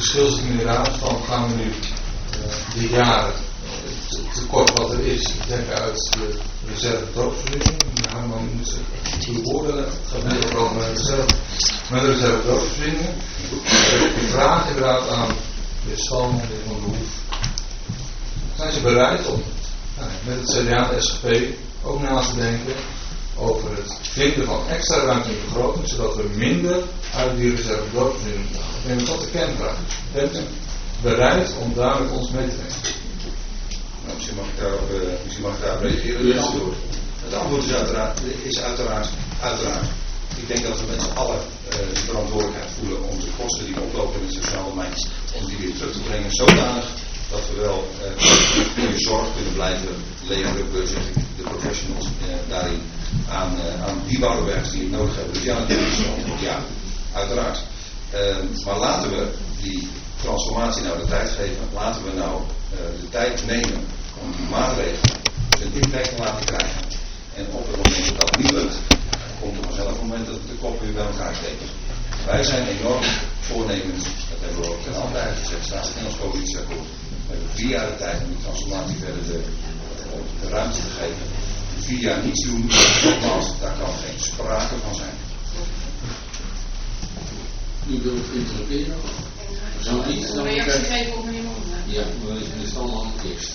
verschil zit inderdaad van gaan we nu die jaren tekort wat er is dekken uit de reserve doodvoorziening. Herman moet zich goede woorden leggen. Het gaat niet over met de reserve doodvoorzieningen. De vraag inderdaad aan de heer Stalman, de heer Van der Hoef. Zijn ze bereid om met het CDA en de SGP ook na te denken over het vinden van extra ruimte in de begroting, zodat we minder uit die reserve doodvoorziening moeten halen? Ik denk dat dat de kernvraag is. Bent u bereid om daar met ons mee te denken? Nou, misschien mag ik daarop reageren. Het antwoord is uiteraard. Ik denk dat we met z'n allen de verantwoordelijkheid voelen om de kosten die we oplopen in het sociaal domein, om die weer terug te brengen zodanig dat we wel goede zorg kunnen blijven leveren, de professionals daarin aan die bouwwerkers die het nodig hebben. Dus ja, natuurlijk is het antwoord ja, uiteraard. Maar laten we die transformatie nou de tijd geven. Laten we nou de tijd nemen om die maatregelen zijn impact te laten krijgen. En op het moment dat dat niet lukt, komt er vanzelf een moment dat de kop weer bij elkaar steken. Wij zijn enorm voornemens, dat hebben we ook ten altijd gezegd, staat in ons coalitieakkoord. We hebben 4 jaar de tijd om die transformatie verder de ruimte te geven. 4 jaar niets doen, nogmaals, daar kan geen sprake van zijn. U wilt interrogeren? Zo niet? Een reactie geven op meneer Molenaar. Ja, maar het is allemaal eerst.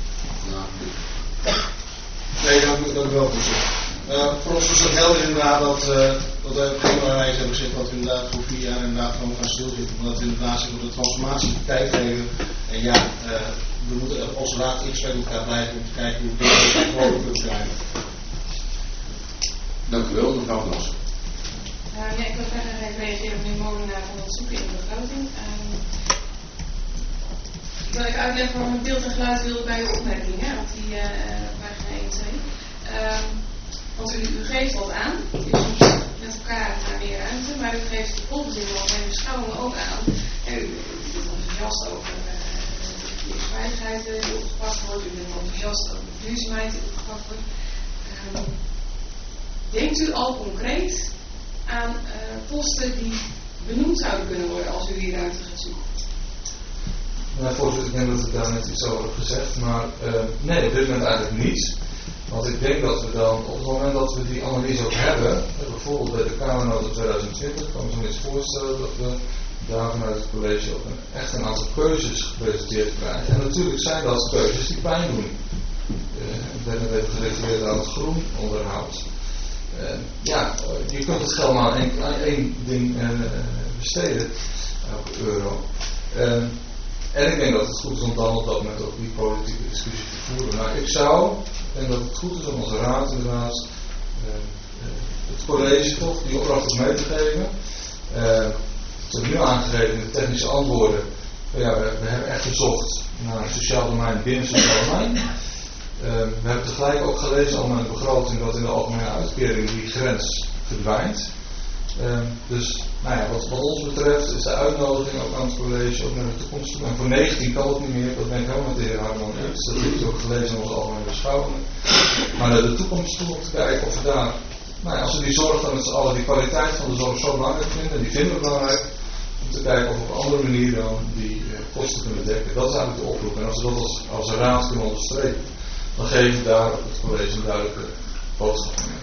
Nee, dank u wel, voorzitter. Voor ons was het helder inderdaad dat we geen belangrijk hebben gezegd dat we inderdaad voor 4 jaar inderdaad gewoon gaan stilzitten. Omdat we inderdaad zeggen de transformatie de tijd geven. En ja, we moeten als raad in gesprek met elkaar blijven om te kijken hoe we het mogelijk kunnen krijgen. Dank u wel, mevrouw Blas. Ja, ik wil verder even reageren op meneer Molenaar van het zoeken in de begroting. Ik wil even uitleggen waarom ik beeld en geluid wilde bij uw opmerking, want die pagina 1 2. Want u geeft wat aan, u zoekt met elkaar naar meer ruimte, maar u geeft de volgende in de beschouwingen ook aan. En u bent enthousiast over de veiligheid die opgepakt wordt, u bent enthousiast over de duurzaamheid die opgepakt wordt. Denkt u al concreet aan posten die benoemd zouden kunnen worden als u die ruimte gaat zoeken? Nou, voorzitter, ik denk dat ik daar net iets over heb gezegd, maar nee, op dit moment eigenlijk niet. Want ik denk dat we dan, op het moment dat we die analyse ook hebben, bijvoorbeeld bij de Kamernota 2020, kan ik me zoiets voorstellen dat we daar vanuit het college ook echt een aantal keuzes gepresenteerd krijgen. En natuurlijk zijn dat keuzes die pijn doen. Ik ben net even gerefereerd aan het groenonderhoud. Ja, je kunt het geld maar aan één ding besteden, elke euro. En ik denk dat het goed is om dan op dat moment ook die politieke discussie te voeren. Maar ik denk dat het goed is om onze raad inderdaad het college toch die opdracht mee te geven. Het is nu aangegeven in de technische antwoorden. Ja, we hebben echt gezocht naar een sociaal domein binnen het sociaal domein. We hebben tegelijk ook gelezen al met de begroting dat in de algemene uitkering die grens verdwijnt. Dus nou ja, wat ons betreft is de uitnodiging ook aan het college ook naar de toekomst toe. En voor 19 kan het niet meer, dat ben ik helemaal met de heer Hartman eens. Dat heeft u ook gelezen in onze algemene beschouwingen. Maar naar de toekomst toe om te kijken of we daar, nou ja, als we die zorg dan met z'n allen, die kwaliteit van de zorg zo belangrijk vinden, die vinden we belangrijk, om te kijken of we op een andere manier dan die kosten kunnen dekken. Dat is eigenlijk de oproep. En als we dat als raad kunnen onderstrepen, dan geven we daar op het college een duidelijke boodschap mee.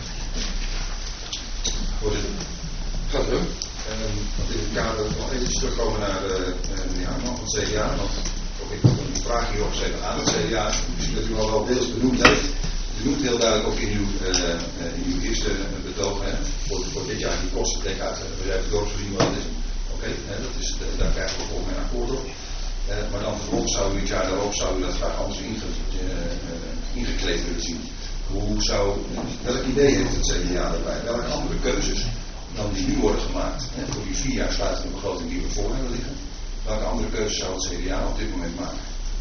Voorzitter. Gaat u? In het kader nog even terugkomen naar meneer Hartman van het CDA. Want ook ik heb een vraag hierop gezet aan het CDA. Misschien dat u al wel deels benoemd heeft. U noemt heel duidelijk ook in uw eerste betoog voor dit jaar die kosten dekken uit de bedrijf dorpsvoorziening wel is. Oké, daar krijgen we volgens mij een akkoord op. Maar dan vervolgens zou u het jaar daarop dat graag anders ingekleed willen zien. Welk idee heeft het CDA daarbij? Welke andere keuzes dan die nu worden gemaakt? Voor die 4 jaar sluitende begroting die we voor hebben liggen. Welke andere keuzes zou het CDA op dit moment maken?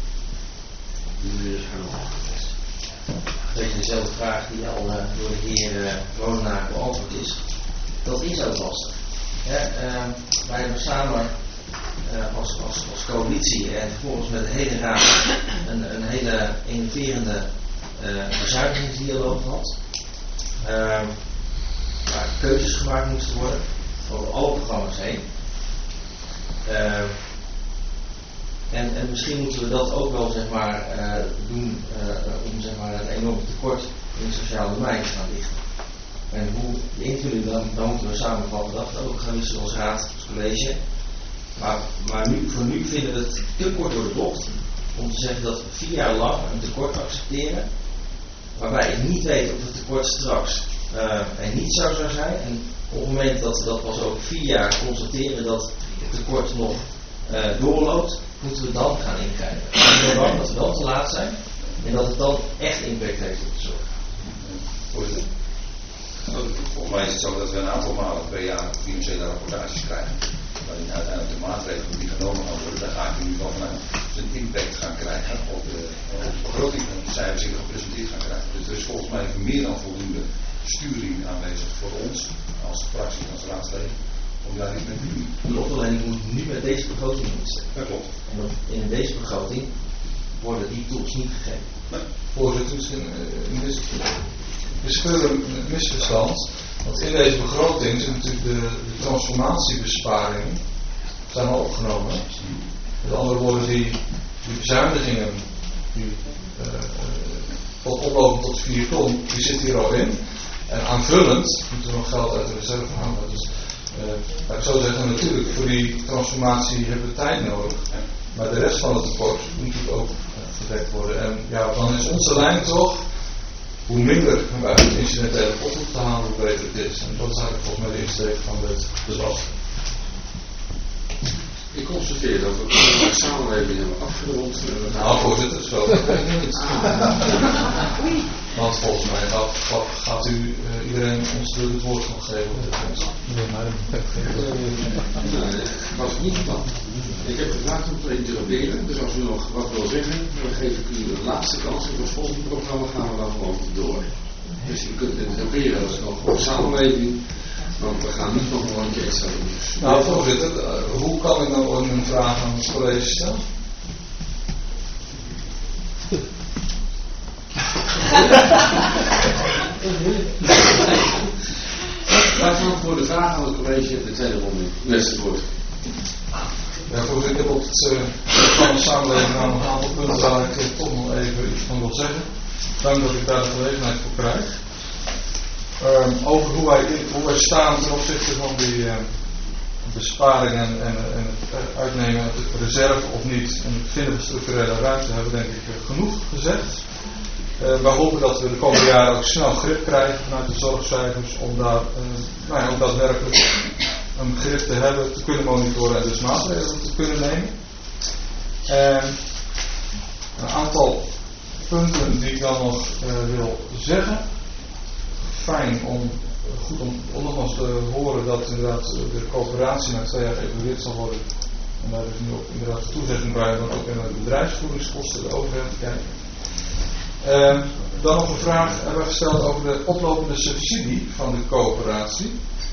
Dat je dezelfde vraag die al door de heer Molenaar beantwoord is. Dat is ook lastig. Wij hebben samen als coalitie en vervolgens met de hele raad een hele innoverende bezuinigingsdialoog gehad. Waar keuzes gemaakt moesten worden over alle programma's heen. En misschien moeten we dat ook wel doen om het enorme tekort in het sociale domein te gaan dichten. En hoe de invulling dan moeten we samenvatten dat we ook gaan wisselen als raad, als college. Maar voor nu vinden we het te kort door de bocht om te zeggen dat we 4 jaar lang een tekort accepteren, waarbij ik niet weet of het tekort straks er niet zou zijn. En op het moment dat we dat pas over 4 jaar constateren dat het tekort nog doorloopt, moeten we dan gaan ingrijpen. Ik ben bang dat we dan te laat zijn en dat het dan echt impact heeft op de zorg. Voorzitter. Volgens mij is het zo dat we een aantal malen per jaar financiële rapportages krijgen. Waarin uiteindelijk de maatregelen die genomen gaan worden, daar ga ik in ieder geval vanuit, een impact gaan krijgen op de begroting en de cijfers die gepresenteerd gaan krijgen. Dus er is volgens mij meer dan voldoende sturing aanwezig voor ons als fractie, als raadsleden, om daar iets mee te doen. De opleiding moet nu met deze begroting instellen. Dat klopt. En in deze begroting worden die tools niet gegeven. Nee. Voorzitter, misschien is een misverstand. Want in deze begroting zijn natuurlijk de transformatiebesparingen zijn al opgenomen. Met andere woorden, die bezuinigingen die oplopen tot 4 ton, die zitten hier al in. En aanvullend moeten we nog geld uit de reserve halen. Dus laat ik zo zeggen, natuurlijk voor die transformatie hebben we tijd nodig. Maar de rest van het tekort moet natuurlijk ook gedekt worden. En ja, dan is onze lijn toch, hoe minder we uit het incidentele oploop te halen, hoe beter het is. En dat is eigenlijk volgens mij de insteek van dit debat. Ik constateer dat we de samenleving hebben afgerond. Nou, voorzitter, zo niet. Want volgens mij gaat iedereen ons het woord nog geven op dit punt. Nee, was niet het plan. Ik heb gevraagd om te interrogeren, dus als u nog wat wil zeggen, dan geef ik u de laatste kans. En voor het volgende programma gaan we dan gewoon door. Dus u kunt interrogeren, dat is nog voor de samenleving. Want we gaan niet nog een rondje extra doen. Nou, voorzitter, hoe kan ik nou een vraag aan het college stellen? Laten we voor de vraag aan het college de tweede ronde beste woord. Ja, voorzitter, ik heb op het van de samenleving aan een aantal punten waar ik toch nog even iets van wil zeggen. Dank dat ik daar de gelegenheid voor krijg. Over hoe wij staan ten opzichte van die besparingen en het uitnemen uit de reserve of niet en het vinden van structurele ruimte hebben we denk ik genoeg gezegd. Wij hopen dat we de komende jaren ook snel grip krijgen vanuit de zorgcijfers om daar ook daadwerkelijk een grip te hebben, te kunnen monitoren en dus maatregelen te kunnen nemen. Een aantal punten die ik dan nog wil zeggen. Fijn om nogmaals te horen dat inderdaad de coöperatie na 2 jaar geëvalueerd zal worden. En daar is nu ook inderdaad de toezegging bij, want ook in de bedrijfsvoeringskosten de overheid te kijken. Dan nog een vraag hebben we gesteld over de oplopende subsidie van de coöperatie.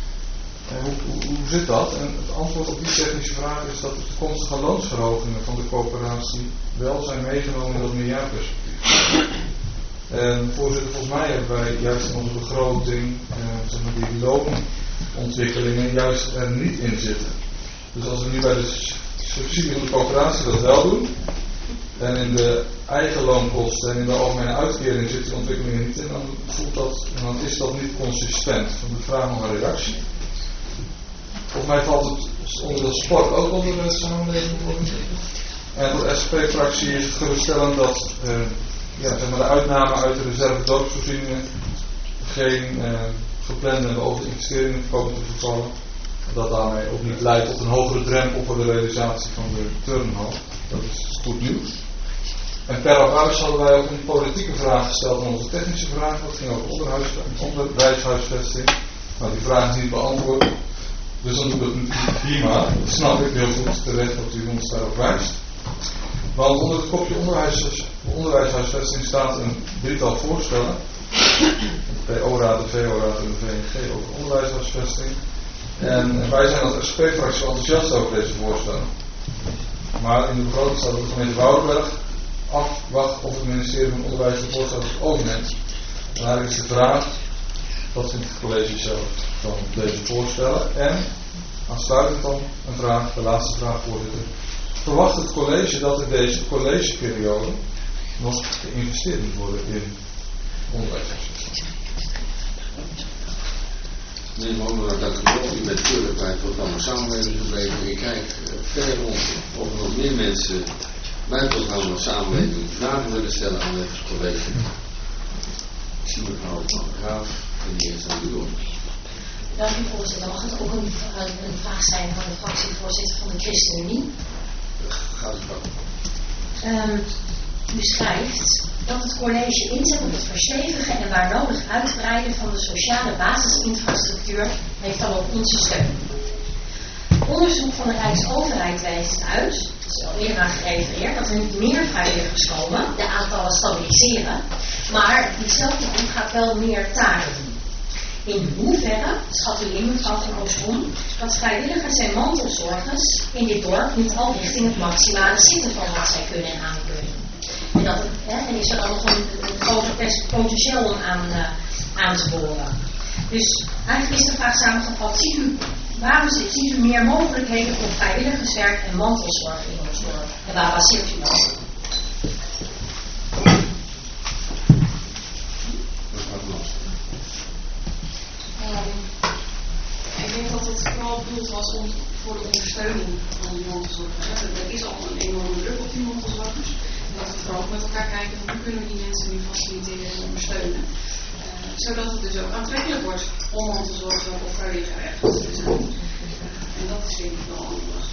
Hoe zit dat? En het antwoord op die technische vraag is dat de toekomstige loonsverhogingen van de coöperatie wel zijn meegenomen in dat meerjaarperspectief. Voorzitter, volgens mij hebben wij juist in onze begroting die loonontwikkelingen juist er niet in zitten. Dus als we nu bij de subsidie van de coöperatie dat wel doen, en in de eigen loonkosten en in de algemene uitkering zitten die ontwikkelingen niet in, dan is dat niet consistent. Van de vraag nog een reactie. Volgens mij valt het onder de sport ook onder de samenleving. En voor de SP-fractie is het geruststellend dat de uitname uit de reserve dorpsvoorzieningen geen geplande en beoogde investeringen komen te vervallen. Dat daarmee ook niet leidt tot een hogere drempel voor de realisatie van de turnhal. Dat is goed nieuws. En per abuis hadden wij ook een politieke vraag gesteld aan onze technische vraag. Dat ging over onderwijshuisvesting. Nou, die vraag is niet beantwoord. Dus dan doe ik het niet prima. Dat snap ik heel goed terecht dat u ons daarop wijst. Want onder het kopje onderwijshuisvesting staat een 3-tal voorstellen. De PO-raad, de VO-raad en de VNG over onderwijshuisvesting. En wij zijn als SP-fractie enthousiast over deze voorstellen. Maar in de begroting staat dat de gemeente Woudenberg afwacht of het ministerie van Onderwijs de voorstellen overneemt. En eigenlijk is de vraag, wat vindt het college zelf van deze voorstellen? En aansluitend dan een vraag, de laatste vraag, voorzitter. verwacht het college dat in deze collegeperiode nog geïnvesteerd moet worden in onderwijs. Meneer Wandelaar, dank u wel. U bent keurig bij het programma Samenleving gebleven. Ik kijk ver rond of er nog meer mensen bij het programma Samenleving vragen willen stellen aan het college. Ik zie mevrouw Van Graaf en die is aan u door. Dank u, voorzitter. Mag het ook een vraag zijn van de fractievoorzitter van de ChristenUnie? Gaat u gang. U schrijft dat het college inzet op het verstevigen en waar nodig uitbreiden van de sociale basisinfrastructuur heeft dan ook onze steun. Onderzoek van de Rijksoverheid wijst uit, er is al eerder aan gerefereerd, dat er niet meer vrijwilligers komen, de aantallen stabiliseren, maar diezelfde groep gaat wel meer taken doen. In hoeverre schat u in, mevrouw van Oostrom, dat vrijwilligers en mantelzorgers in dit dorp niet al richting het maximale zitten van wat zij kunnen en aan kunnen? En, en is er dan nog een groter potentieel om aan te boren. Dus eigenlijk is de vraag samengevat, waarom ziet u meer mogelijkheden voor vrijwilligerswerk en mantelzorg in ons dorp? En waar baseert u dat op? Ik denk dat het vooral bedoeld was voor de ondersteuning van die mantelzorgers. Er is al een enorme druk op die mantelzorgers. En dat we vooral ook met elkaar kijken van hoe kunnen we die mensen nu faciliteren en ondersteunen. Zodat het dus ook aantrekkelijk wordt om mantelzorgers ook op vrijwilliger ergens te zijn. En dat is denk ik wel anders.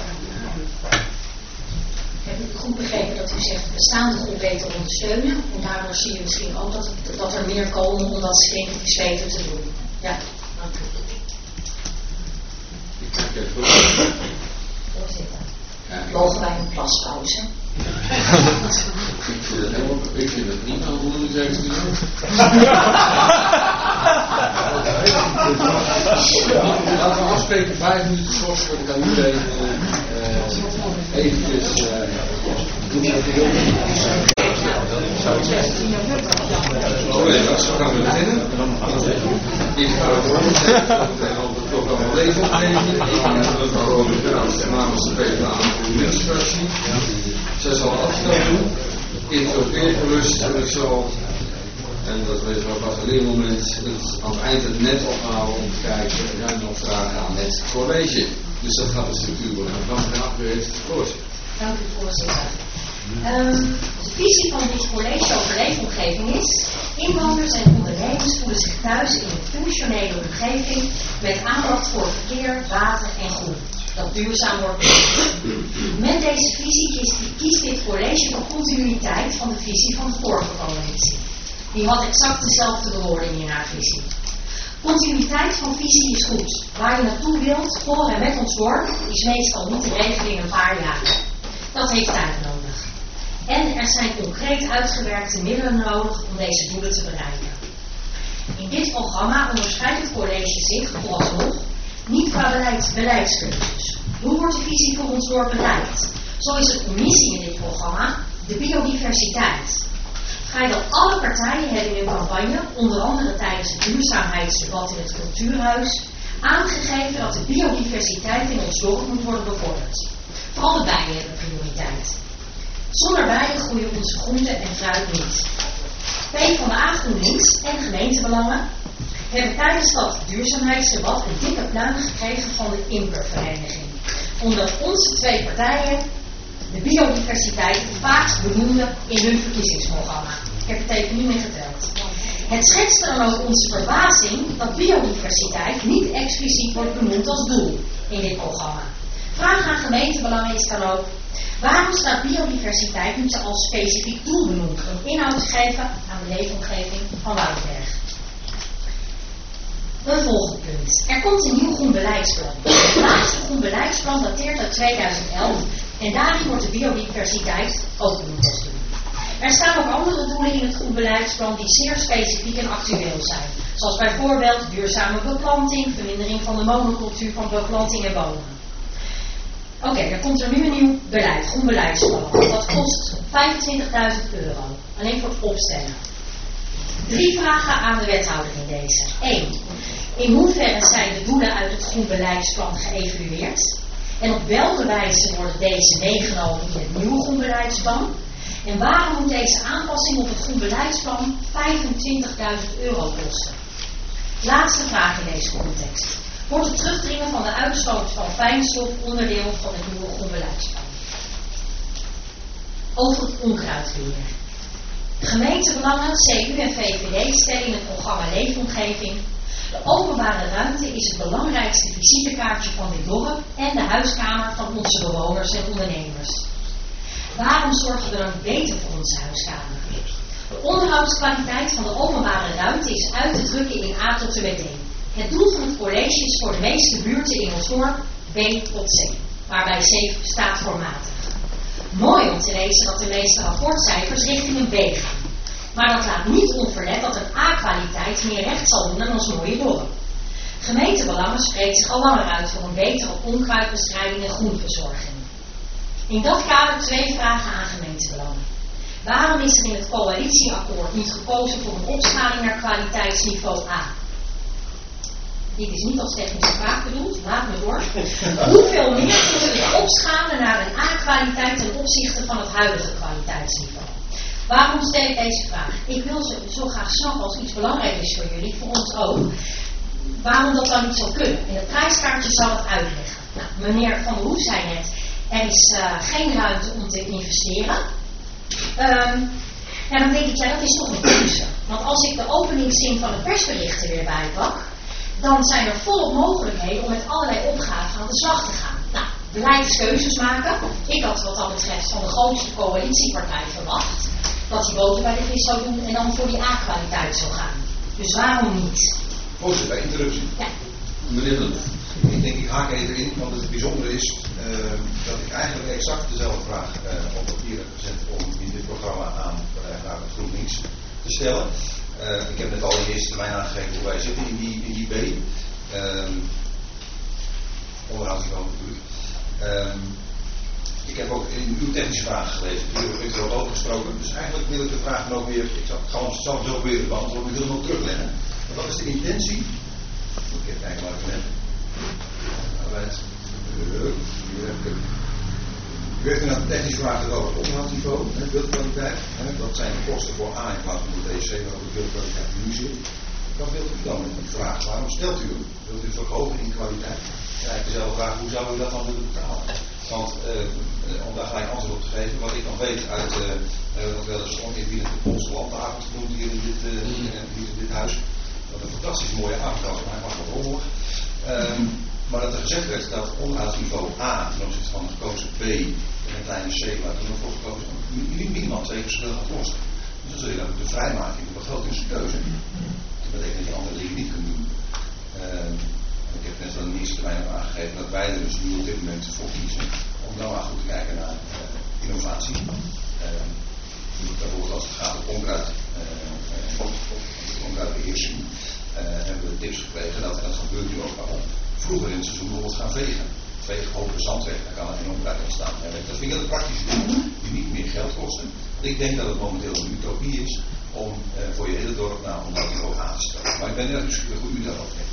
Heb ik goed begrepen dat u zegt bestaande groep beter ondersteunen en daardoor zie je misschien ook dat er meer komen om dat schinkjes beter te doen. Ja, dank u. Ik kijk even. Voorzitter. Mogen wij een plaspauze? Ik vind het niet aan hoe u zegt. Laten we afspreken 5 minuten schors, dan kan u eventjes doen met de collega's, we gaan beginnen. Ik ga het over het programma Leefomgeving. Ik ga mevrouw Rodegraaf namens de PvdA voor de administratie. Zij zal afstand doen. Introduceer gerust en ik zal, en dat weet wel pas een leermoment, aan het eind het net ophouden om te kijken of jij nog vragen aan het college. Dus dat gaat de structuur worden. En dan gaat weer het woord. Dank u, voorzitter. De visie van dit college over leefomgeving is: inwoners en ondernemers voelen zich thuis in een functionele omgeving met aandacht voor verkeer, water en groen, dat duurzaam wordt beheerd. Met deze visie kiest dit college voor continuïteit van de visie van de vorige coalitie. Die had exact dezelfde bewoording in haar visie. Continuïteit van visie is goed. Waar je naartoe wilt, voor en met ons dorp, is meestal niet te regelen in een paar jaar. Dat heeft tijd nodig. En er zijn concreet uitgewerkte middelen nodig om deze doelen te bereiken. In dit programma onderscheidt het college zich, vooralsnog, niet qua beleidskeuzes. Hoe wordt de visie voor ons dorp bereikt? Zo is het een missie in dit programma, de biodiversiteit. Vrijwel alle partijen hebben in hun campagne, onder andere tijdens het duurzaamheidsdebat in het Cultuurhuis, aangegeven dat de biodiversiteit in ons dorp moet worden bevorderd. Vooral de bijen hebben prioriteit. Zonder bijen groeien onze groenten en fruit niet. PvdA, GroenLinks en gemeentebelangen hebben tijdens dat duurzaamheidsdebat een dikke pluim gekregen van de imkervereniging. Omdat onze twee partijen de biodiversiteit het vaakst benoemden in hun verkiezingsprogramma. Ik heb het even niet meer geteld. Het schetste dan ook onze verbazing dat biodiversiteit niet expliciet wordt benoemd als doel in dit programma. Vraag aan gemeentebelangen is dan ook: waarom staat biodiversiteit niet als specifiek doel benoemd om inhoud te geven aan de leefomgeving van Woudenberg? Een volgend punt. Er komt een nieuw groen beleidsplan. Het laatste groen beleidsplan dateert uit 2011 en daarin wordt de biodiversiteit ook benoemd als doel. Er staan ook andere doelen in het groen beleidsplan die zeer specifiek en actueel zijn. Zoals bijvoorbeeld duurzame beplanting, vermindering van de monocultuur van beplanting en bomen. Oké, er komt er nu een nieuw beleid, groen beleidsplan. Dat kost €25.000. Alleen voor het opstellen. 3 vragen aan de wethouder in deze. 1. In hoeverre zijn de doelen uit het groen beleidsplan geëvalueerd? En op welke wijze worden deze meegenomen in het nieuwe groenbeleidsplan? En waarom moet deze aanpassing op het groenbeleidsplan €25.000 kosten? Laatste vraag in deze context. Wordt het terugdringen van de uitstoot van fijnstof onderdeel van het nieuwe groenbeleidsplan? Over het onkruidbeheer. Gemeentebelangen, CU en VVD stellen in het programma Leefomgeving: de openbare ruimte is het belangrijkste visitekaartje van dit dorp en de huiskamer van onze bewoners en ondernemers. Waarom zorgen we dan beter voor onze huiskamer? De onderhoudskwaliteit van de openbare ruimte is uit te drukken in A tot en met D. Het doel van het college is voor de meeste buurten in ons dorp B tot C, waarbij C staat voor matig. Mooi om te lezen dat de meeste rapportcijfers richting een B gaan. Maar dat laat niet onverlet dat een A-kwaliteit meer recht zal doen aan ons mooie dorp. Gemeentebelangen spreekt zich al langer uit voor een betere onkruidbestrijding en groenverzorging. In dat kader 2 vragen aan gemeentebelangen. Waarom is er in het coalitieakkoord niet gekozen voor een opschaling naar kwaliteitsniveau A? Dit is niet als technische vraag bedoeld, laat me door. Hoeveel meer kunnen we opschalen naar een A-kwaliteit ten opzichte van het huidige kwaliteitsniveau? Waarom stel ik deze vraag? Ik wil zo graag snappen als iets belangrijk is voor jullie, voor ons ook, waarom dat dan niet zou kunnen. En het prijskaartje zal het uitleggen. Nou, meneer Van der Hoef zei net, er is geen ruimte om te investeren. Ja, dan denk ik, ja, dat is toch een keuze. Want als ik de openingszin van de persberichten weer bijpak, dan zijn er volop mogelijkheden om met allerlei opgaven aan de slag te gaan. Nou, beleid is keuzes maken. Ik had wat dat betreft van de grootste coalitiepartij verwacht dat hij boter bij de vis zou doen en dan voor die A-kwaliteit zou gaan. Dus waarom niet? Voorzitter, bij interruptie. Ja. Meneer Lund. Ik denk, ik haak even in, want het bijzondere is dat ik eigenlijk exact dezelfde vraag op papier heb gezet om in dit programma aan GroenLinks te stellen. Ik heb net al in de eerste termijn aangegeven hoe wij zitten in die B. Onderhoudsniveau natuurlijk. Ik heb ook in uw technische vragen gelezen. U heeft er ook over gesproken. Dus eigenlijk wil ik de vraag dan ook weer, ik zal hem zo weer beantwoorden, maar ik wil hem ook terugleggen. Maar wat is de intentie? Ik heb kijken waar ik ben. U heeft inderdaad een technische vraag over het onderhoudsniveau, de beeldkwaliteit. Dat zijn de kosten voor A in plaats van de DC, waarop de beeldkwaliteit nu zit. Wat wilt u dan met die vraag? Waarom stelt u hem? Wilt u verhogen in kwaliteit? Ja, ik dezelfde vraag, hoe zou u dat dan willen betalen? Want om daar gelijk antwoord op te geven, wat ik dan weet uit wat wel eens oneerbiedig de Poolse landavond genoemd hier in dit huis. Wat een fantastisch mooie avond was, maar hij was wat rommelig. Maar dat er gezegd werd dat onderhoudsniveau A ten opzichte van gekozen B en een kleine C, waar toen nog voor gekozen was, minimaal 2 keer zoveel gaat kosten. Dus dan zul je dat moeten vrijmaken in de begrotingskeuze. Dat betekent dat je andere dingen niet kunt doen. Ik heb net wel in de eerste termijn aangegeven dat wij er dus nu op dit moment voor kiezen om dan maar goed te kijken naar innovatie. Bijvoorbeeld als het gaat om onkruidbeheersing. Hebben we tips gekregen dat, en dat gebeurt nu ook al, vroeger in het seizoen bijvoorbeeld gaan vegen. Vegen over de zandweg, dan kan er geen onkruid ontstaan. Dat vind ik een praktische dingen die niet meer geld kosten. Ik denk dat het momenteel een utopie is om voor je hele dorp om dat niveau aan te stellen. Maar ik ben erg nieuwsgierig hoe u daarover denkt.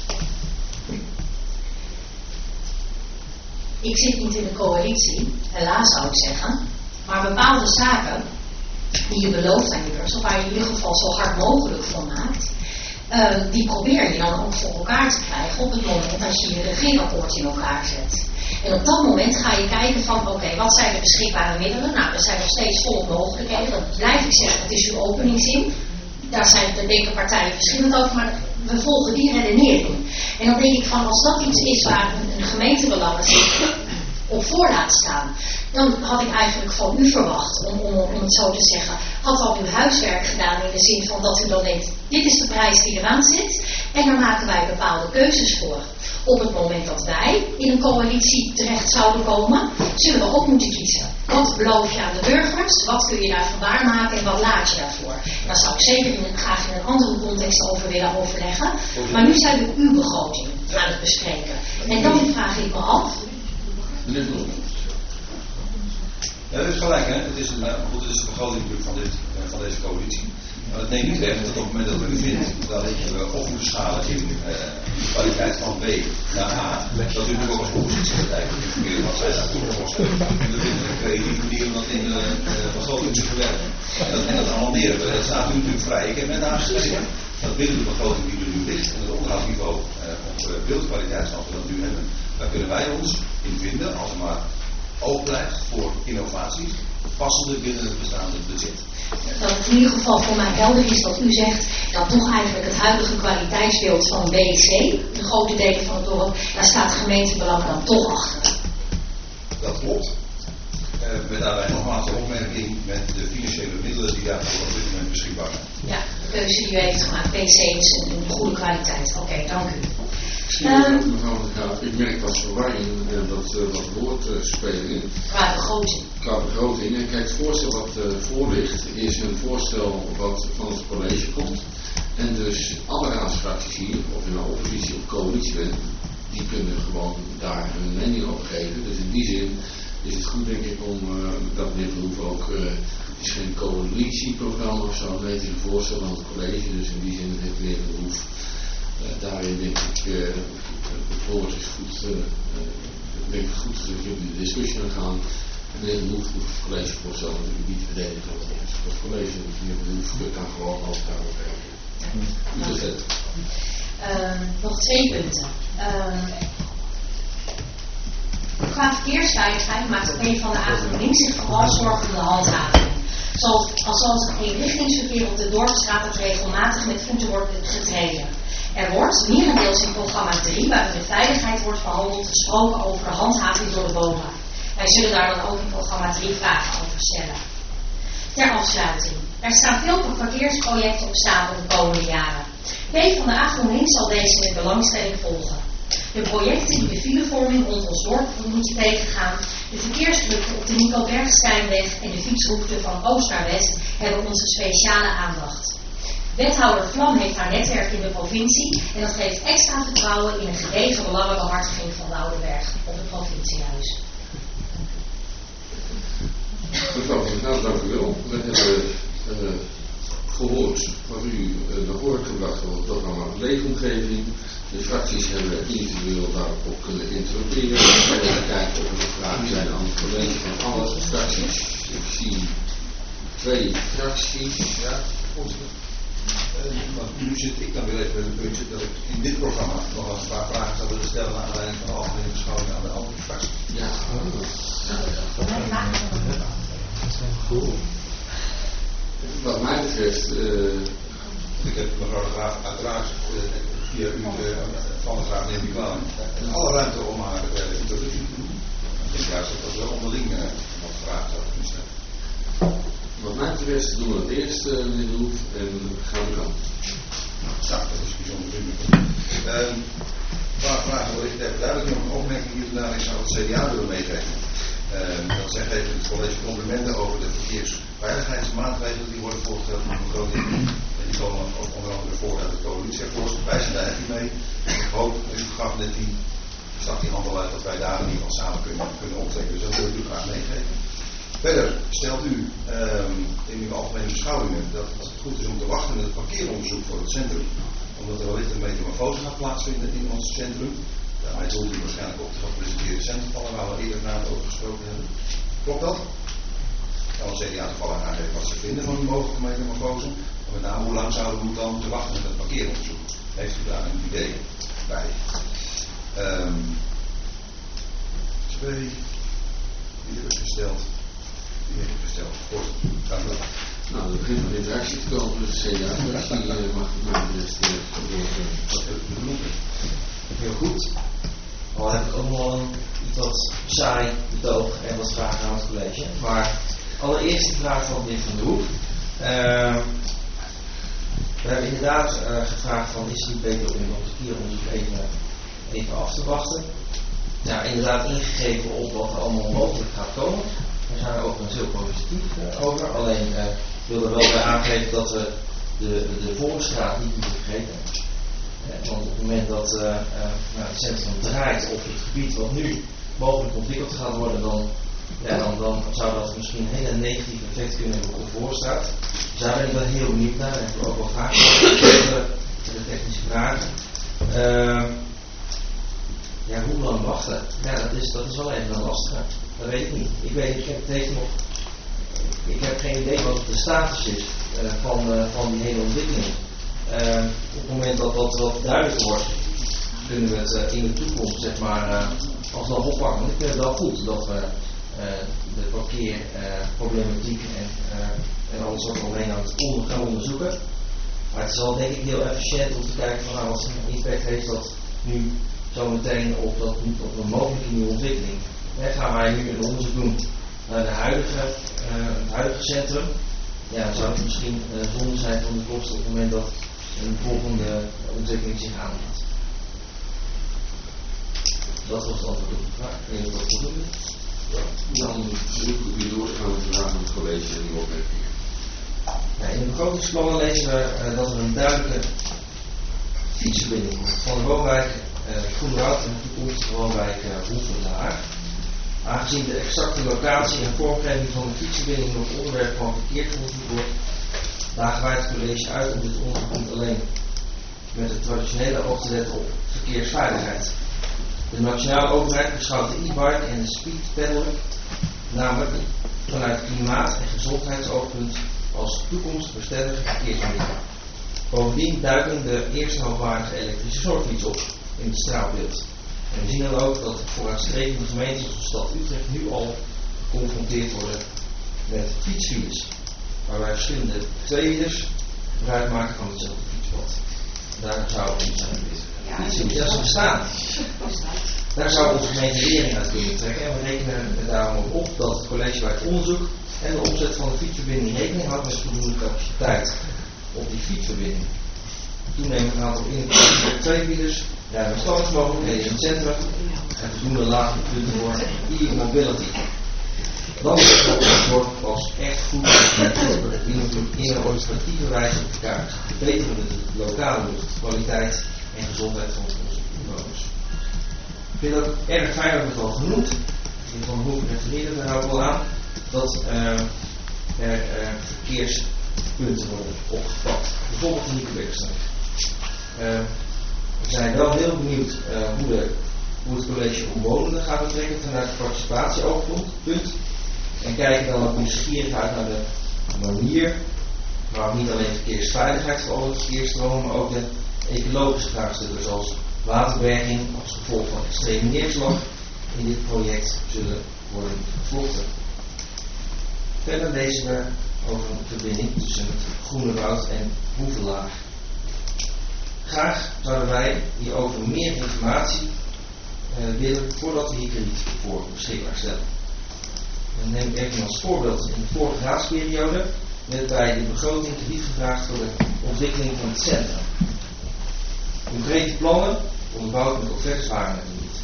Ik zit niet in de coalitie, helaas zou ik zeggen, maar bepaalde zaken die je belooft aan je beurs, of waar je in ieder geval zo hard mogelijk voor maakt, die probeer je dan ook voor elkaar te krijgen op het moment dat je je regeerakkoord in elkaar zet. En op dat moment ga je kijken van oké, wat zijn de beschikbare middelen? Nou, er zijn nog steeds volop mogelijkheden, dat blijf ik zeggen, dat is uw openingszin. Daar denken partijen verschillend over, maar we volgen die redenering. En dan denk ik van, als dat iets is waar een gemeentebelang zich op voor laat staan, dan had ik eigenlijk van u verwacht, om het zo te zeggen, had al uw huiswerk gedaan in de zin van dat u dan denkt, dit is de prijs die eraan zit en daar maken wij bepaalde keuzes voor. Op het moment dat wij in een coalitie terecht zouden komen, zullen we ook moeten kiezen. Wat beloof je aan de burgers? Wat kun je daarvan waarmaken en wat laat je daarvoor? Daar zou ik zeker graag in een andere context over willen overleggen. Maar nu zijn we uw begroting aan het bespreken. En dan vraag ik me af. Ja, Ja, dat is gelijk, hè. Het is de begroting natuurlijk van deze coalitie. Maar dat neemt niet weg dat op het moment dat we vinden dat we op moeten schalen in kwaliteit van B naar A, dat u natuurlijk ook als oppositiepartij moet informeren wat zij daar toegevoegd hebben. En dat vinden we een creatieve manier om dat in de begroting te verwerken. En dat amenderen we. Dat staat u natuurlijk vrij. Ik heb net aangegeven dat binnen de begroting die er nu ligt en het onderhoudsniveau op beeldkwaliteit zoals we dat nu hebben, daar kunnen wij ons in vinden als er maar oog blijft voor innovaties, passende binnen het bestaande budget. Dat het in ieder geval voor mij helder is dat u zegt dat toch eigenlijk het huidige kwaliteitsbeeld van BC, de grote delen van het dorp, daar staat de gemeentebelang dan toch achter. Dat klopt. Met daarbij nogmaals de opmerking met de financiële middelen die daarvoor op dit moment beschikbaar zijn. Ja, de keuze die u heeft gemaakt, BC is een goede kwaliteit. Oké, dank u. Mevrouw de Graaf, ik merk wat verwarring en wat woordspeling Qua begroting. qua begroting. En kijk, het voorstel wat voor ligt is een voorstel wat van het college komt. En dus alle raadsfracties hier, of in een oppositie of coalitie bent, die kunnen gewoon daar hun mening over geven. Dus in die zin is het goed, denk ik, om dat meneer Verhoeven ook, het is geen coalitieprogramma of zo, nee, het is een voorstel van het college. Dus in die zin heeft meneer Verhoeven daarin denk ik, het woord is goed, denk ik goed dat jullie de discussie aan gaan. En meneer Verhoeven moet het collegevoorstel natuurlijk niet verdedigen. Het college, meneer Verhoeven, kan gewoon ook daarop werken. Nog 2 punten. Qua verkeersveiligheid maakt de PvdA GroenLinks zich vooral zorgen om de handhaving. Zoals het eenrichtingsverkeer op de Dorpsstraat dat regelmatig met voeten wordt getreden. Er wordt, merendeels in programma 3, waarin de veiligheid wordt behandeld, gesproken over de handhaving door de BOVA. Wij zullen daar dan ook in programma 3 vragen over stellen. Ter afsluiting. Er staan veel verkeersprojecten op stapel de komende jaren. PvdA GroenLinks zal deze met belangstelling volgen. De projecten die de filevorming rond ons dorp moeten tegengaan, de verkeersdrukte op de Nico Bergsteinweg en de fietsroute van oost naar west hebben onze speciale aandacht. Wethouder Vlam heeft haar netwerk in de provincie en dat geeft extra vertrouwen in een gedegen belangenbehartiging van Oudenberg op het provinciehuis. Mevrouw van der Graaf, dank u wel. We hebben gehoord wat u naar voren gebracht over het programma Leefomgeving. De fracties hebben individueel daarop kunnen interrogeren. We gaan kijken of er nog vragen zijn aan het college van alle fracties. Ik zie 2 fracties. Ja, Maar nu zit ik dan weer even met een puntje dat ik in dit programma nog een paar vragen zou willen stellen naar aanleiding van de algemene beschouwing aan de andere fracties. Ja. Wat mij betreft, ik heb mevrouw de Graaf uiteraard via u van de Graaf neem ik wel alle ruimte om haar introductie te doen. Ik denk juist dat we onderling wat vragen zouden kunnen stellen. wat mij betreft doen we het eerst, meneer de Hoef, en gaan we dan. Ja, dat is bijzonder vriendelijk. Een paar vragen wil ik even duidelijk nog een opmerking hier vandaan. Ik zou het CDA willen meegeven. Dat zegt even het college complimenten over de verkeersveiligheidsmaatregelen die worden voorgesteld in de begroting. Die komen ook onder andere voor uit het coalitieakkoord. Wij zijn daar happy mee. Ik hoop, u gaf net stak die handel uit dat wij daar in ieder geval samen kunnen optrekken. Dus dat wil ik u graag meegeven. Verder stelt u in uw algemene beschouwingen dat het goed is om te wachten met het parkeeronderzoek voor het centrum. Omdat er wellicht een metamorfose gaat plaatsvinden in ons centrum. Daarmee doelt u waarschijnlijk op de gepresenteerde centrumvallen waar we eerder vanavond over gesproken hebben. Klopt dat? Dan het CDA toevallig aangeven wat ze vinden van die mogelijke metamorfose. Maar met name hoe lang zouden we dan moeten wachten met het parkeeronderzoek? Heeft u daar een idee bij? 2 die heb ik gesteld. Kort, gaan we. Nou, er begint nog interactie te komen tussen CDA en die mag ik maar Heel goed. Al heb ik ook nog wel een iets wat saai betoog en wat vragen aan het college. Maar allereerst de vraag van meneer Van der Hoef. We hebben inderdaad gevraagd van is het niet beter om het parkeeronderzoek even af te wachten. Nou, inderdaad ingegeven op wat er allemaal mogelijk gaat komen. Daar zijn we overigens heel positief over. Alleen wilden we wel bij aangeven dat we de Volksstraat niet moeten vergeten. Want op het moment dat het centrum draait op het gebied wat nu mogelijk ontwikkeld gaat worden, dan Ja, dan zou dat misschien een hele negatieve effect kunnen hebben op de voorstraat. Dus daar ben ik wel heel benieuwd naar. En ik heb ook wel vaak de technische vragen. Ja, hoe lang wachten? Ja, dat is wel even een lastige. Dat weet ik niet. Ik heb geen idee wat de status is van die hele ontwikkeling. Op het moment dat dat wat duidelijker wordt, kunnen we het in de toekomst, zeg maar, alsnog oppakken. Want ik vind het wel goed dat we de parkeerproblematiek en alles wat er omheen hangt gaan onderzoeken. Maar het is wel denk ik heel efficiënt om te kijken van wat voor impact heeft dat nu zometeen op een mogelijke nieuwe ontwikkeling. Gaan wij nu een onderzoek doen naar het huidige centrum? Ja, dan zou het misschien zonde zijn van de kosten op het moment dat een volgende ontwikkeling zich aanbiedt. Dat was het antwoord op de vraag. Ik weet niet of dat voldoende is. Dan moet ik weer doorgaan met de vraag van het college en die opmerkingen. Ja, in de begrotingsplannen lezen we dat er een duidelijke fietsverbinding komt van de woonwijk Groenwoud en de toekomstige woonwijk Hoevelaar. Aangezien de exacte locatie en vormgeving van de fietsverbinding nog onderwerp van verkeersonderzoek wordt, dagen wij het college uit om dit onderzoek niet alleen met het traditionele oog te letten op verkeersveiligheid. De nationale overheid beschouwt de e-bike en de speedpedaler namelijk vanuit klimaat- en gezondheidsoogpunt als toekomstbestendige verkeersmiddelen. Bovendien duiken de eerste hoogwaardige elektrische zorgfiets op in het straalbeeld. En we zien dan ook dat vooruitstrevende gemeenten zoals de stad Utrecht nu al geconfronteerd worden met fietsfiles, waarbij verschillende tweewielers gebruik maken van hetzelfde fietspad. Daar zou fietsfiles bestaan. Daar zou onze gemeente lering uit kunnen trekken en we rekenen er daarom op dat het college bij het onderzoek en de opzet van de fietsverbinding rekening houdt met voldoende capaciteit op die fietsverbinding. Toenemend aantal inrichtingen tweewielers, ruime bestaansmogelijkheden in het centrum en voldoende lage punten voor e-mobility. Dan wordt pas echt goed in een operatieve wijze op de kaart. Verbeteren we de lokale luchtkwaliteit en gezondheid van onze inwoners. Ik vind het ook erg fijn dat het al genoemd. In Van Hoek refereerde er ook wel aan dat er verkeerspunten worden opgepakt. Bijvoorbeeld de Niekenbeekstraat. We zijn wel heel benieuwd hoe het college omwonenden gaat betrekken vanuit het participatieoogpunt. En kijken dan ook nieuwsgierig uit naar de manier waarop niet alleen verkeersveiligheid voor alle verkeersstromen, maar ook de ecologische vraagstukken zoals waterberging als gevolg van extreme neerslag in dit project zullen worden vervlochten. Verder lezen we over een verbinding tussen het Groenewoud en Hoevelaar. Graag zouden wij hierover meer informatie willen voordat we hier krediet voor beschikbaar stellen. Dan neem ik even als voorbeeld. In de vorige raadsperiode werd bij de begroting krediet gevraagd voor de ontwikkeling van het centrum. Concrete plannen onderbouwd met offertes waren er niet.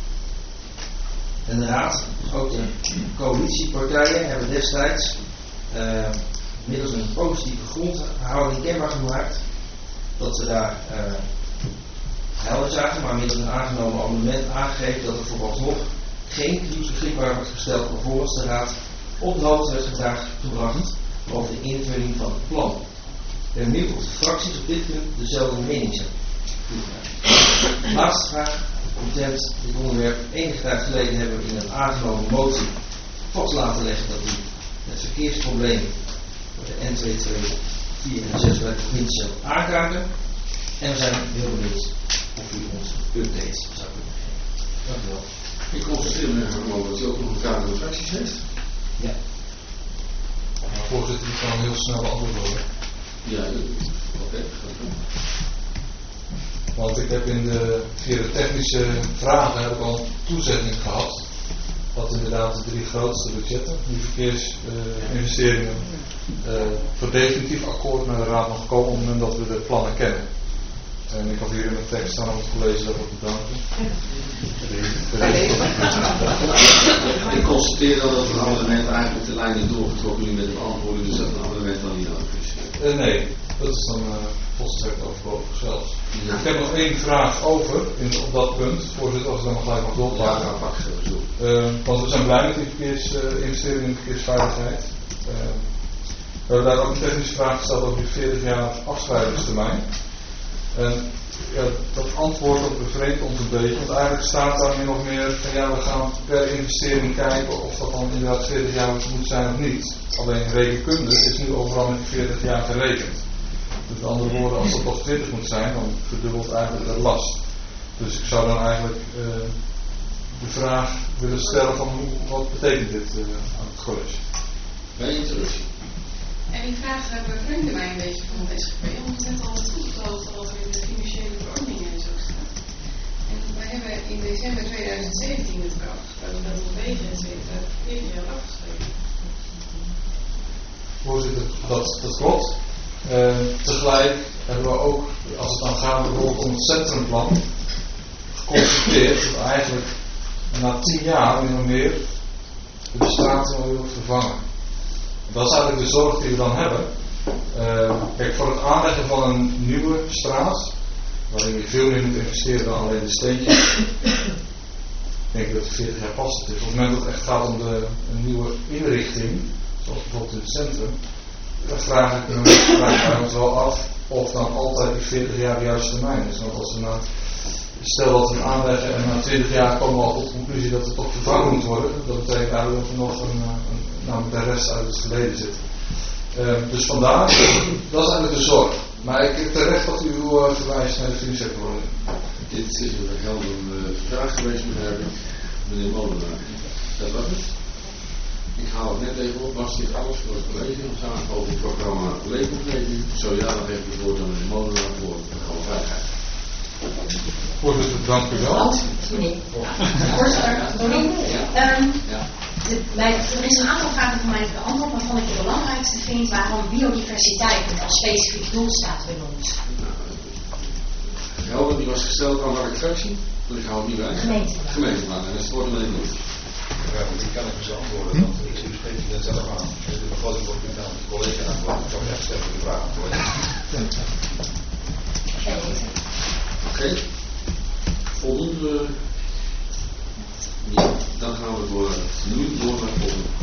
En de raad, ook de coalitiepartijen, hebben destijds middels een positieve grondhouding kenbaar gemaakt dat ze daar helder zagen, maar middels een aangenomen amendement aangegeven dat er vooralsnog geen krediet beschikbaar wordt gesteld alvorens de raad op de hoogte werd gebracht over de invulling van het plan. Ik ben benieuwd of de fracties op dit punt dezelfde mening zijn. Laatste vraag. Omtrent dit onderwerp enige tijd geleden hebben we in een aangenomen motie vast laten leggen dat u het verkeersprobleem voor de N224 en 6 bij de provincie zal aankaarten. En we zijn heel benieuwd of u ons een update zou kunnen geven. Dank u wel. Ik constateer meneer Vermogen dat u ook nog een vraag aan de fracties heeft. Ja. Nou, voorzitter, ik kan heel snel beantwoord worden. Ja, oké. Want ik heb via de technische vragen heb ik al een toezegging gehad. Dat inderdaad de 3 grootste budgetten, die En ik had hier in de tekst staan om het college daarvoor te danken. Ik constateer dat het amendement eigenlijk de lijn is doorgetrokken nu met de beantwoording, dus dat een amendement dan niet nodig is. Nee, dat is dan volstrekt overbodig zelfs. Ja. Ik heb nog één vraag over op dat punt, voorzitter, als ik dan gelijk mag doorpakken. Want we zijn blij met die investering in de verkeersveiligheid. We hebben daar ook een technische vraag gesteld over die 40 jaar afschrijvingstermijn. En dat antwoord dat bevreemdt ons een beetje, want eigenlijk staat daar min of meer van ja, we gaan per investering kijken of dat dan inderdaad 40 jaar moet zijn of niet. Alleen rekenkundig is nu overal met die 40 jaar gerekend. Dus met andere woorden, als dat toch 20 moet zijn, dan verdubbelt eigenlijk de last. Dus ik zou dan eigenlijk de vraag willen stellen van wat betekent dit aan het college? Bij interruptie. En die vraag bevreemde mij een beetje van het SGP, omdat het net al het toegetoond wat er in de financiële verordeningen en zo staat. En wij hebben in december 2017 met elkaar afgesproken dat we wegen en 40 jaar afgeschreven. Voorzitter, dat klopt. Tegelijk hebben we ook, als het dan gaat bijvoorbeeld om het centrumplan, geconstateerd dat eigenlijk na 10 jaar min of meer de straten wil vervangen. Dat is eigenlijk de zorg die we dan hebben. Kijk, voor het aanleggen van een nieuwe straat, waarin je veel meer moet investeren dan alleen de steentjes, denk ik dat het 40 jaar passend is. Op het moment dat het echt gaat om een nieuwe inrichting, zoals bijvoorbeeld in het centrum, dan vragen wij ons wel af of dan altijd die 40 jaar de juiste termijn is. Want als we stel dat we hem aanleggen en na 20 jaar komen we al tot de conclusie dat het toch vervangen moet worden, dat betekent eigenlijk dat we nog met de rest uit het verleden zitten. Dus vandaar, dat is eigenlijk de zorg. Maar ik terecht dat u verwijst naar de financiële verordening. Dit is een heldere vraag geweest, meneer Molenaar. Dat was het. Ik haal het net even op. Was dit alles voor het college zaken over het programma Leefomgeving? Zo ja, dan geef ik het woord aan meneer Molenaar voor het programma Veiligheid. Voorzitter, dank u wel. Voorzitter, er is een aantal vragen van mij beantwoord, waarvan ik de belangrijkste vind waarom biodiversiteit niet als specifiek doel staat benoemd. Helder, die was gesteld aan welke fractie? Dus ik hou het niet bij. Gemeenteraad. En dat is het woord aan meneer Bloed. Ja, die kan ik dus antwoorden, want u spreekt u net zelf aan. Dus de begroting wordt niet aan het college antwoorden. Ik zou echt stellen de vraag aan het college. Oké. Volgende. Ja, dan gaan we nu door naar het volgende.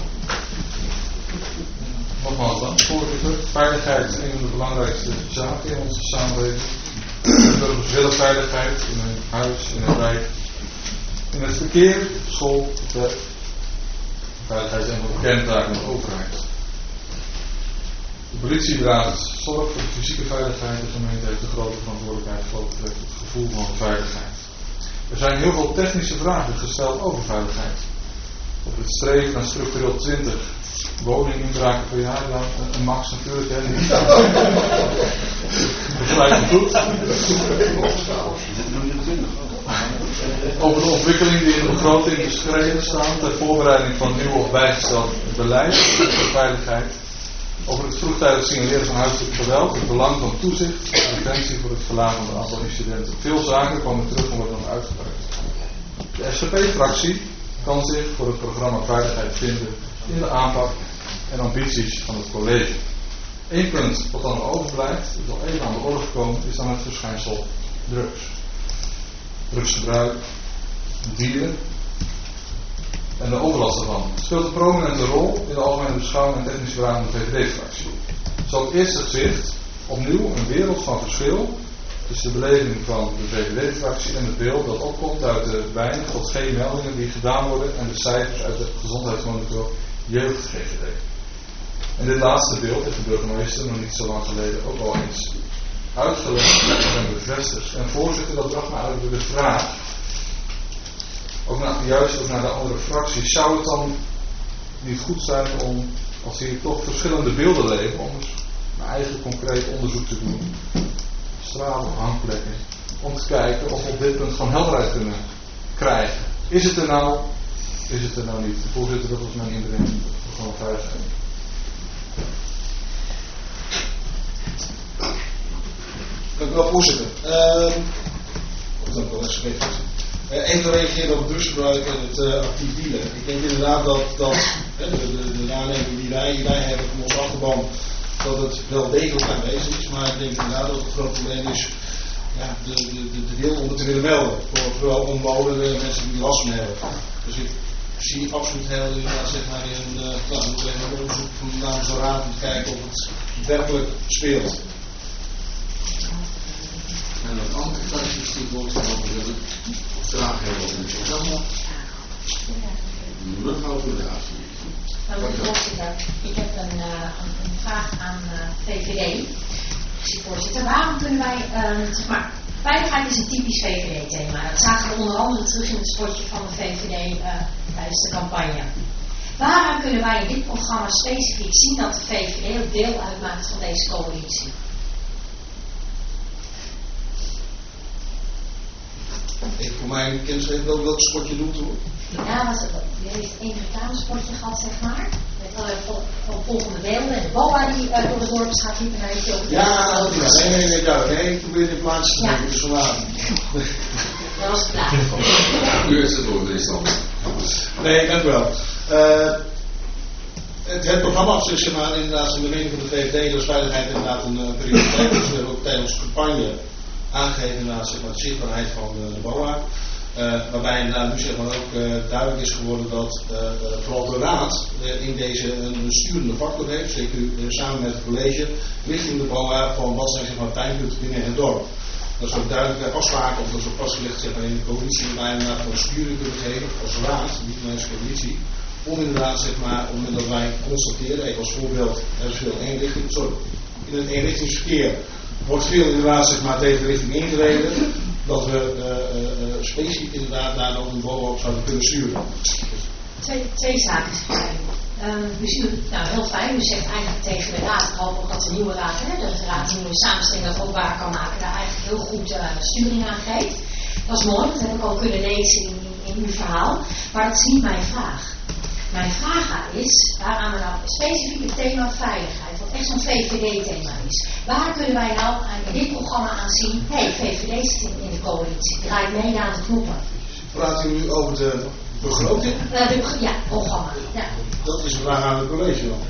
Nogmaals dan, voorzitter. Veiligheid is een van de belangrijkste zaken in onze samenleving. Burgers willen veiligheid in hun huis, in hun wijk, in het verkeer, school, het werk. Veiligheid is een van de kerntaken van de overheid. De politie draagt zorg voor de fysieke veiligheid. De gemeente heeft de grote verantwoordelijkheid voor het gevoel van veiligheid. Er zijn heel veel technische vragen gesteld over veiligheid. Op het streven naar structureel 20 woninginbraken per jaar, dan een max natuurlijk, hè. Begrijp je goed? Over de ontwikkelingen die in de begroting beschreven staan ter voorbereiding van nieuw of bijgesteld beleid voor veiligheid. Over het vroegtijdig signaleren van huiselijk geweld, het belang van toezicht, preventie voor het verlagen van het aantal incidenten. Veel zaken komen terug en worden dan uitgebreid. De SGP-fractie kan zich voor het programma Veiligheid vinden in de aanpak en ambities van het college. Eén punt wat dan overblijft, is al even aan de orde gekomen, is dan het verschijnsel drugs. Drugsgebruik, dieren en de overlast daarvan speelt een prominente rol in de algemene beschouwing en technische vragen van de VVD-fractie. Zo op het eerste gezicht opnieuw een wereld van verschil tussen de beleving van de VVD-fractie en het beeld dat opkomt uit de weinig tot geen meldingen die gedaan worden en de cijfers uit de gezondheidsmonitor jeugd GGD. En dit laatste beeld heeft de burgemeester nog niet zo lang geleden ook al eens uitgelegd en bevestigd. En voorzitter, dat bracht me eigenlijk door de vraag, ook naar de andere fracties, zou het dan niet goed zijn om, als hier toch verschillende beelden leven, om eens een eigen concreet onderzoek te doen, stralen, hangplekken, om te kijken of we op dit punt gewoon helderheid kunnen krijgen. Is het er nou niet? Voorzitter, dat was mijn inbreng. Gewoon veiligheid. u wel, voorzitter. Dank u wel, even reageren op het drugsgebruik en het actief dealen. Ik denk inderdaad dat de waarneming die wij hebben van onze achterban, dat het wel degelijk aanwezig is, maar ik denk inderdaad dat het groot probleem is de wil om het te willen melden. Vooral omwonenden, mensen die last van hebben. Dus ik zie absoluut heel inderdaad zeg maar een onderzoek namens de raad om te kijken of het werkelijk speelt. En dat andere kwesties die voorgesteld willen, vragen hebben op het programma. Mevrouw Verdaas. Voorzitter, ik heb een vraag aan VVD. Voorzitter, waarom kunnen wij, zeg maar, veiligheid is een typisch VVD-thema. Dat zagen we onder andere terug in het spotje van de VVD tijdens de campagne. Waarom kunnen wij in dit programma specifiek zien dat de VVD ook deel uitmaakt van deze coalitie? Ik voor mijn kennis weet wel welk spotje doet hoor. Ja, die heeft één reclamespotje gehad, zeg maar. Met allerlei volgende beelden. En de BOA die door de dorpsstraat liep en hij heeft ook... Nee, ik probeer dit plaatje te nemen, dus vandaag. Dat was klaar. Nu is het door, dit is dan. Nee, dank u wel. Het programma op zich, zeg maar, inderdaad, in de mening van de VVD, dus veiligheid inderdaad een prioriteit. Dus we hebben ook tijdens de campagne aangegeven, inderdaad, zeg maar, de zichtbaarheid van de BOA. Waarbij inderdaad nu zeg maar ook duidelijk is geworden dat vooral de raad in deze een sturende factor heeft, zeker samen met het college, richting de BOA van wat zijn zeg maar pijnpunten binnen het dorp. Dat is ook duidelijk afspraken, of dat is ook vastgelegd zeg maar, in de coalitie, waar wij inderdaad van sturing kunnen geven als raad, niet alleen als coalitie, om inderdaad zeg maar, op het moment dat wij constateren, even als voorbeeld, er is veel in het eenrichtingsverkeer wordt veel inderdaad zeg maar tegen de richting ingereden, dat we specifiek inderdaad daar dan een BOA op zouden kunnen sturen. Twee zaken zijn. Heel fijn, u zegt eigenlijk tegen de raad, ik hoop ook dat de nieuwe raad, de raad die nieuwe samenstelling dat ook waar kan maken, daar eigenlijk heel goed sturing aan geeft. Dat is mooi, dat heb ik al kunnen lezen in uw verhaal, maar dat is niet mijn vraag. Mijn vraag is, waaraan we nou specifiek het thema veiligheid, wat echt zo'n VVD-thema is. Waar kunnen wij nou in dit programma aan zien, VVD zit in de coalitie, draait mee aan de knoppen. Praat u nu over de begroting? Ja, programma. Ja. Dat is een vraag aan het college dan.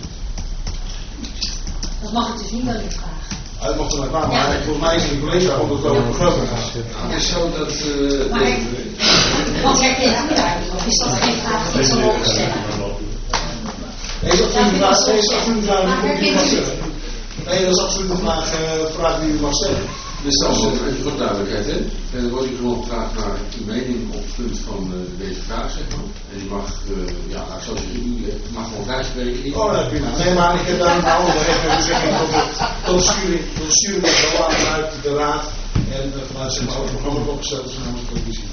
Dat mag ik dus niet aan u vragen. Het mocht er maar vragen, maar volgens mij is het een college waar het over de begroting gaat. Het is zo dat... Wat herkent u daar niet? Of is dat geen vraag die ik zou mogen stellen? Nee, dat is absoluut een vraag. Nee, dat is absoluut een vraag die u mag stellen. Dus dat is even voor duidelijkheid, hè? En dan wordt u gewoon gevraagd naar uw mening op het punt van deze vraag, zeg maar. En u mag, ik zou zeggen, u mag gewoon vrij spreken. Oh, nee, prima. Nee, maar ik heb daar een andere zeggen dat de sturing is wel vanuit de raad en vanuit zeg maar ook het programma opgesteld is namens de coalitie.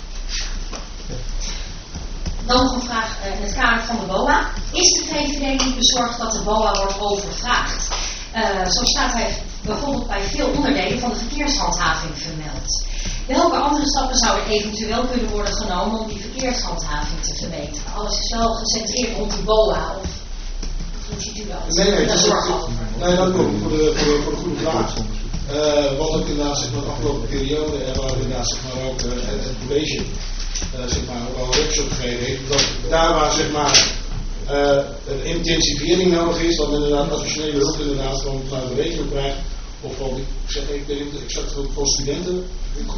Dan nog een vraag in het kader van de BOA. Is de VVD niet bezorgd dat de BOA wordt overvraagd? Zo staat hij bijvoorbeeld bij veel onderdelen van de verkeershandhaving vermeld. Welke andere stappen zouden eventueel kunnen worden genomen om die verkeershandhaving te verbeteren? Alles is wel gecentreerd rond de BOA, of hoe ziet u dat? Nee, dat klopt, voor de goede vraag. Wat ook inderdaad zeg maar, de afgelopen periode, en waar we inderdaad zeg maar, ook het college zeg maar, ook al een workshop gegeven heeft, dat daar waar zeg maar, een intensivering nodig is, dat inderdaad additionele hulp inderdaad van de regio krijgt, of van, ik weet niet exact van studenten,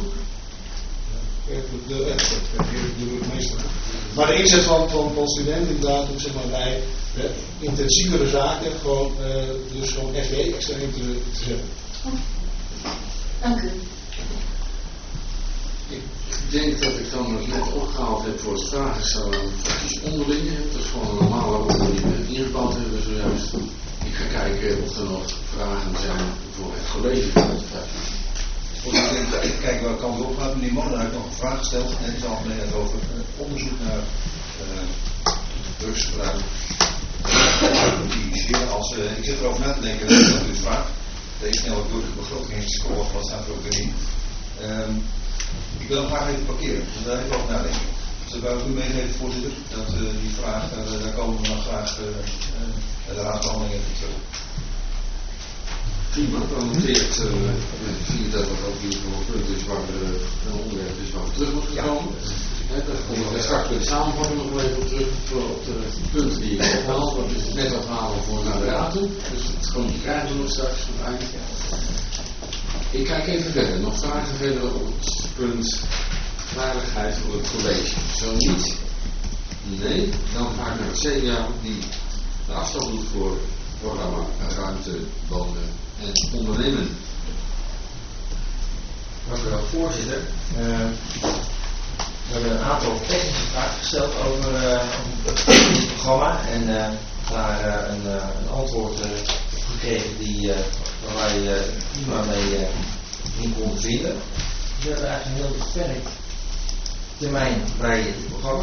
de burgemeester. Maar de inzet van studenten inderdaad, zeg maar, bij intensievere zaken, gewoon, dus gewoon FD extreem te zetten. Dank u. Ik denk dat ik dan het net opgehaald heb voor het vragenstellen praktisch onderling. Dat is gewoon een normale ronde die we ingebouwd hebben zojuist. Ik ga kijken of er nog vragen zijn voor het college. Ik kijk welke kant op gaat. Meneer Molenaar heeft nog een vraag gesteld. En die zal het over onderzoek naar drugsgebruik. Ik zit erover na te denken dat u het vraagt. Deze snel door de begrotingskomst, wat staat er ook weer in. Ik wil hem graag even parkeren, dus daar even over nadenken. Dus dat wou ik u meegeven, voorzitter, dat die vraag, daar komen we dan graag bij de raadsbehandeling even terug. prima. Dan noteert zie je dat het ook in ieder geval een punt is waar een onderwerp is waar we terug moeten komen. Daar kom ik straks bij de samenvatting nog even op terug op de punten die ik ophaal. Dat is het net ophalen voor naar de raad toe. Dus het gewoon die krijgen we nog straks aan het eind. Ik kijk even verder. Nog vragen verder op het punt veiligheid voor het college. Zo niet. Nee, dan ga ik naar het CDA die de afstand doet voor het programma Ruimte, Wonen en Ondernemen. Dank u wel, voorzitter. We hebben een aantal technische vragen gesteld over het programma en daar een antwoord gekregen waar wij prima mee in konden vinden. We hebben eigenlijk een heel beperkt termijn bij dit programma.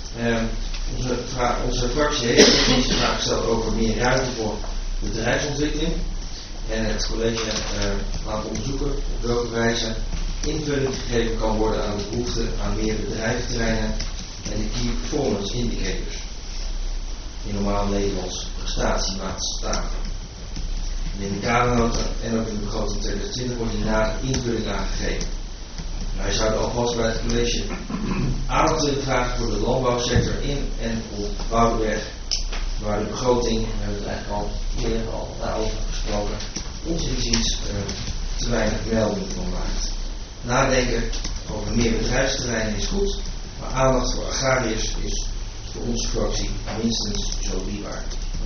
Onze fractie heeft een technische vraag gesteld over meer ruimte voor bedrijfsontwikkeling. En het college laat onderzoeken op welke wijze invulling gegeven kan worden aan de behoefte aan meer bedrijventerreinen en de key performance indicators. In normaal Nederlands prestatiemaatstaven. In de kadernota en ook in de begroting 2020 wordt hierna invulling aangegeven. Wij zouden alvast bij het college aandacht willen vragen voor de landbouwsector in en op Woudenberg, waar de begroting, we hebben het eigenlijk al eerder daarover gesproken, onze inziens te weinig melding van maakt. Nadenken over meer bedrijfsterreinen is goed, maar aandacht voor agrariërs is voor onze fractie minstens zo dierbaar.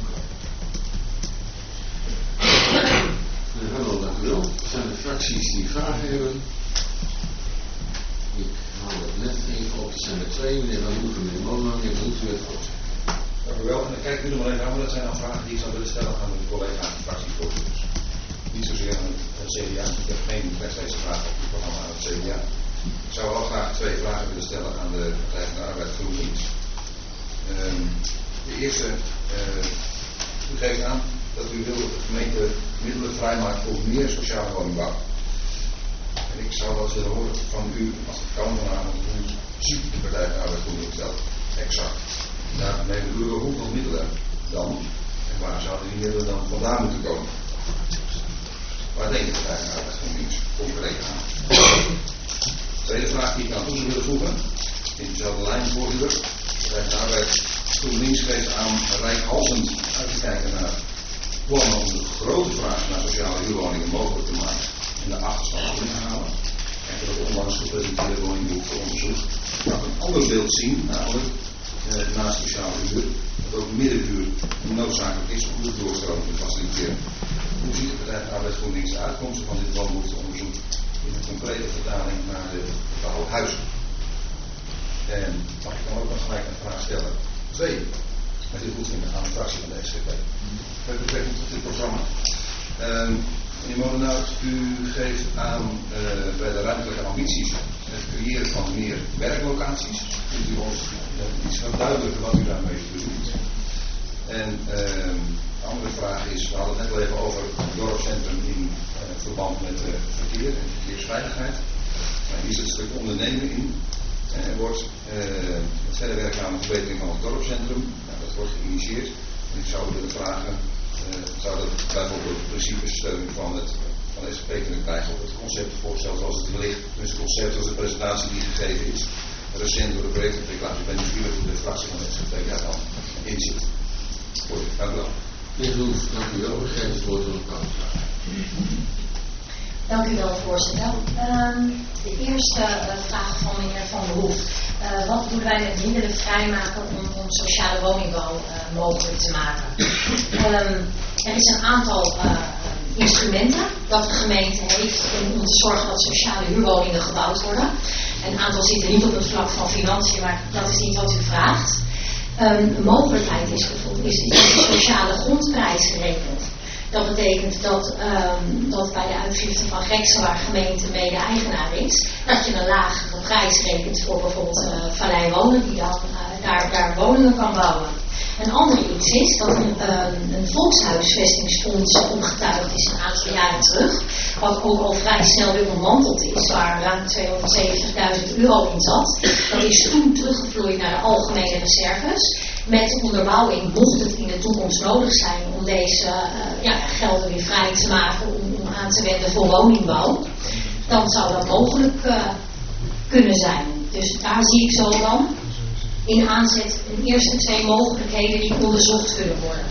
Hallo, dank u wel. Zijn er fracties die vragen hebben? Ik haal het net even op. Er zijn er twee. Meneer Van Hoeven, meneer Molenaar, meneer Van Hoeven, het woord. Dank u wel. En dan kijk ik nu nog maar even aan, maar dat zijn al vragen die ik zou willen stellen aan de collega's en fractievoorzitters. Niet zozeer aan het CDA. Ik heb geen rechtstreekse vragen op het programma aan het CDA. Ik zou wel graag twee vragen willen stellen aan de Partij van de Arbeid GroenLinks. De eerste, u geeft aan dat u wil dat de gemeente middelen vrijmaakt voor meer sociale woningbouw. En ik zou wel eens willen horen van u, als het kan vanavond, hoe ziet de Partij van de Arbeid GroenLinks dat exact? Daarmee bedoelen we hoeveel middelen dan en waar zouden die middelen dan vandaan moeten komen? Waar denkt de Partij van de Arbeid GroenLinks concreet aan? Tweede vraag die ik aan toe zou willen voegen, in dezelfde lijn, voorzitter. De Partij van de Arbeid GroenLinks geeft aan reikhalzend uit te kijken naar plannen om de grote vraag naar sociale huurwoningen mogelijk te maken en de achterstand in te halen. En voor het onlangs gepresenteerde woningbehoefteonderzoek laat een ander beeld zien, namelijk naast sociale huur, dat ook middenhuur noodzakelijk is om de doorstroming te faciliteren. Hoe ziet de Partij van de Arbeid GroenLinks de uitkomsten van dit woonbehoefteonderzoek in een concrete vertaling naar de gebouwde huizen? En mag ik dan ook nog gelijk een vraag stellen? 2. Met u goed vinden aan de fractie van de SGP. Met betrekking tot dit programma. Meneer Molenaar, u geeft aan bij de ruimtelijke ambities het creëren van meer werklocaties. Kunt u ons iets gaan duidelijker wat u daarmee bedoelt? En de andere vraag is, we hadden het net al even over het dorpscentrum in verband met verkeer en verkeersveiligheid. Hier zit een stuk ondernemen in. Er wordt het verder werken aan de verbetering van het dorpscentrum. Nou, dat wordt geïnitieerd. En ik zou willen vragen, zou dat bijvoorbeeld het principe steun van de SGP kunnen krijgen op het conceptvoorstel zoals het ligt. Dus het concept zoals de presentatie die gegeven is. Recent door de projectontwikkelaars. Ik ben nieuwsgierig hoe de fractie van de SGP daar dan in zit. Goed, dank u wel. Meneer Hoef, dank u wel. Ik geef het woord aan de Kamer. Dank u wel, voorzitter. De eerste vraag van meneer Van der Hoef. Wat moeten wij met middelen vrijmaken om sociale woningbouw mogelijk te maken? Er is een aantal instrumenten dat de gemeente heeft om te zorgen dat sociale huurwoningen gebouwd worden. Een aantal zitten niet op het vlak van financiën, maar dat is niet wat u vraagt. Een mogelijkheid is bijvoorbeeld de sociale grondprijs gerekend. Dat betekent dat bij de uitgifte van Geksen, waar gemeente mede-eigenaar is, dat je een lagere prijs rekent voor bijvoorbeeld Vallei Wonen, die dan daar woningen kan bouwen. Een ander iets is dat een volkshuisvestingsfonds opgetuigd is een aantal jaren terug, wat ook al vrij snel weer bemanteld is, waar ruim €270.000 in zat. Dat is toen teruggevloeid naar de algemene reserves. met de onderbouwing, mocht het in de toekomst nodig zijn om deze gelden weer vrij te maken om aan te wenden voor woningbouw, dan zou dat mogelijk kunnen zijn. Dus daar zie ik zo dan in aanzet een eerste 2 mogelijkheden die onderzocht kunnen worden.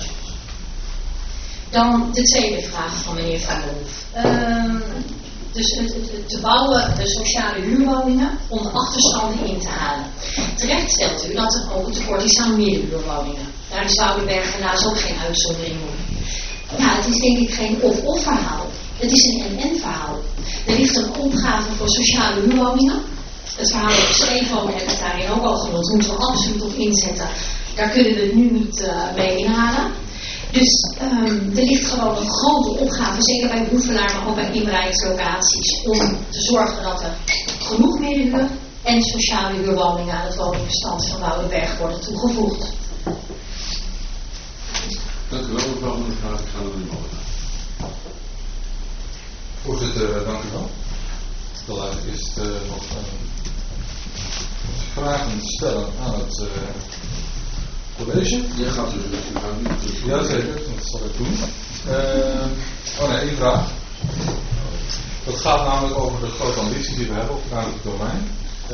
Dan de tweede vraag van meneer Van der Hoef. Dus het te bouwen, de sociale huurwoningen, om de achterstanden in te halen. Terecht stelt u dat er ook een tekort is aan middenhuurwoningen. Daar is Woudenberg helaas ook geen uitzondering op. Ja, het is denk ik geen of-of verhaal. Het is een en-en verhaal. Er ligt een opgave voor sociale huurwoningen. Het verhaal over Stefan heb ik daarin ook al genoemd. Moeten we absoluut op inzetten. Daar kunnen we het nu niet mee inhalen. Dus er ligt gewoon een grote opgave, zeker bij Boevelaar, maar ook bij inbreidingslocaties, om te zorgen dat er genoeg middenhuur en sociale huurwoningen aan het woningbestand van Woudenberg worden toegevoegd. Dank u wel, mevrouw van der Graaf. Ik ga naar meneer Molenaar. Voorzitter, dank u wel. Ik wil eigenlijk eerst nog vragen stellen aan het college. Jij gaat dus niet. Ja, zeker, dat zal ik doen. Één vraag. Dat gaat namelijk over de grote ambities die we hebben op het ruimtelijk domein.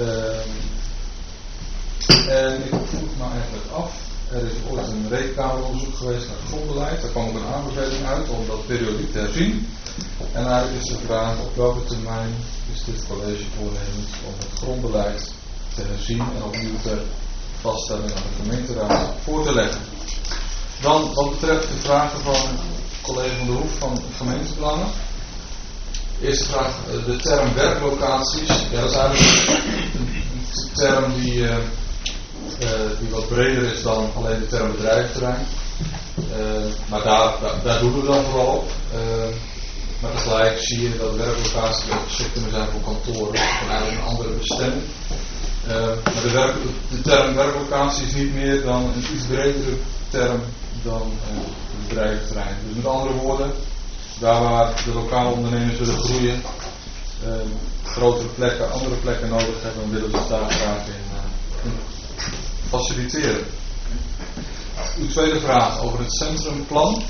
En ik vroeg me eigenlijk af, er is ooit een rekenkameronderzoek geweest naar het grondbeleid. Daar kwam ook een aanbeveling uit om dat periodiek te herzien. En eigenlijk is de vraag op welke termijn is dit college voornemens om het grondbeleid te herzien en opnieuw te vaststellen aan de gemeenteraad voor te leggen. Dan wat betreft de vragen van collega Van der Hoef van gemeenteplannen. Eerste vraag, de term werklocaties. Ja, dat is eigenlijk een term die wat breder is dan alleen de term bedrijventerrein. Maar daar doen we dan vooral op. Maar tegelijk zie je dat werklocaties ook geschikt kunnen zijn voor kantoren of eigenlijk een andere bestemming. Maar de term werklocatie is niet meer dan een iets bredere term dan het bedrijventerrein. Dus met andere woorden, daar waar de lokale ondernemers willen groeien, grotere plekken, andere plekken nodig hebben, willen ze daar graag in faciliteren. Uw tweede vraag over het centrumplan.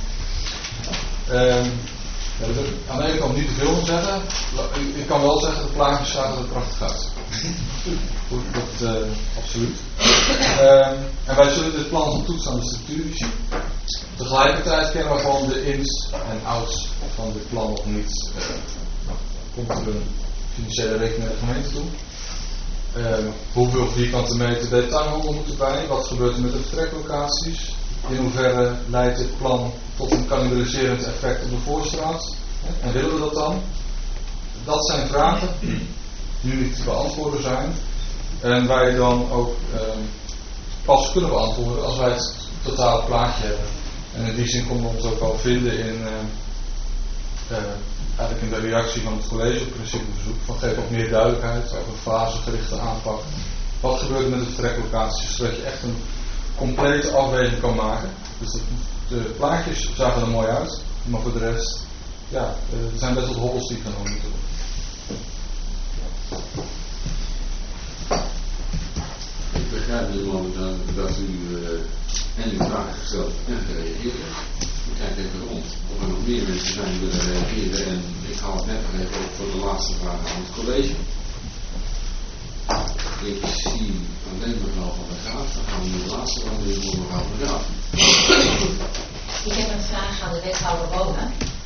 Aan de ene kant niet te veel om zeggen. Ik kan wel zeggen, de plaatjes zagen er prachtig uit. Goed, dat absoluut. En wij zullen dit plan gaan toetsen aan de structuurvisie. Tegelijkertijd kennen we van de ins en outs van dit plan nog niet. Komt er een financiële rekening naar de gemeente toe? Hoeveel vierkante meter detailhandel moet erbij? Wat gebeurt er met de vertreklocaties? In hoeverre leidt dit plan tot een cannibaliserend effect op de Voorstraat? En willen we dat dan? Dat zijn vragen die nu niet te beantwoorden zijn. En wij dan ook pas kunnen beantwoorden als wij het totale plaatje hebben. En in die zin konden we ons ook al vinden eigenlijk in de reactie van het college op principeverzoek. Van geef ook meer duidelijkheid over fasegerichte aanpak. Wat gebeurt er met de vertreklocaties, zodat je echt een complete afweging kan maken. Dus de plaatjes zagen er mooi uit, maar voor de rest, er zijn best wat hobbels die genomen moeten worden. Ik begrijp nu dat u en uw vragen gesteld en gereageerd heeft. Ik kijk even rond of er nog meer mensen zijn die willen reageren en ik hou het net nog even op voor de laatste vraag aan het college. Ik zie alleen mevrouw Van der Graaf, dan gaan we nu de laatste van de mevrouw Van der Graaf. Ik heb een vraag aan de wethouder wonen.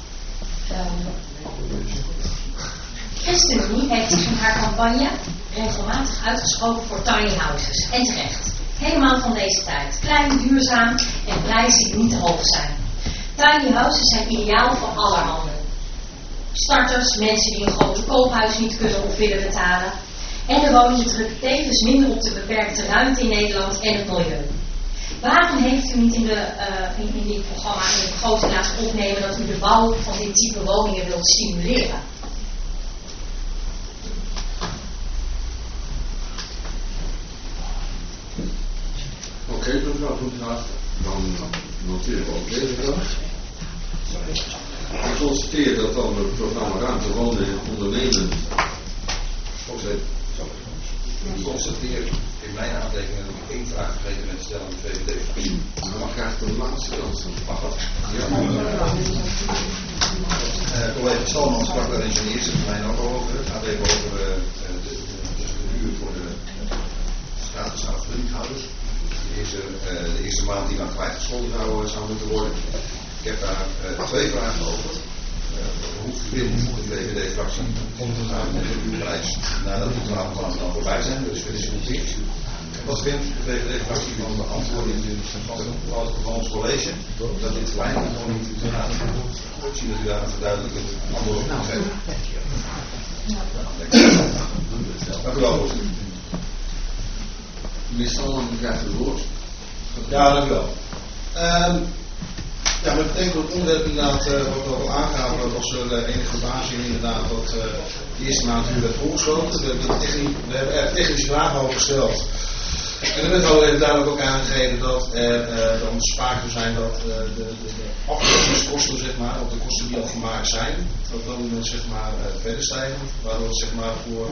ChristenUnie heeft zich in haar campagne regelmatig uitgesproken voor tiny houses. En terecht. Helemaal van deze tijd. Klein, duurzaam en prijzen die niet te hoog zijn. Tiny houses zijn ideaal voor allerhande. Starters, mensen die een grote koophuis niet kunnen of willen betalen. En de woningen drukken tevens minder op de beperkte ruimte in Nederland en het milieu. Waarom heeft u niet in dit programma, in de begroting laten opnemen dat u de bouw van dit type woningen wilt stimuleren? Oké, mevrouw Van der Graaf, dan noteren we ook deze vraag. Ik constateer dat dan het programma Ruimte Wonen en Ondernemen Ik constateer in mijn aantekeningen dat ik 1 vraag vergeten ben te stellen aan de VVD-fractie. Dan mag graag de laatste kans. Mag dat? Ja. Collega Stalman sprak daar in zijn eerste termijn ook al over. Het gaat even over de huur voor de statusstaande vergunninghouders. De eerste maand die dan kwijtgescholden zou moeten worden. Ik heb daar 2 vragen over. Hoe veel moet de VVD-fractie omgaan met de huurprijs nadat die 12 maanden dan voorbij zijn? Dus gediscuteerd. Wat vindt de VVD-fractie van de antwoorden van ons college dat dit klein gewoon niet te gaan? Ik zie dat u daar een verduidelijkend antwoord op kan geven. Dank u wel, voorzitter. Meneer Stalman, u krijgt het woord. Ja, dank u wel. Ja, met betrekking tot het onderwerp inderdaad wordt ook al aangehaald dat was enige verbazing inderdaad dat de eerste maand huur werd voorgeschoten. We hebben er technische vragen over gesteld. En de wethouder heeft duidelijk ook aangegeven dat er dan sprake zou zijn dat de aflossingskosten, zeg maar, of de kosten die al gemaakt zijn, dat dan zeg maar verder stijgen. Waardoor het zeg maar voor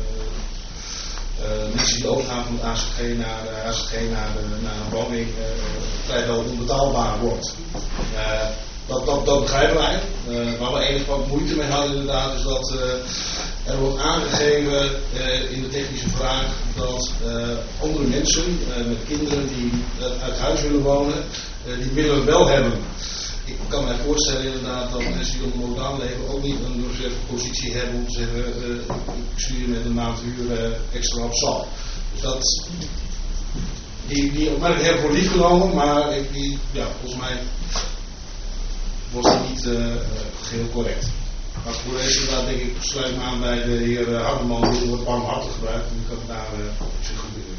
mensen die overgaan van het AZG naar een woning vrijwel onbetaalbaar wordt. Dat begrijpen wij. Waar we enige wat moeite mee hadden inderdaad is dat er wordt aangegeven in de technische vraag dat andere mensen met kinderen die uit huis willen wonen, die middelen wel hebben. Ik kan mij voorstellen inderdaad dat mensen die onder modaan leven ook niet een positie hebben om te zeggen ik stuur je met een maand huur extra op stap. Dus dat die opmerking hebben we voor lief genomen, maar volgens mij was het niet geheel correct. Maar voor deze inderdaad denk ik sluit me aan bij de heer Hardeman die het woord barmhartig gebruikt en ik kan het daar zich goed in doen.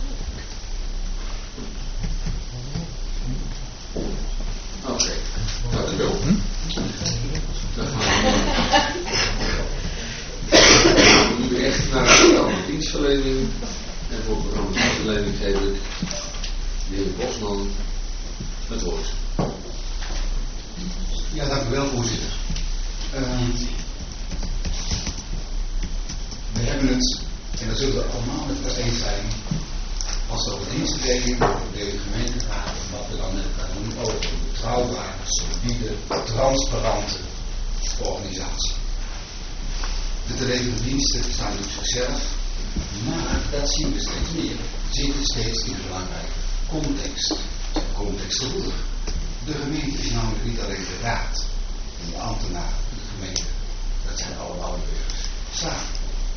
Oké, dank u wel. Dan gaan we nu echt naar de dienstverlening. En voor het programma dienstverlening geef ik de heer Bosman het woord. Ja, dank u wel, voorzitter. We hebben het, en daar zullen we allemaal met elkaar eens zijn, als het over dienstverlening de gemeente gaat, wat we dan met elkaar doen, over een betrouwbare, solide, transparante organisatie. De te leveren diensten staan op zichzelf, maar dat zien we steeds meer. Zitten steeds in een belangrijke context. Contextgevoelig. De gemeente is namelijk niet alleen de raad en de ambtenaren van de gemeente. Dat zijn allemaal burgers. Samen.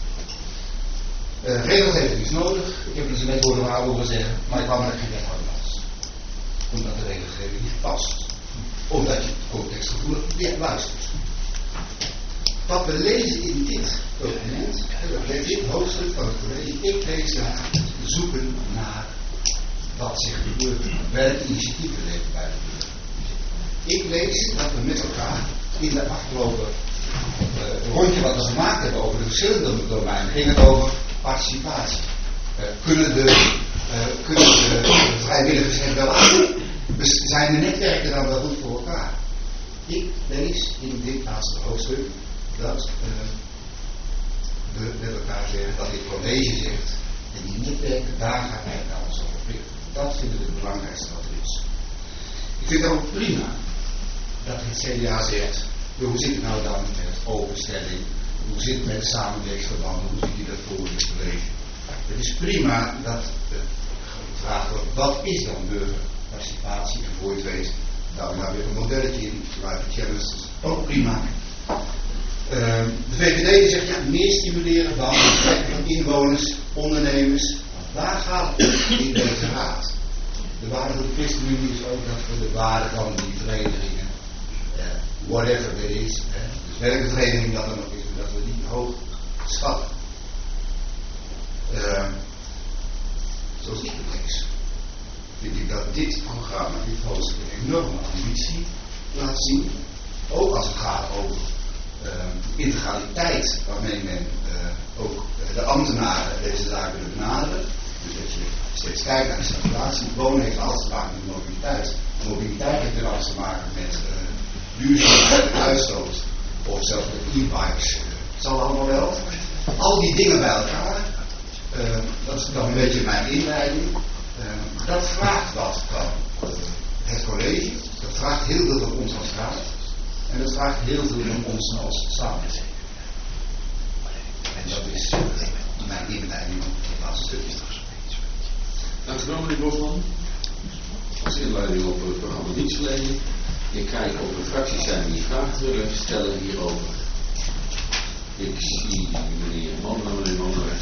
Regelgeving is nodig. Ik heb het net horen zeggen, maar ik kwam er geen wethouder was. Omdat de regelgeving niet past. Omdat je contextgevoelig luistert. Wat we lezen in dit document, dit hoofdstuk van het college, ik lees daar zoeken naar wat zich gebeurt, welke initiatieven leven bij de burger. Ik lees dat we met elkaar in de afgelopen rondje wat we gemaakt hebben over de verschillende domeinen, ging het over participatie. Kunnen de vrijwilligers er wel aan? Zijn de netwerken dan wel goed voor elkaar? Ik lees in dit laatste hoofdstuk dat we met elkaar zeggen dat dit college zegt en die netwerken, daar gaan wij naar ons over verplichten. Dat vinden we het belangrijkste wat er is. Ik vind het ook prima dat het CDA zegt, hoe zit het nou dan met openstelling, hoe zit het met samenwerkingsverbanden, hoe ziet die dat voor in het college. Het is prima dat gevraagd wordt, wat is dan burgerparticipatie en voor je het weet, daar maar weer een modelletje in, vanuit de challenge, dat is ook prima. De VVD zegt ja, meer stimuleren van inwoners, ondernemers. Waar gaat het in deze raad? De waarde van de ChristenUnie is ook dat we de waarde van die verenigingen, whatever it is, dus welke vereniging dat dan ook is, dat we die hoog schatten. Zoals ik het lees, vind ik dat dit programma, dit hoofdstuk, een enorme ambitie laat zien. Ook als het gaat over integraliteit waarmee men ook de ambtenaren deze zaken willen benaderen. Dus dat je steeds kijkt naar de circulatie. Wonen heeft alles te maken met mobiliteit. Mobiliteit heeft er alles te maken met duurzaamheid, uitstoot of zelfs met e-bikes. Het zal allemaal wel. Al die dingen bij elkaar dat is nog een beetje mijn inleiding. Dat vraagt wat van het college. Dat vraagt heel veel van ons als raad. En dat vraagt heel veel van ons als samenleving. En dat is mijn inleiding op het laatste stukje. Dank u wel, meneer Bosman. Als inleiding op het programma dienstverlening. Ik kijk of de fracties zijn die vragen willen stellen hierover. Ik zie meneer Manrecht.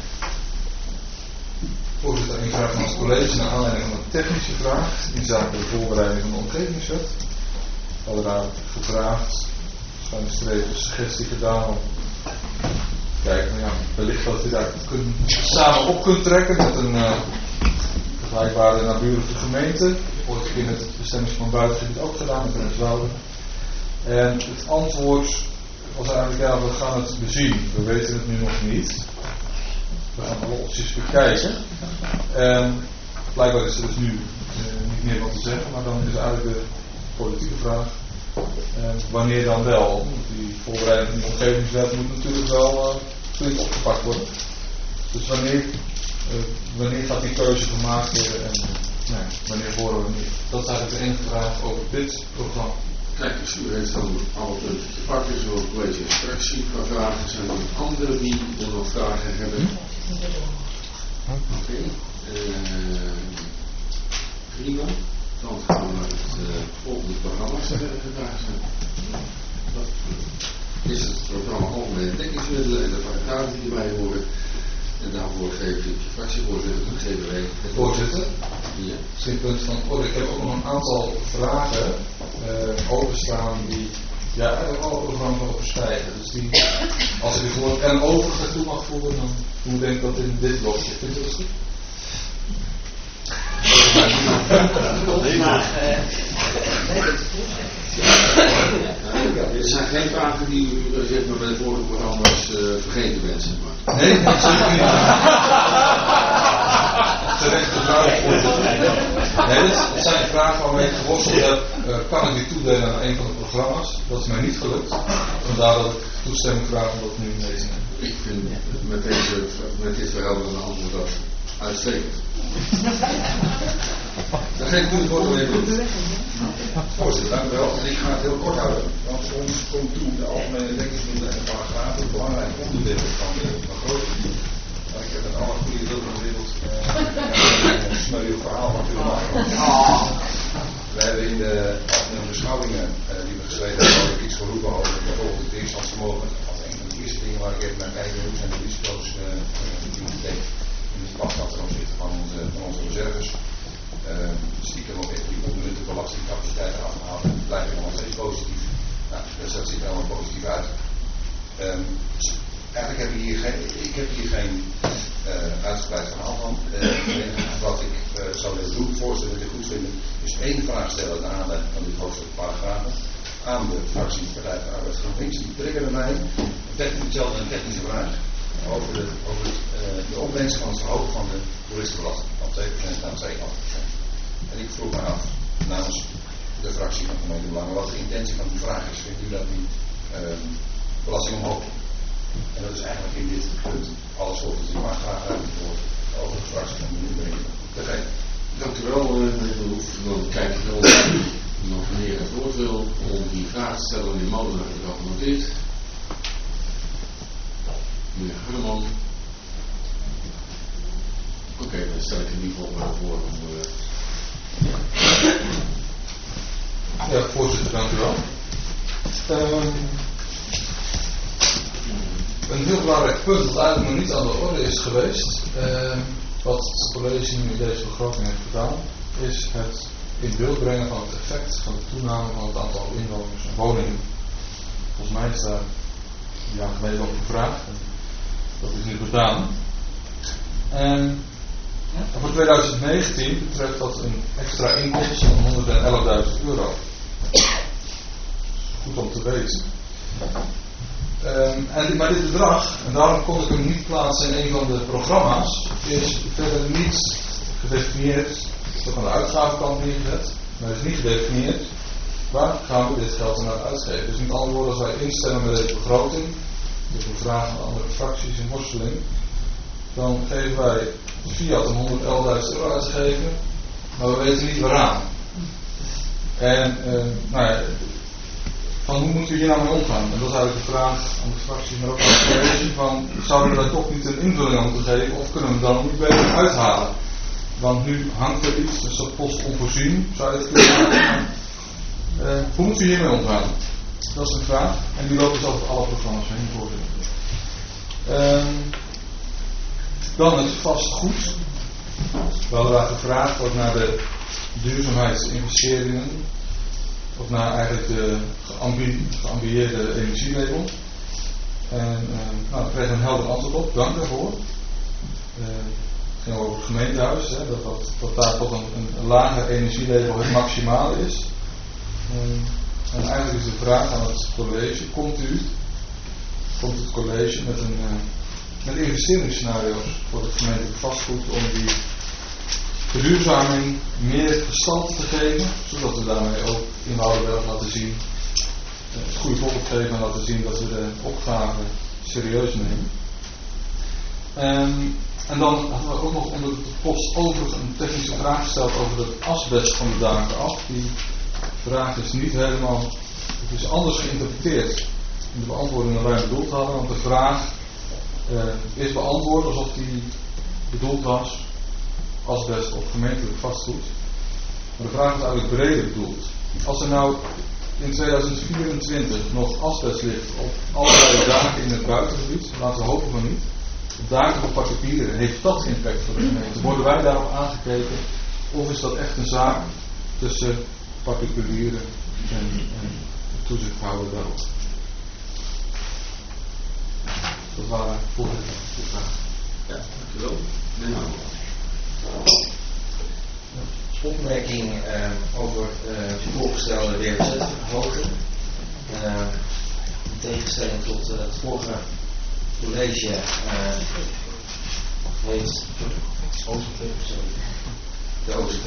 Voorzitter, een vraag van het college naar aanleiding van een technische vraag in zaken de voorbereiding van de omgevingswet. We hadden daar gevraagd, schuinstrepen, suggestie gedaan om kijken, wellicht dat je daar samen op kunt trekken met een vergelijkbare naburige gemeente. Ooit in het bestemmingsplan buitengebied ook gedaan met Renswoude. En het antwoord was eigenlijk, we gaan het bezien. We weten het nu nog niet. We gaan alle opties bekijken. En blijkbaar is er dus nu niet meer wat te zeggen, maar dan is eigenlijk de politieke vraag. Wanneer dan wel? Die voorbereiding van die omgevingswet moet natuurlijk wel flink opgepakt worden. Dus wanneer gaat die keuze gemaakt worden en wanneer horen we niet? Dat is eigenlijk de enige vraag over dit programma. Kijk, dus u heeft dan alle punten te pakken, zowel het college als fractie. Qua vragen zijn er anderen die er nog vragen hebben. Oké. Prima. Dan gaan we naar het volgende programma. Dat is het programma Algemene Dekkingsmiddelen en de paragrafen die erbij horen. En daarvoor geef ik de fractievoorzitter de GBW. Voorzitter? Ja. Misschien punt van orde. Ik heb ook nog een aantal vragen openstaan die eigenlijk alle programma's overstijgen. Dus die, als ik het woord en overige toe mag voeren, dan moet ik dat in dit blokje. Vindt u dat goed? Er zijn geen vragen die u zeg maar, bij de vorige programma's vergeten bent, zeg maar. Nee, zeker niet. Terechte vraag, voorzitter. Nee, dit zijn vragen waarmee ik geworsteld heb. Kan ik die toedelen aan een van de programma's? Dat is mij niet gelukt. Vandaar dat ik toestemming vraag om dat nu mee te nemen. Ik vind met dit verhelderende antwoord dat uitstekend. Dan geef ik nu het woord aan even. Voorzitter, dank u wel. En ik ga het heel kort houden. Want ons komt toe de algemene dekkingsmiddelen en de paragrafen belangrijk onderdeel van groot. Maar ik heb met alle goede wil van de wereld een smeuïg verhaal natuurlijk maken. We hebben in de algemene beschouwingen die we geschreven hebben ook iets geroepen over bijvoorbeeld het weerstandsvermogen. Als een van de eerste dingen waar ik even naar kijk, hoe zijn de risico's die we denken in het pad ten opzichte van onze reserves. Stiekem ook echt die onbenutte belastingcapaciteit eraf te halen. Dat blijft nog steeds positief. Nou, dus dat ziet er allemaal positief uit. Eigenlijk heb ik hier geen uitgebreid verhaal van. Wat ik zou willen doen, voorzitter, dat ik goed vind, is één vraag stellen naar aanleiding van dit hoofdstuk paragrafen aan de fractie Partij van Arbeid GroenLinks. Die triggerde mij een technische vraag over de opbrengst van het verhogen van de toeristenbelasting van 2% naar 2,5%. En ik vroeg me af, namens de fractie van Gemeente Belangen, wat de intentie van die vraag is. Vindt u dat die belasting omhoog? En dat is eigenlijk in dit punt alles wat ik maar graag uit het woord over de fractie van de brengen te geven. Dank u wel, meneer De Hoef. Dan kijk ik wel nog meer het woord wil om die vraag te stellen. Meneer Molenaar heeft het al genoteerd. Meneer Hardeman. Oké, dan stel ik in ieder geval maar voor om... Ja, voorzitter, dank u wel. Een heel belangrijk punt dat eigenlijk nog niet aan de orde is geweest, wat het college nu in deze begroting heeft gedaan, is het in beeld brengen van het effect van de toename van het aantal inwoners en woningen. Volgens mij is daar een jaar geleden over gevraagd en dat is nu gedaan. Voor 2019 betreft dat een extra inkomsten van €111.000. Goed om te weten. Maar dit bedrag, en daarom kon ik hem niet plaatsen in een van de programma's, is verder niet gedefinieerd. Het is ook aan de uitgavenkant neergezet, maar het is niet gedefinieerd waar gaan we dit geld dan naar uitgeven. Dus met andere woorden, als wij instemmen met deze begroting, dus we vragen aan andere fracties in worsteling, dan geven wij Fiat om €111.000 uit te geven, maar we weten niet waaraan. En van hoe moeten we hier nou mee omgaan? En dat is eigenlijk de vraag aan de fractie, maar ook aan het college, van zouden we daar toch niet een invulling aan moeten geven of kunnen we het dan niet beter uithalen? Want nu hangt er iets, een soort post onvoorzien, zou je het kunnen maken. Hoe moeten we hiermee omgaan? Dat is een vraag. En die loopt dus over alle programma's heen, voorzitter. Dan het vastgoed. We hadden daar gevraagd ook naar de duurzaamheidsinvesteringen. Of naar eigenlijk de geambieerde energielabel. En daar kreeg een helder antwoord op. Dank daarvoor. Het ging over het gemeentehuis. Hè, dat daar toch een lager energielabel het maximale is. En eigenlijk is de vraag aan het college, komt het college met investeringsscenario's voor het gemeentelijk vastgoed om die verduurzaming meer gestalte te geven, zodat we daarmee ook in Woudenberg laten zien, het goede voorbeeld geven en laten zien dat we de opgave serieus nemen. En dan hadden we ook nog onder de post overigens een technische vraag gesteld over het asbest van de daken af. Die vraag is niet helemaal, het is anders geïnterpreteerd in de beantwoording dan wij bedoeld hadden, want de vraag is beantwoord alsof die bedoeld was, asbest op gemeentelijk vastgoed. Maar de vraag is eigenlijk breder bedoeld. Als er nou in 2024 nog asbest ligt op allerlei daken in het buitengebied, laten we hopen van niet, op daken van particulieren, heeft dat impact voor de gemeente? Worden wij daarop aangekeken of is dat echt een zaak tussen particulieren en toezichthouder daarop? Dat waren voorzitter de vragen. Ja, dankjewel. Opmerking over de voorgestelde WOZ-verhoging. In tegenstelling tot het vorige college heeft de OCP.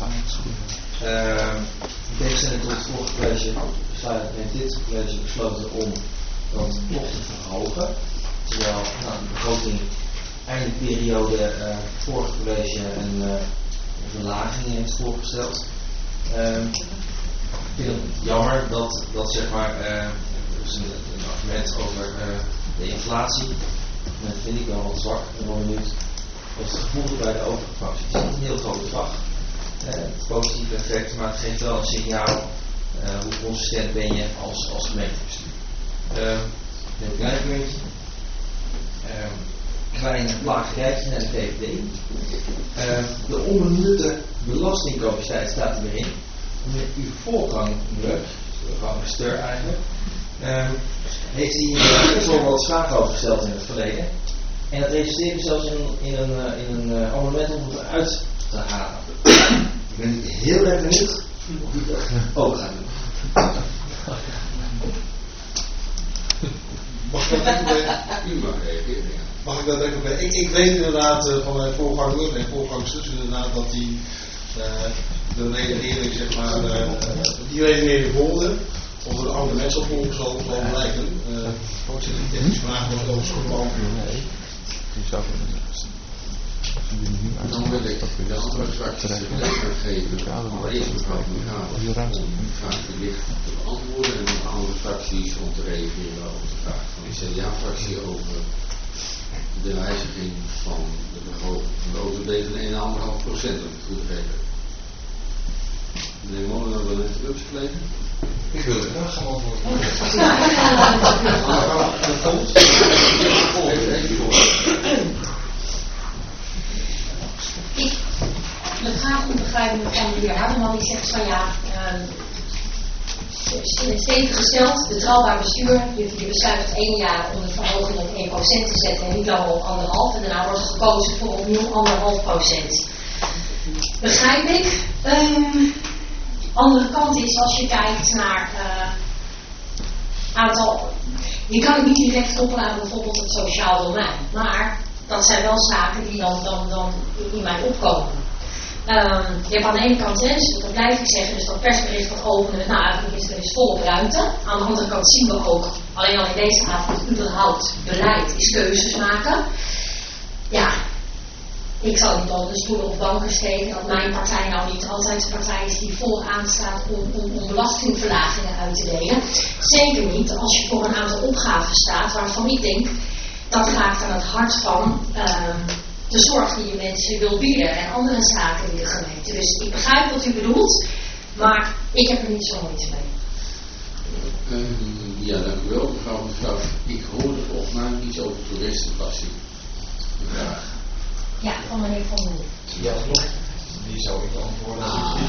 In tegenstelling tot het vorige college heeft dit college besloten om dat toch te verhogen. Terwijl de begroting eindperiode vorige college een verlaging heeft voorgesteld. Ik vind het jammer dat zeg maar, er is een argument over de inflatie. Dat vind ik wel wat zwak. Ik ben wel benieuwd wat het gevoel bij de overige fracties. Het is niet een heel groot bedrag. Het positieve effect, maar het geeft wel een signaal hoe consistent ben je als gemeentebestuur. Een klein puntje. Klein plagerijtje naar de VVD. De onbenutte belastingcapaciteit staat er weer in. Uw voorganger, de gangster eigenlijk, heeft hij best wel wat vragen over gesteld in het verleden. En dat resulteert zelfs in een amendement om het eruit te halen. Ik ben heel erg benieuwd of u dat ook gaat doen. Mag ik dat even bij? Ik weet inderdaad van mijn voorganger en voorgangsters inderdaad dat die de redenering zeg maar die redenering volgde. Of er de oude mensen opvolgen zal blijken. Voorzitter, die technische vraag was over schoolbank. Dan wil ik de andere fracties geven. Allereerst mevrouw Mugave om de vraag wellicht te beantwoorden en de andere fracties om te reageren op de vraag van de CDA-fractie over de wijziging van de begroting van de OZB van 1,5%, als ik het goed begrepen. Meneer Molenaar wil een interruptie plegen? Ik wil het graag gaan antwoorden. Ik wil graag goed begrijpen van de heer Hardeman die zegt van ja, stevig gesteld, betrouwbaar bestuur, je besluit het 1 jaar om de verhoging op 1% te zetten en niet langer op 1,5% en daarna wordt er gekozen voor opnieuw 1,5%. Begrijp ik. Andere kant is als je kijkt naar aantal, je kan het niet direct koppelen aan bijvoorbeeld het sociaal domein, maar dat zijn wel zaken die dan in mij opkomen. Je hebt aan de ene kant, dus dat blijf ik zeggen, dus dat persbericht wat openen, nou eigenlijk is er volop ruimte. Aan de andere kant zien we ook, alleen al in deze avond, überhaupt beleid is keuzes maken. ja, ik zal niet onder de stoelen of banken steken dat mijn partij nou niet altijd de partij is die vooraan staat om belastingverlagingen uit te delen. Zeker niet als je voor een aantal opgaven staat waarvan ik denk dat raakt aan het hart van de zorg die je mensen wil bieden en andere zaken die de gemeente. Dus ik begrijp wat u bedoelt, maar ik heb er niet zo moeite mee. Ja, dank u wel, mevrouw. Ik hoorde volgens mij iets over toeristenbelasting. Graag. Ja, van meneer Van Moer. Ja, klopt. Die zou ik beantwoorden.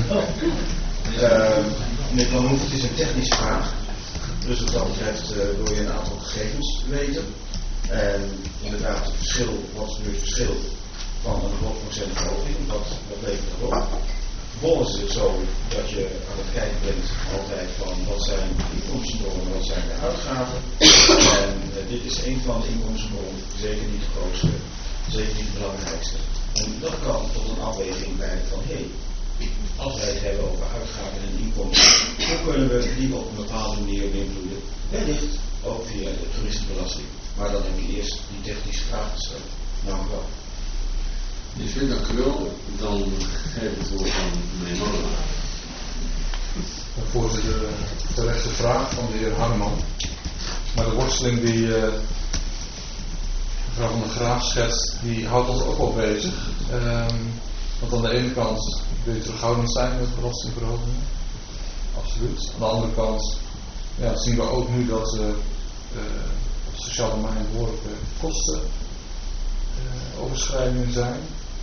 Meneer Van Hoef, het is een technische vraag. Dus wat dat betreft wil je een aantal gegevens weten. En inderdaad, het verschil, wat is nu het verschil van een half procent verhoging? Wat levert dat op? Vervolgens is het zo dat je aan het kijken bent altijd van wat zijn de inkomstenbronnen, wat zijn de uitgaven. En dit is een van de inkomstenbronnen, zeker niet de grootste, zeker niet de belangrijkste. En dat kan tot een afweging leiden van als wij het hebben over uitgaven en inkomsten, hoe kunnen we die op een bepaalde manier beïnvloeden? Wellicht ook via de toeristenbelasting. Maar dan heb je eerst die technische vraag gesteld. Nou wel. Dus dank u wel. Dan geef ik het woord aan meneer Molenaar. Voorzitter, terechte vraag van de heer Harman. Maar de worsteling die mevrouw Van der Graaf schetst, die houdt ons ook wel bezig. Want aan de ene kant wil je terughoudend zijn met belastingverhogingen. Absoluut. Aan de andere kant zien we ook nu dat op het sociaal domein behoorlijke kostenoverschrijdingen zijn.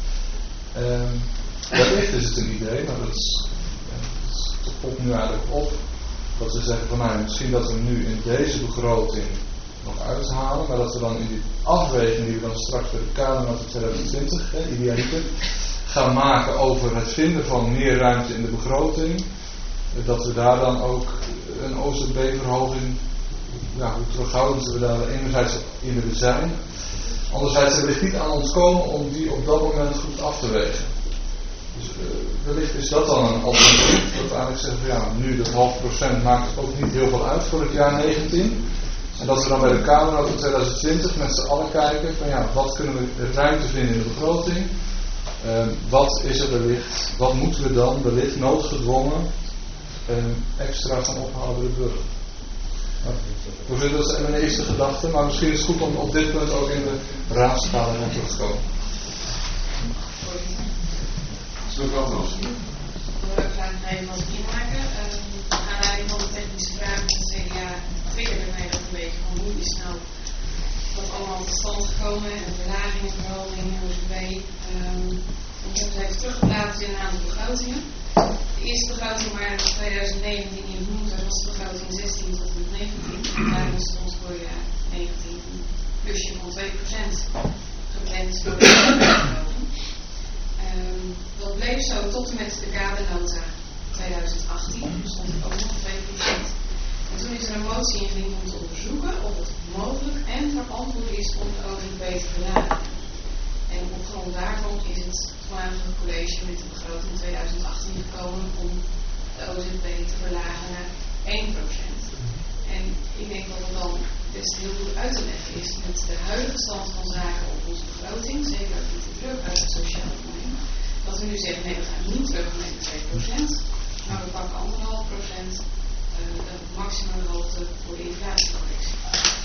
Wellicht is het een idee, maar dat popt nu eigenlijk op. Dat we zeggen van misschien dat we nu in deze begroting nog uithalen, maar dat we dan in die afweging die we dan straks bij de kadernota 2020, idealiter, gaan maken over het vinden van meer ruimte in de begroting, dat we daar dan ook een OZB-verhoging, hoe terughoudend we daar enerzijds in willen zijn, anderzijds er ligt niet aan ons komen om die op dat moment goed af te wegen. Dus wellicht is dat dan een alternatief, dat we eigenlijk zeggen nu dat 0,5% maakt ook niet heel veel uit voor het jaar 19. En dat we dan bij de kadernota 2020 met z'n allen kijken van wat kunnen we ruimte vinden in de begroting. Wat is er wellicht, wat moeten we dan wellicht noodgedwongen extra gaan ophalen bij de burger. Voorzitter, dat is mijn eerste gedachte, maar misschien is het goed om op dit punt ook in de raadskamer naar terug te komen. Mevrouw Van Oosten. Ik wil ook graag even wat inmaken. Aanleiding van de technische vraag van het CDA triggerde mij dat een beetje van hoe is nou dat allemaal tot stand gekomen en verlagingen, verhogingen, OZB. Ik heb het even teruggeplaatst in een aantal begrotingen. De eerste begroting waar in 2019 in genoemd werd was de begroting 16 tot en met 19. En daarin stond voor 19 een plusje van 2% gepland voor de begroting. Dat bleef zo tot en met de kadernota 2018. Er stond ook nog 2%. En toen is er een motie ingediend om te onderzoeken of het mogelijk en verantwoord is om de OZB te verlagen. En op grond daarvan is het toenmalige college met de begroting 2018 gekomen om de OZB te verlagen naar 1%. En ik denk dat het dan best heel goed uit te leggen is met de huidige stand van zaken op onze begroting, zeker ook met de druk uit het sociale domein, dat we nu zeggen nee, we gaan niet terug naar 2%, maar we pakken 1,5% de maximumhoogte voor de inflatiecorrectie.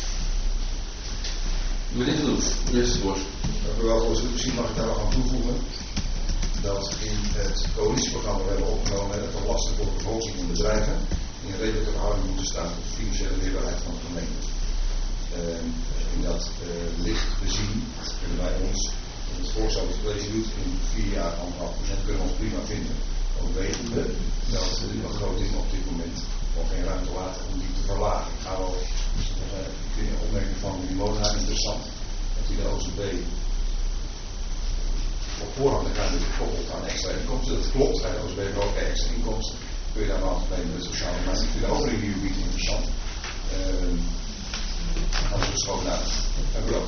Meneer de Loef, eerste woord. Dank u wel, voorzitter. Misschien mag ik daar nog aan toevoegen dat in het coalitieprogramma we hebben opgenomen dat de lasten voor bevolking in bedrijven in redelijke verhouding moeten staan tot de financiële weerbaarheid van de gemeente. In dat licht bezien kunnen wij ons, het voorstel dat het college doet, in 4 jaar 1,5% kunnen we ons prima vinden. Ook weten we dat de begroting op dit moment nog geen ruimte laten om die te verlagen. Ik ga wel, ik vind de opmerking van meneer Molenaar interessant, dat hij de OZB op voorhand de gekoppeld aan extra inkomsten. Dat klopt, bij de OZB hebben we ook extra inkomsten. Kun je daar wel mee met sociale domein. Ik vind de overige gebied interessant. Als we schoon uit. Dank u wel.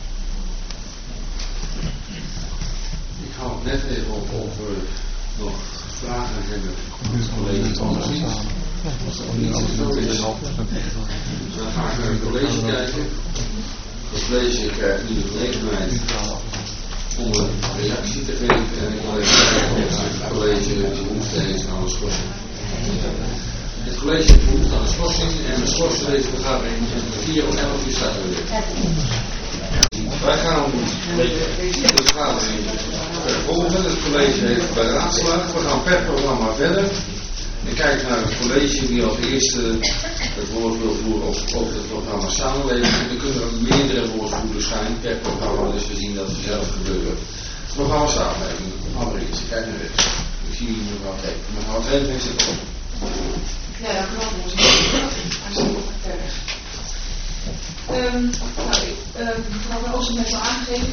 Ik hou het net even op of we nog vragen hebben van het college van de dienst. Als er niet zo is, dan ga ik naar het college kijken. Het college krijgt nu de gelegenheid om een reactie te geven en ik wil even kijken of het college behoefte heeft aan een schorsing. Het college heeft behoefte aan een schorsing en we schorsen deze vergadering om 4 of 11 uur starten we weer. Wij gaan de vergadering volgen. Het college heeft beraadslaagd. We gaan per programma verder. En kijken naar het college die als eerste het woord wil voeren over het programma samenleving. En er kunnen meerdere woordvoerders zijn per programma, dus we zien dat zelf gebeuren. Het programma samenleving, allereerst, kijk naar rechts. Ik zie mevrouw Treep. Mevrouw Treep heeft het op. Ja, dank u wel, voorzitter. Mevrouw Van Oosten heeft al aangegeven,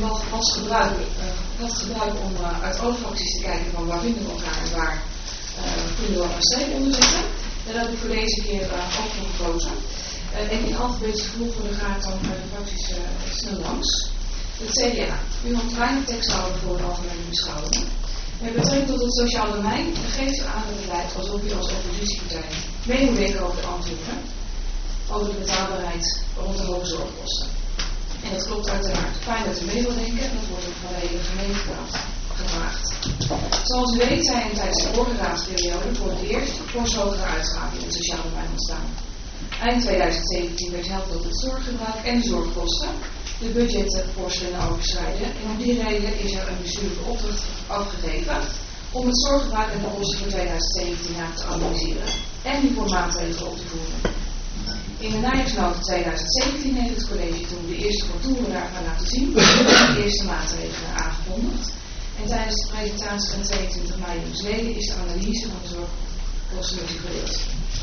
wat gebruiken om uit alle fracties te kijken van waar vinden we elkaar en waar kunnen we een streep onder zetten. Daar heb ik voor deze keer ook voor gekozen. En in alfabetische volgorde ga ik dan de fracties snel langs. Het CDA. U mag weinig tekst houden voor de algemene beschouwing. Met betrekking tot het sociaal domein geeft u aan het beleid alsof u als oppositiepartij mee moet denken over de antwoorden. Over de betaalbaarheid rond de hoge zorgkosten. En dat klopt uiteraard. Fijn dat u mee wil denken en dat wordt ook van de hele gemeenteraad gevraagd. Zoals u weet zijn tijdens de vorige raadsperiode voor het eerst hogere uitgaven in het sociaal domein ontstaan. Eind 2017 werd helft op het zorggebruik en de zorgkosten de budgetvoorstellen overschrijden. En om die reden is er een bestuurlijke opdracht afgegeven om het zorggebruik en de kosten voor 2017 te analyseren en hiervoor maatregelen op te voeren. In de najaarsnota 2017 heeft het college toen de eerste contouren daarvan laten zien en de eerste maatregelen aangekondigd. En tijdens de presentatie van 22 mei jongsleden is de analyse van de zorgkosten gedeeld.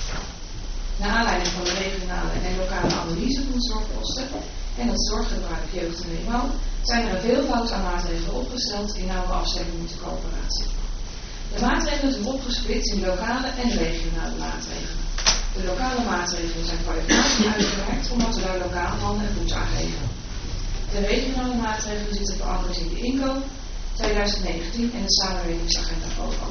Naar aanleiding van de regionale en lokale analyse van de zorgkosten en het zorggebruik jeugd en eenmaal zijn er een veelvoud aan maatregelen opgesteld in nauwe afstemming met de coöperatie. De maatregelen zijn opgesplitst in lokale en regionale maatregelen. De lokale maatregelen zijn kwalificatie uitgewerkt omdat we daar lokaal handen en voet aan geven. De regionale maatregelen zitten verankerd in de INCO 2019 en de samenwerkingsagenda FOCO.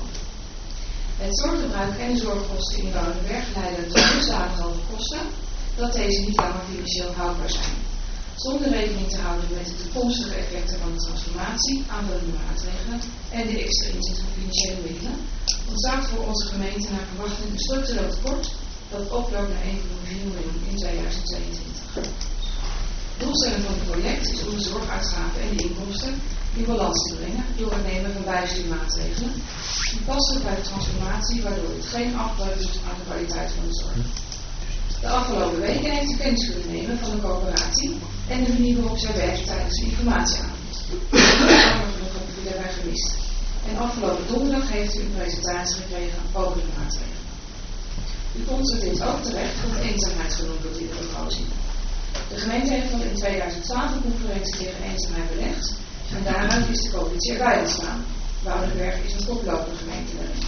Het zorggebruik en de zorgkosten in Woudenberg leiden tot dusdanig hoge kosten dat deze niet langer financieel houdbaar zijn. Zonder rekening te houden met de toekomstige effecten van de transformatie, aanvullende maatregelen en de extra inzet van financiële middelen, ontstaat voor onze gemeente naar verwachting een structureel tekort dat oploopt naar 1,4 miljoen in 2022. Doelstelling van het project is om de zorguitgaven en de inkomsten in balans te brengen door het nemen van bijstuurmaatregelen die passen bij de transformatie waardoor het geen afbreuk doet aan de kwaliteit van de zorg. De afgelopen weken heeft u kennis kunnen nemen van de coöperatie en de manier waarop zij werkt tijdens de informatieavond. Nog heb u daarbij gemist. En afgelopen donderdag heeft u een presentatie gekregen over de maatregelen. U constateert ook terecht dat de eenzaamheid genoemd wordt in de begroting. De gemeente heeft al in 2012 een conferentie tegen eenzaamheid belegd en daaruit is de coalitie erbij ontstaan. Woudenberg is een koplopende gemeente daarin.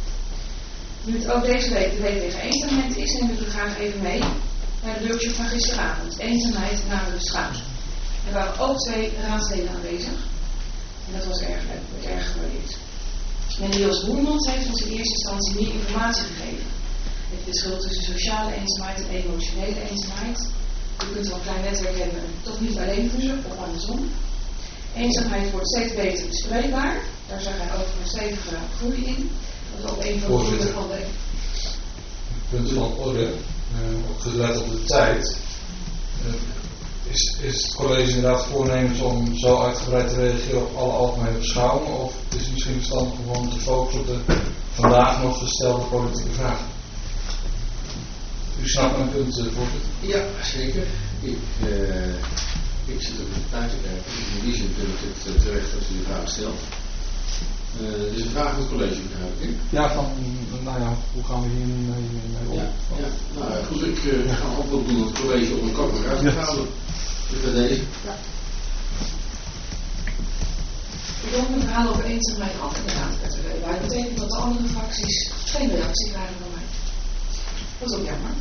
Nu het ook deze week de week tegen eenzaamheid is, neem ik u graag even mee naar de workshop van gisteravond. Eenzaamheid namelijk beschouwd. Er waren ook 2 raadsleden aanwezig en dat was erg leuk, wordt erg gewaardeerd. Meneer Jos Boermans heeft ons in eerste instantie meer informatie gegeven. Het verschil tussen sociale eenzaamheid en emotionele eenzaamheid. U kunt wel een klein netwerk hebben en toch niet alleen voelen of andersom. Eenzaamheid wordt steeds beter bespreekbaar. Daar zag hij ook een stevige groei in. Dat is ook een van de doelen van de... Punt van orde, gelet op de tijd, is het college inderdaad voornemens om zo uitgebreid te reageren op alle algemene beschouwingen, of is het misschien verstandig om gewoon te focussen op de vandaag nog gestelde politieke vragen? U snapt mijn punt, voorzitter? Ja, zeker. Ik zit ook in de tijd te kijken. In die zin vind ik het terecht als u de vraag stelt. Dus een vraag van het college begrijp ik. Ja, hoe gaan we hier nu mee om? Ja. Nou goed, ik ga een oproep doen op het college om een kort uit te houden. Dus bij deze. Ja. Ik wil mijn verhaal over eenzaamheid af inderdaad. Dat betekent dat de andere fracties geen reactie krijgen van mij. Dat is ook jammer.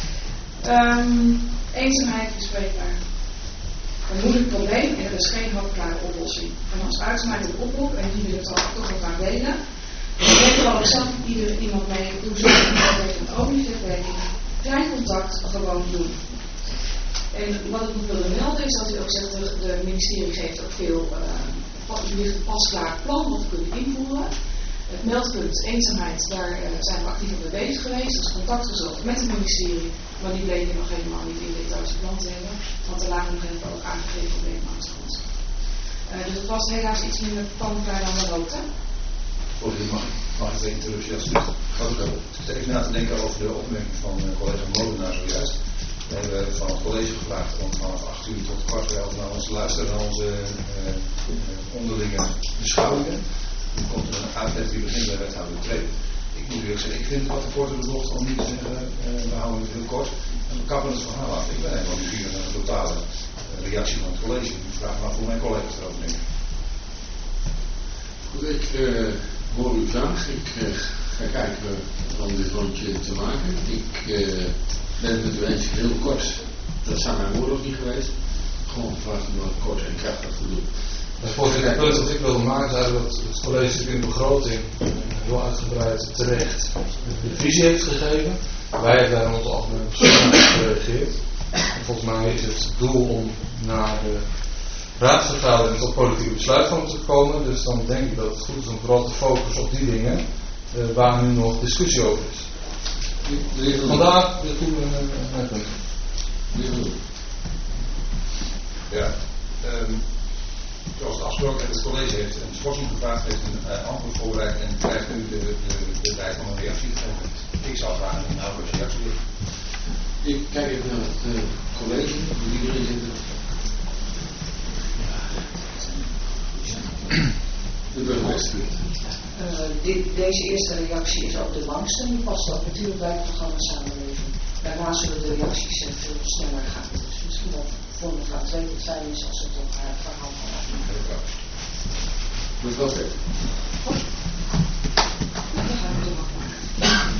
Eenzaamheid bespreekbaar. Een moeilijk probleem en er is geen hapklare oplossing. En als uitsmijt een oproep, en die wil ik dan toch ook aan delen, dan neem wel zelf iemand mee, doe zo, dat heeft een ook niet verwerking. Klein contact, gewoon doen. En wat ik nog wilde melden is dat u ook zegt, de ministerie geeft ook veel, u heeft een pasklaar plan wat we kunnen invoeren. Het meldpunt eenzaamheid, daar zijn we actief mee bezig geweest. Er is contact gezocht met het ministerie, maar die bleken nog helemaal niet in dit Duitse plan te hebben, want er lagen nog even ook aangegeven problemen aan de grond. Dus het was helaas iets minder pannenklaar dan we hoopten. Mag ik de interruptie alsjeblieft? Ik zit even na te denken over de opmerking van collega Molenaar zojuist. We hebben van het college gevraagd om vanaf 8 uur tot 11:15 naar ons te luisteren naar onze onderlinge beschouwingen. Dan komt er een uitleg die begint bij wethouder Treep. Ik moet eerlijk zeggen, ik vind het wat te kort de bocht om niet te zeggen, we houden het heel kort en we kappen het verhaal af. Ik ben helemaal nieuwsgierig naar de totale reactie van het college. Ik vraag me af hoe mijn collega's erover denken. Goed, ik hoor uw vraag. Ik ga kijken om dit rondje te maken. Ik ben het met u eens heel kort. Dat zijn mijn woorden ook niet geweest. Gewoon gevraagd om dat kort en krachtig te doen. Voorzitter, het punt dat ik wilde maken is eigenlijk dat het college in de begroting heel uitgebreid terecht de visie heeft gegeven. Wij hebben daar in onze algemene beschouwing op gereageerd. Volgens mij is het doel om naar de raadsvergadering tot politieke besluitvorming te komen. Dus dan denk ik dat het goed is om vooral te focussen op die dingen waar nu nog discussie over is. Vandaar de goede punt. Ja, zoals de afspraak met het college heeft een schorsing gevraagd, heeft een antwoord voorbereid en krijgt nu de tijd om een reactie te geven. Ik zou graag een inhoudelijke reactie doen. Ik kijk even naar het college, die erin zitten. De burgemeester. Deze eerste reactie is ook de langste. Die past ook natuurlijk bij het programma Samenleving. Daarna zullen de reacties veel sneller gaan. Dus misschien dat voor mevrouw Treep het fijn is als het op haar verhaal kan afnemen. Mevrouw Treep. Dan gaan we het afmaken.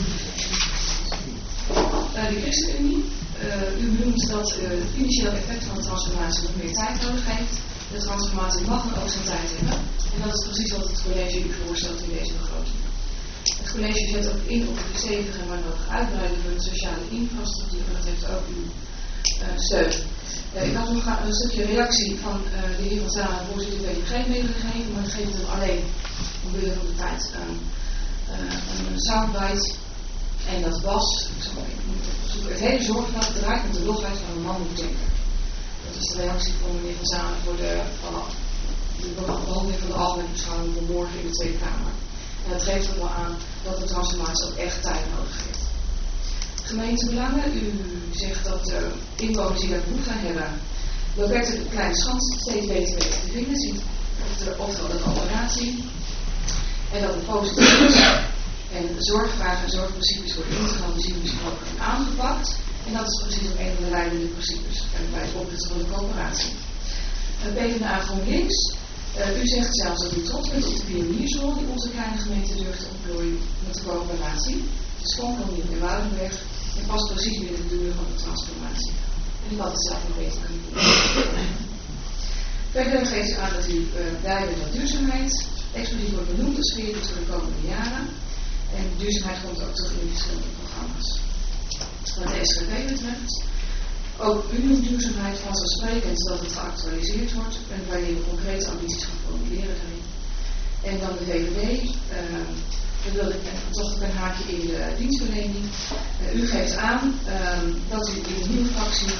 De ChristenUnie. U benoemt dat het financiële effect van de transformatie nog meer tijd nodig heeft. De transformatie mag dan ook zijn tijd hebben. En dat is precies wat het college u voorstelt in deze begroting. Het college zet ook in op het verstevigen maar nog uitbreiden van de sociale infrastructuur. En dat heeft ook uw steun. Ik had nog een stukje reactie van de heer Van Zaan, voorzitter VVG, meegegeven. Maar dat geeft hem alleen omwille van de tijd een soundbite. En dat was, ik moet opzoeken, het hele zorgveld draait om de losheid van een man moet denken. Dat is de reactie van meneer Van Zaan voor de behandeling van de algemene beschouwing van morgen in de Tweede Kamer. En dat geeft er wel aan dat de transformatie ook echt tijd nodig heeft. Gemeentebelangen, u zegt dat inwoners die daar behoefte aan hebben, loketten de kleine schans steeds beter weten te vinden, ziet oftewel de coöperatie. En dat het positief is. En zorgvragen en zorgprincipes worden integraal besproken en aangepakt. En dat is precies ook een van de leidende principes bij het opzetten van de coöperatie. PvdA GroenLinks, u zegt zelfs dat u trots bent op de pioniersrol die onze kleine gemeente durft te ontplooien met de coöperatie. Het is gewoon niet in Woudenberg en past precies binnen de doelen van de transformatie. En ik had het zelf nog beter kunnen doen. Verder geeft u aan dat u blij bent met duurzaamheid. Expliciet wordt benoemd als veerpunt voor de komende jaren. En duurzaamheid komt ook terug in de verschillende programma's. Wat de SGP betreft, ook u noemt duurzaamheid vanzelfsprekend dat het geactualiseerd wordt en wanneer we concrete ambities gaan formuleren daarin. En dan de VVD, dan wil ik toch ook een haakje in de dienstverlening. U geeft aan dat u in de nieuwe fractie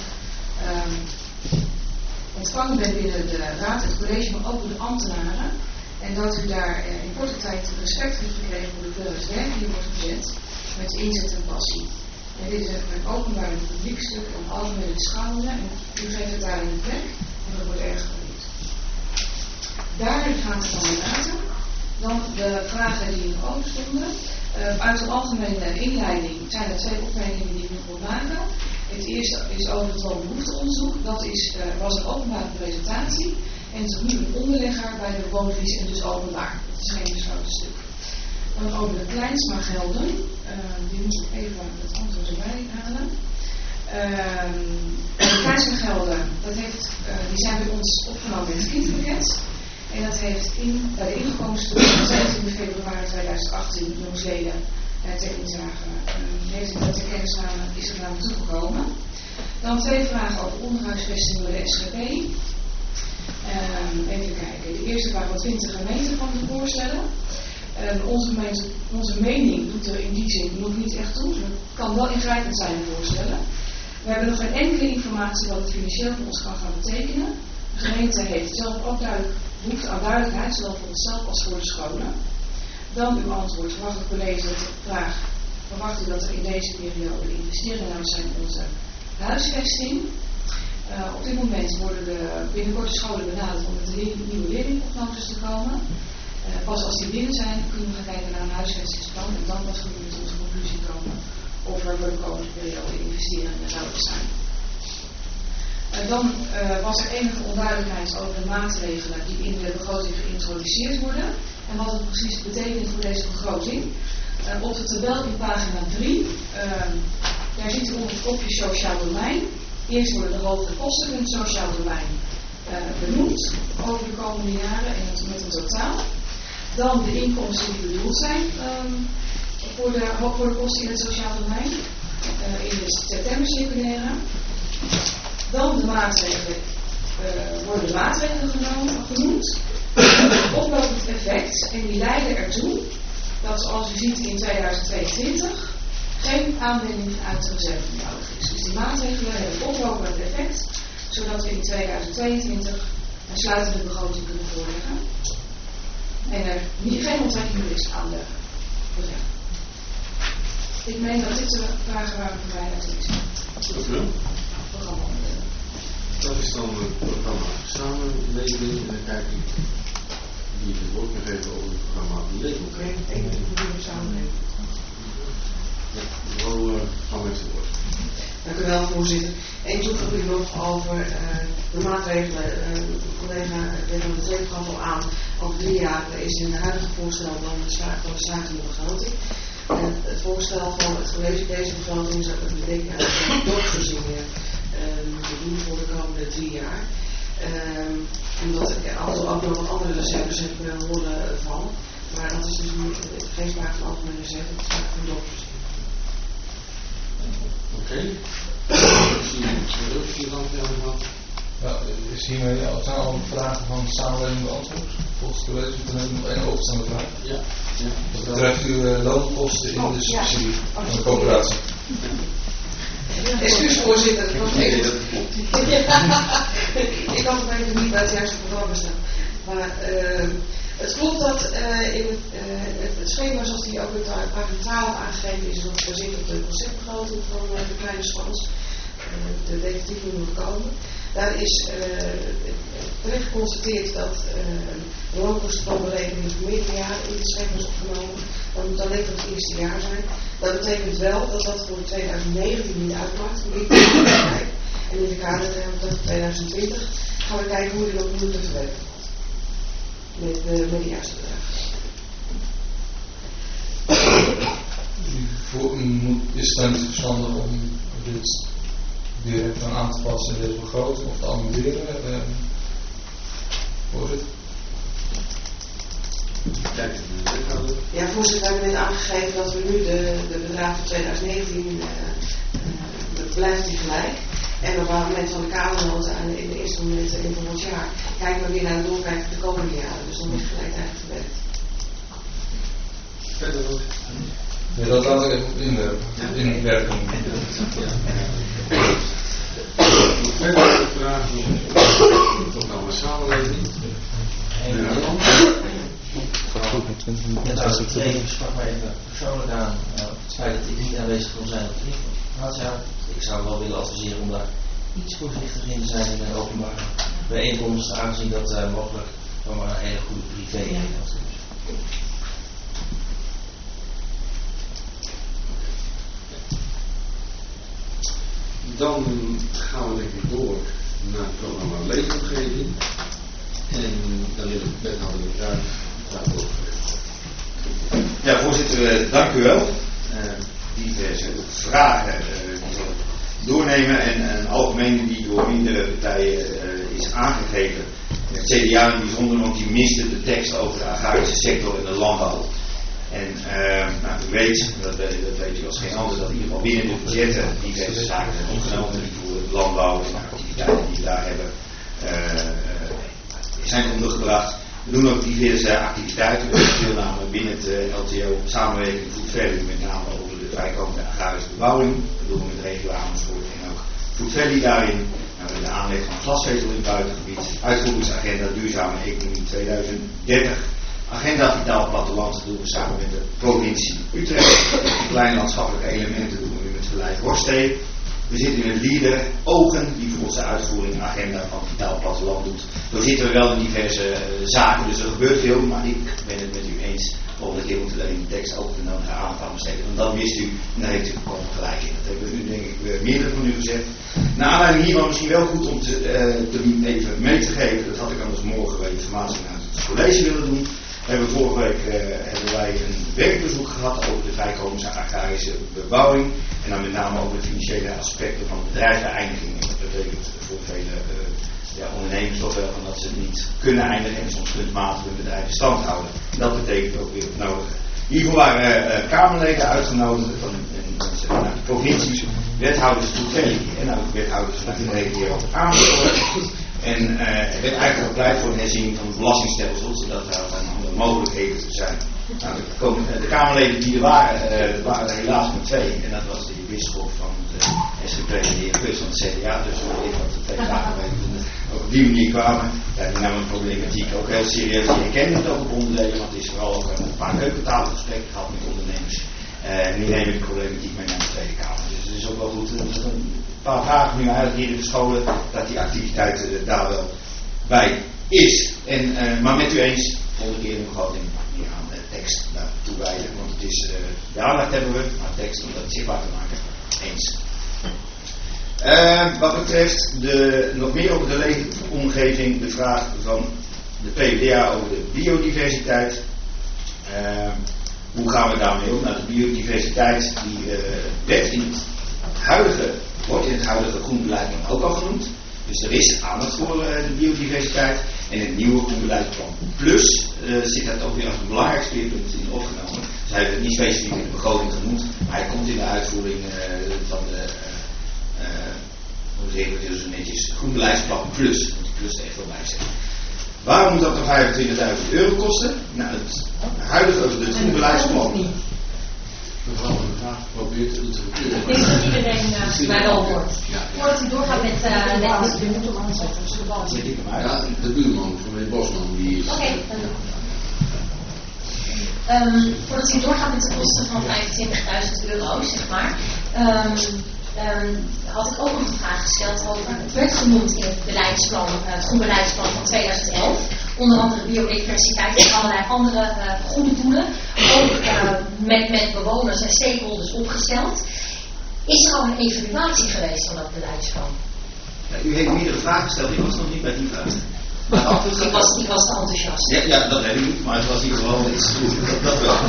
ontvangen bent binnen de raad en het college, maar ook door de ambtenaren. En dat u daar in korte tijd respect heeft gekregen voor de hoeveelheid werk die wordt gezet met inzet en passie. En dit is een openbaar en publiek stuk en algemene beschouwingen. En u geeft het daar in de plek en dat wordt erg geliefd. Daarin gaat het dan later. Dan de vragen die nog open stonden. Uit de algemene inleiding zijn er 2 opmerkingen die ik nog wil maken. Het eerste is over het woonbehoefteonderzoek. Dat was een openbare presentatie. En het is nu een onderlegger bij de woonvisie en dus openbaar. Dat is geen besloten stuk. Dan over de Kleinsma-gelden. Die moet ik even het antwoord erbij halen. De Kleinsma-gelden, die zijn bij ons opgenomen in het kindpakket. En dat heeft bij de inkomsten van 17 februari 2018 jongsleden ter inzage heeft u dat ter kennisname, is het naar me toegekomen. Dan 2 vragen over onderhuisvesting bij de SGP. Even kijken. De eerste vraag: wat vindt de gemeente van de voorstellen? Onze mening doet er in die zin nog niet echt toe. Het kan wel ingrijpend zijn, de voorstellen. We hebben nog geen enkele informatie wat het financieel voor ons kan gaan betekenen. De gemeente heeft zelf ook behoefte aan duidelijkheid, zowel voor onszelf als voor de scholen. Dan uw antwoord. Verwacht het college dat de vraag: verwacht u dat er in deze periode investeringen nodig zijn in onze huisvesting? Op dit moment worden binnenkort de scholen benaderd om met de nieuwe leerlingprognoses te komen. Pas als die binnen zijn, kunnen we gaan kijken naar een huisvestingsplan en dan pas kunnen we met onze conclusie komen of er voor de komende periode investeringen nodig zijn. Dan was er enige onduidelijkheid over de maatregelen die in de begroting geïntroduceerd worden en wat het precies betekent voor deze begroting. Op de tabel in pagina 3, daar ziet u onder het kopje sociaal domein. Eerst worden de hogere kosten in het sociaal domein benoemd over de komende jaren en met een totaal. Dan de inkomsten die bedoeld zijn voor de kosten in het sociaal domein in de septembercirculaire. Dan de maatregelen, worden de maatregelen genoemd. Het oplopend effect en die leiden ertoe dat, zoals u ziet, in 2022 geen aanwending vanuit de reserve nodig is. Dus die maatregelen hebben een oplopend effect, zodat we in 2022 een sluitende begroting kunnen voorleggen. En er geen onttrekking is aan de reserve. Ik meen dat dit de vragen waren voor mij uit is. Dank u wel. Dat is dan het programma Samenleving. En dan kijk ik die het woord nog even over het programma Leefomgeving. Samenleving. Ja, mevrouw van het woord. Dank u wel, voorzitter. Eén toevoeging nog over de maatregelen. Collega de Tweede gaf al aan. Over 3 jaar is in de huidige voorstel dan de slagende begroting. Het voorstel van het college deze begroting zou kunnen betekenen dat we dorpsvoorzieningen moeten doen voor de komende 3 jaar. Omdat ik ook nog wat andere reserves heb horen van. Maar dat is dus geen sprake van algemene reserve, het is sprake van dorpsvoorzieningen. Oké. Zie je dan gehad? Ja, is hiermee zijn al vragen van samenleving beantwoord? Volgens het college moeten we nog 1 overstaande vraag. Ja. Dat betreft uw loonkosten in de subsidie van de coöperatie. Excuus voorzitter, dat was Nee, even. dat klopt. Ik had het even niet bij het juiste programma staan. Maar het klopt dat in het schema zoals die ook in pagina 12 aangegeven is, dat gebaseerd op de conceptbegroting van de kleine schans, de definitief moet komen. Daar is terecht geconstateerd dat de loonkostenplanberekening voor meerdere jaren in het schema is opgenomen. Dat moet alleen voor het eerste jaar zijn. Dat betekent wel dat dat voor 2019 niet uitmaakt. En in de kader van 2020 gaan we kijken hoe we dat moeten verwerken. Met de juiste bedragen. Is het dan niet verstandig om dit weer even aan te passen in deze begroting of te annuleren? Voorzitter? Ja, voorzitter, we hebben net aangegeven dat we nu de bedragen van 2019 blijft die gelijk. En op het moment van de kamernoten in de eerste moment in volgend jaar kijken we weer naar de doorkijk voor de komende jaren. Dus dan is gelijk eigenlijk verwerkt. Verder nog? Ja, dat laat ik even inwerken. Verder vragen over het programma Samenleving. Ik sprak mij even persoonlijk aan het feit dat ik niet aanwezig kon zijn op de informatie. Ik zou wel willen adviseren om daar iets voorzichtig in te zijn in een openbare bijeenkomst, aangezien dat mogelijk van maar een hele goede privé-inhoud is. Dan gaan we denk ik door naar het programma Leefomgeving. En dan wil ik wethouder de Kruijf daarvoor. Ja, voorzitter, dank u wel. Diverse vragen die we doornemen en een algemene die door mindere partijen is aangegeven. Het CDA in het bijzonder, want die miste de tekst over de agrarische sector en de landbouw. En u weet, dat weet u als geen ander, dat in ieder geval binnen de budgetten diverse zaken zijn opgenomen die voor het landbouw en de activiteiten die we daar hebben zijn ondergebracht. We doen ook diverse activiteiten, we hebben deelname binnen het LTO, samenwerking Food Valley, met name over de vrijkomende agrarische bebouwing. Dat doen we met de regio Amersfoort en ook Food Valley daarin. De aanleg van glasvezel in het buitengebied, uitvoeringsagenda duurzame economie 2030, agenda vitaal platteland, dat doen we samen met de provincie Utrecht. De kleine landschappelijke elementen doen we met Verlijf Horstee. We zitten in het leader Ogen, die voor onze uitvoering een agenda van vitaal platteland doet. Zo zitten we wel in diverse zaken, dus er gebeurt veel, maar ik ben het met u eens. Volgende keer moeten we in de tekst ook de nodige aandacht aan besteden. Want dan wist u, en daar heeft u volkomen gelijk in. Dat hebben u denk ik meerdere van u gezegd. Naar aanleiding hiervan misschien wel goed om even mee te geven. Dat had ik anders morgen bij informatie naar het college willen doen. Vorige week hebben wij een werkbezoek gehad over de vrijkomende agrarische bebouwing. En dan met name over de financiële aspecten van bedrijfsbeëindiging. En dat betekent voor vele ondernemers toch wel van dat ze het niet kunnen eindigen en soms kunstmatig hun bedrijf in stand houden. Dat betekent ook weer het nodige. Hiervoor waren Kamerleden uitgenodigd vanuit de provincies, wethouders toevallig en ook wethouders vanuit de regio Amersfoort. En er werd eigenlijk gepleit voor een herziening van het belastingstelsel, zodat er andere mogelijkheden zijn. Nou, de Kamerleden die er waren er helaas maar 2. En dat was de heer Bisschop van het SGP en de heer Gus van het CDA. Dus we weten dat de 2 Kamerleden ook op die manier kwamen. Ja, die namen de problematiek ook heel serieus. Die herkennen het ook op onderdelen, want het is vooral ook een paar keukentafelgesprekken gehad met ondernemers. En die nemen de problematiek mee naar de Tweede Kamer. Dus het is ook wel goed. Een paar vragen nu eigenlijk hier in de scholen, dat die activiteit daar wel bij is. Maar met u eens, volgende keer nog gewoon in aan de tekst naartoe wijden. Want het is, de aandacht hebben we, maar tekst om dat zichtbaar te maken, eens. Wat betreft nog meer over de leefomgeving, de vraag van de PvdA over de biodiversiteit. Hoe gaan we daarmee om? Nou, de biodiversiteit die wordt in het huidige groenbeleid ook al genoemd. Dus er is aandacht voor de biodiversiteit. En in het nieuwe groenbeleidsplan Plus zit dat ook weer als een belangrijk speerpunt in opgenomen. Dus hij heeft het niet specifiek in de begroting genoemd, maar hij komt in de uitvoering van de hoe zeg ik het zo netjes, groenbeleidsplan Plus. Moet die Plus er echt wel bij zeggen. Waarom moet dat dan €25.000 kosten? Nou, het huidige groenbeleidsplan. Mevrouw van de Graaf probeert het te verkeuren. Ik denk dat iedereen mij wel hoort. Voordat u doorgaat met Je moet hem aanzetten, als de bal zit. Ja, de buurman van meneer Bosman die is. Oké. Voordat u doorgaat met de kosten van €25.000, zeg maar. Had ik ook nog een vraag gesteld over. Het werd genoemd in het beleidsplan, het groenbeleidsplan van 2011. Onder andere biodiversiteit en allerlei andere goede doelen. Ook met bewoners en stakeholders opgesteld. Is er al een evaluatie geweest van dat beleidsplan? Ja, u heeft meerdere vragen gesteld, ik was nog niet bij die vraag. Ik was te enthousiast. Ja, dat weet ik niet, maar het was in ieder geval iets. Dat wel.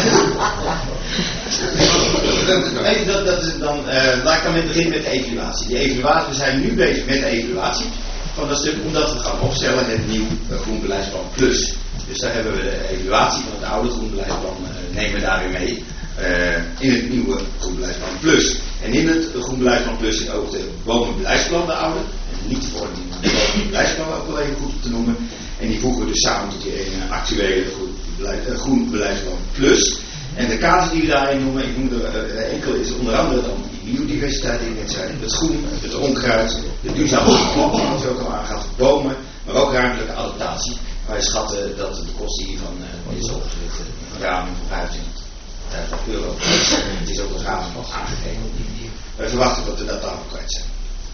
Laat ik dan met beginnen met de evaluatie. Die evaluatie, we zijn nu bezig met de evaluatie van dat stuk, omdat we gaan opstellen het nieuw groenbeleidsplan Plus. Dus daar hebben we de evaluatie van het oude groenbeleidsplan, nemen we daar weer mee. In het nieuwe groenbeleidsplan Plus. En in het groenbeleidsplan Plus zit ook de bomenbeleidsplan, de oude. En niet de vorming, maar de bomenbeleidsplan ook wel even goed te noemen. En die voegen we dus samen tot die actuele groenbeleidsplan Plus. En de kaders die we daarin noemen, ik noem er enkel, is onder andere dan die biodiversiteit die ik net zei. Het groen, het onkruid, de duurzame planten, wat je ook al aangaat, bomen, maar ook ruimtelijke adaptatie. Wij schatten dat de kosten hiervan is opgericht een raming van €25.000. Het is ook als raming nog aangegeven. Wij verwachten dat we dat daarvoor kwijt zijn.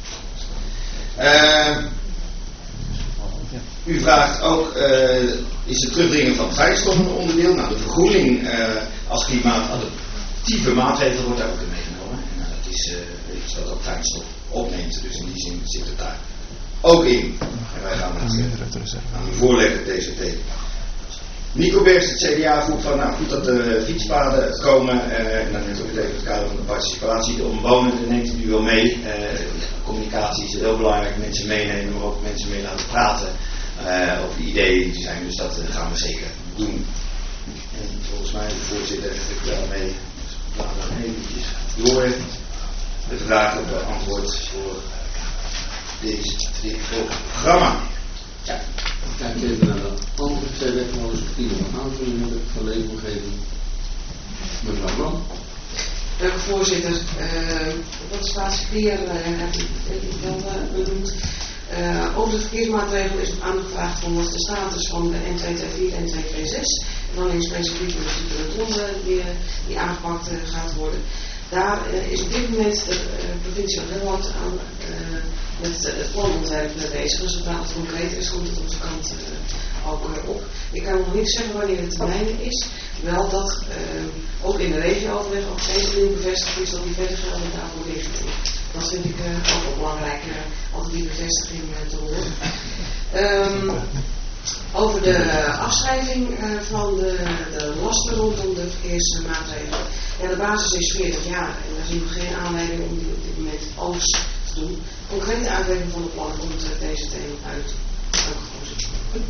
U vraagt ook, is het terugdringen van fijnstof een onderdeel? Nou, de vergroening als klimaatadaptieve maatregel wordt daar ook in meegenomen. En dat is dat ook fijnstof opneemt, dus in die zin zit het daar ook in. En wij gaan het aan u voorleggen, DCT. Nico Bergs, het CDA, vroeg van, nou goed dat de fietspaden komen, en dan net ook even het kader van de participatie, de omwonenden neemt u wel mee. Communicatie is heel belangrijk, mensen meenemen, maar ook mensen mee laten praten over de ideeën die er zijn, dus dat gaan we zeker doen. En volgens mij, voorzitter, heb ik daarmee eventjes door de vraag op beantwoord voor dit programma. Ja. Kijk even naar de andere twee wethouders die nog een aanvulling hebben van leefomgeving. Mevrouw Lam. Dank u, voorzitter. Wat de staatssecretaris heb ik wel benoemd. Over de verkeersmaatregelen is aangevraagd van wat de status van de N224 en N226. En dan in specifiek de ronde die aangepakt gaat worden. Daar is op dit moment de provincie Gelderland aan met het planontwerp bezig. Dus zodra het concreter is, komt het onze kant ook op. Ik kan nog niet zeggen wanneer de termijn is. Wel dat ook in de regio-overleg ook steeds opnieuw bevestigd is dat die verder gelden daarvoor ligt. Dat vind ik ook wel belangrijk, altijd die bevestiging te horen. Over de afschrijving van de lasten rondom de verkeersmaatregelen. Ja, de basis is 40 jaar en daar zien we geen aanleiding om die op dit moment alles te doen. Concrete uitwerking van het plan komt deze thema uit. Dank u, voorzitter.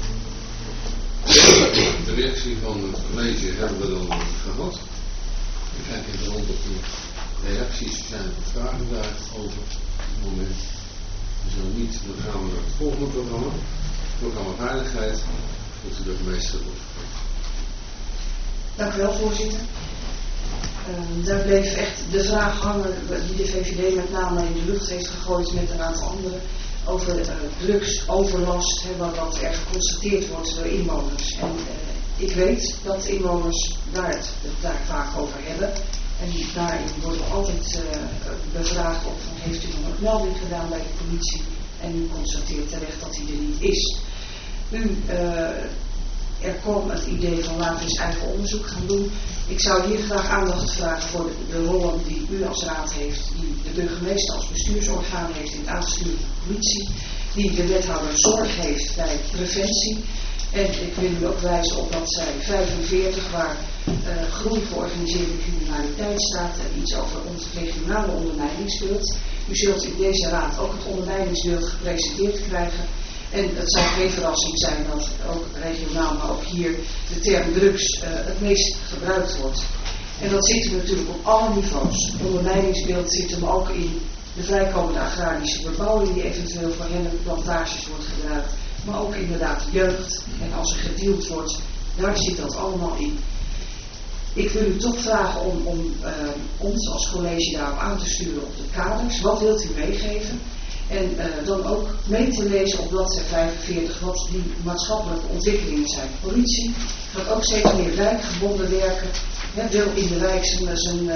De reactie van het college hebben we dan gehad. Ik kijk even rond op de reacties, zijn er vragen daarover op het moment. Zo niet, dan gaan we naar het volgende programma. Programma Veiligheid. Moet de burgemeester worden. Dank u wel, voorzitter. Daar bleef echt de vraag hangen die de VVD met name in de lucht heeft gegooid met een aantal anderen over drugsoverlast, wat er geconstateerd wordt door inwoners. En ik weet dat inwoners daar vaak over hebben. En daarin wordt altijd bevraagd of heeft u nog een melding gedaan bij de politie en u constateert terecht dat hij er niet is. Er kwam het idee van laten we eens eigen onderzoek gaan doen. Ik zou hier graag aandacht vragen voor de rollen die u als raad heeft, die de burgemeester als bestuursorgaan heeft in het aansturen van de politie, die de wethouder zorg heeft bij preventie. En ik wil u ook wijzen op dat zij 45, waar groei georganiseerde criminaliteit staat en iets over ons regionale ondermijningsbeeld. U zult in deze raad ook het ondermijningsbeeld gepresenteerd krijgen. En het zal geen verrassing zijn dat ook regionaal, maar ook hier de term drugs het meest gebruikt wordt. En dat zit er natuurlijk op alle niveaus. Het ondermijningsbeeld zit hem ook in de vrijkomende agrarische bebouwing die eventueel voor hennenplantages wordt gebruikt. Maar ook inderdaad jeugd. En als er gedeeld wordt, daar zit dat allemaal in. Ik wil u toch vragen om ons als college daarop aan te sturen op de kaders. Wat wilt u meegeven? En dan ook mee te lezen op bladzijde 45 wat die maatschappelijke ontwikkelingen zijn. Politie gaat ook steeds meer wijkgebonden werken. Wil in de wijk zijn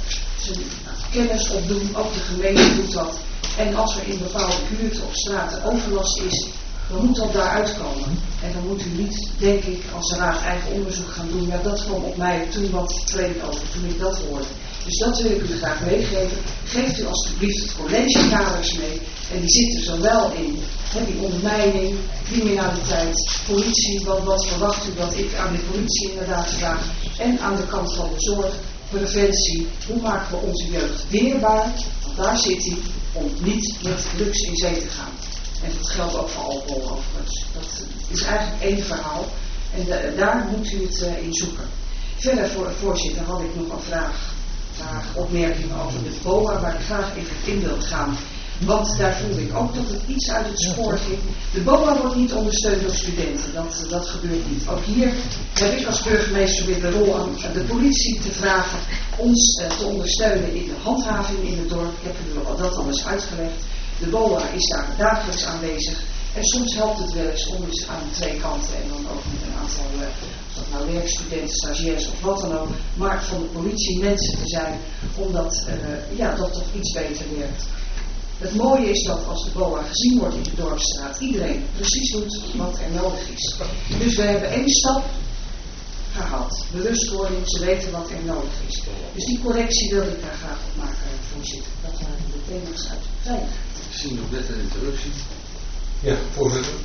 kennis opdoen. Ook de gemeente doet dat. En als er in bepaalde buurten of straten overlast is, dan moet dat daaruit komen. En dan moet u niet, denk ik, als raad eigen onderzoek gaan doen. Ja, dat kwam op mij toen wat vreemd over, toen ik dat hoorde. Dus dat wil ik u graag meegeven. Geeft u alstublieft het collegekaders mee. En die zitten zowel in die ondermijning, criminaliteit, politie. Wat verwacht u dat ik aan de politie inderdaad vraag. En aan de kant van de zorg, preventie. Hoe maken we onze jeugd weerbaar? Want daar zit hij om niet met drugs in zee te gaan. En dat geldt ook voor alcohol overigens. Dat is eigenlijk één verhaal. En daar moet u het in zoeken. Verder, voorzitter, had ik nog een vraag, opmerkingen over de BOA, waar ik graag even in wil gaan. Want daar voelde ik ook dat het iets uit het spoor ging. De BOA wordt niet ondersteund door studenten. Dat gebeurt niet. Ook hier heb ik als burgemeester weer de rol aan de politie te vragen ons te ondersteunen in de handhaving in het dorp. Ik heb u dat al eens uitgelegd. De BOA is daar dagelijks aanwezig. En soms helpt het wel eens om eens aan de twee kanten en dan ook met een aantal, of dat nou werkstudenten, stagiairs of wat dan ook, maar van de politie mensen te zijn, omdat dat toch iets beter werkt. Het mooie is dat als de BOA gezien wordt in de dorpsstraat, iedereen precies doet wat er nodig is. Dus we hebben één stap gehad. Bewustwording, ze weten wat er nodig is. Dus die correctie wil ik daar graag op maken, voorzitter. Dat waren de thema's uit veiligheid. Ik zie nog net een interruptie. Ja, voorzitter.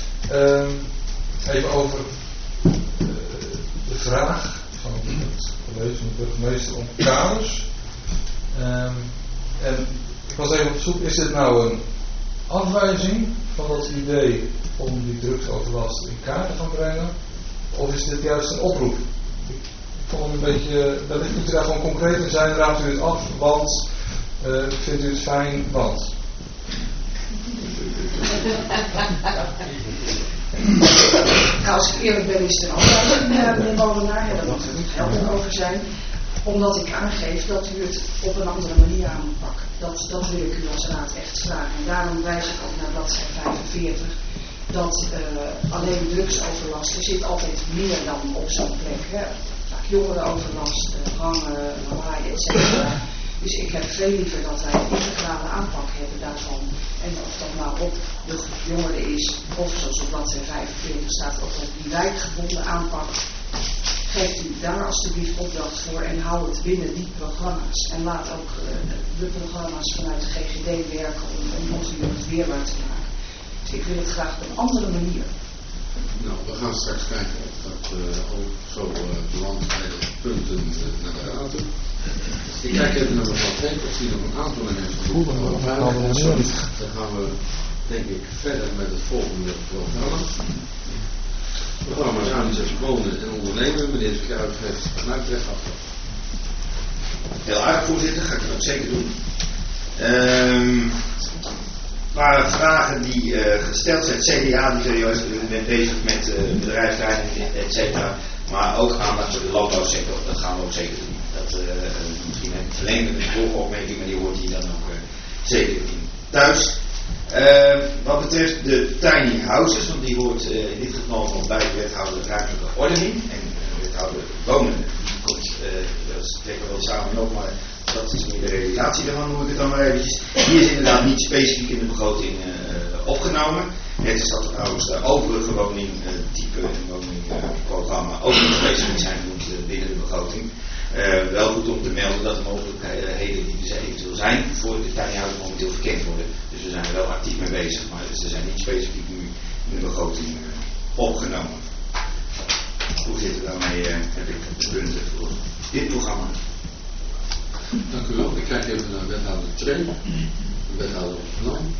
Even over de vraag van het college van de burgemeester om kaders. En ik was even op zoek, is dit nou een afwijzing van dat idee om die drugsoverlast in kaart te gaan brengen? Of is dit juist een oproep Ik vond hem een beetje, wellicht kunt u daar gewoon concreet in zijn, raadt u het af, want vindt u het fijn, want. Nou, als ik eerlijk ben, is er altijd meneer Molenaar, daar moet ik niet helder over zijn, omdat ik aangeef dat u het op een andere manier aan moet pakken. Dat wil ik u als raad echt vragen. En daarom wijs ik ook naar bladzijde 45, dat alleen drugsoverlast, er zit altijd meer dan op zo'n plek. Hè. Vaak jongerenoverlast, hangen, lawaai, etc. Dus ik heb veel liever dat wij een integrale aanpak hebben daarvan. En of dat nou op de groep jongeren is, of zoals op bladzijde 45 staat ook dat die wijkgebonden aanpak. Geeft u daar alstublieft opdracht voor en hou het binnen die programma's. En laat ook de programma's vanuit de GGD werken om onze jeugd weerbaar te maken. Dus ik wil het graag op een andere manier. Nou, we gaan straks kijken of dat ook zo belandt bij de punten naar de raad toe. Ik kijk even naar mevrouw Peek of die nog een aanvulling heeft gevoerd. Dan gaan we denk ik verder met het volgende programma. Het programma Organisatie Wonen en Ondernemen. Meneer de Kruijf heeft vanuit recht afgehad. Heel aardig, voorzitter, ga ik dat ook zeker doen. Waren vragen die gesteld zijn. Het CDA die serieus bent bezig met bedrijfsleiding, et cetera. Maar ook aandacht voor de landbouwsector. Dat gaan we ook zeker doen. Dat misschien een verlengde volgopmerking, maar die hoort hier dan ook zeker in thuis. Wat betreft de tiny houses, want die hoort in dit geval van bij wethouder ruimtelijke ordening en wethouder wonen. Dat trekken we wel samen op, maar dat is meer de realisatie daarvan, noem ik het dan maar eventjes. Die is inderdaad niet specifiek in de begroting opgenomen. Net is dat trouwens de overige woningtype en woningprogramma ook niet specifiek zijn genoemd binnen de begroting. Wel goed om te melden dat de mogelijkheden die er eventueel zijn voor de tiny houses momenteel verkend worden. Dus we zijn er wel actief mee bezig, maar ze zijn niet specifiek nu in de begroting opgenomen. Voorzitter, daarmee heb ik de punten voor dit programma. Dank u wel. Ik kijk even naar wethouder Tree, wethouder Plan.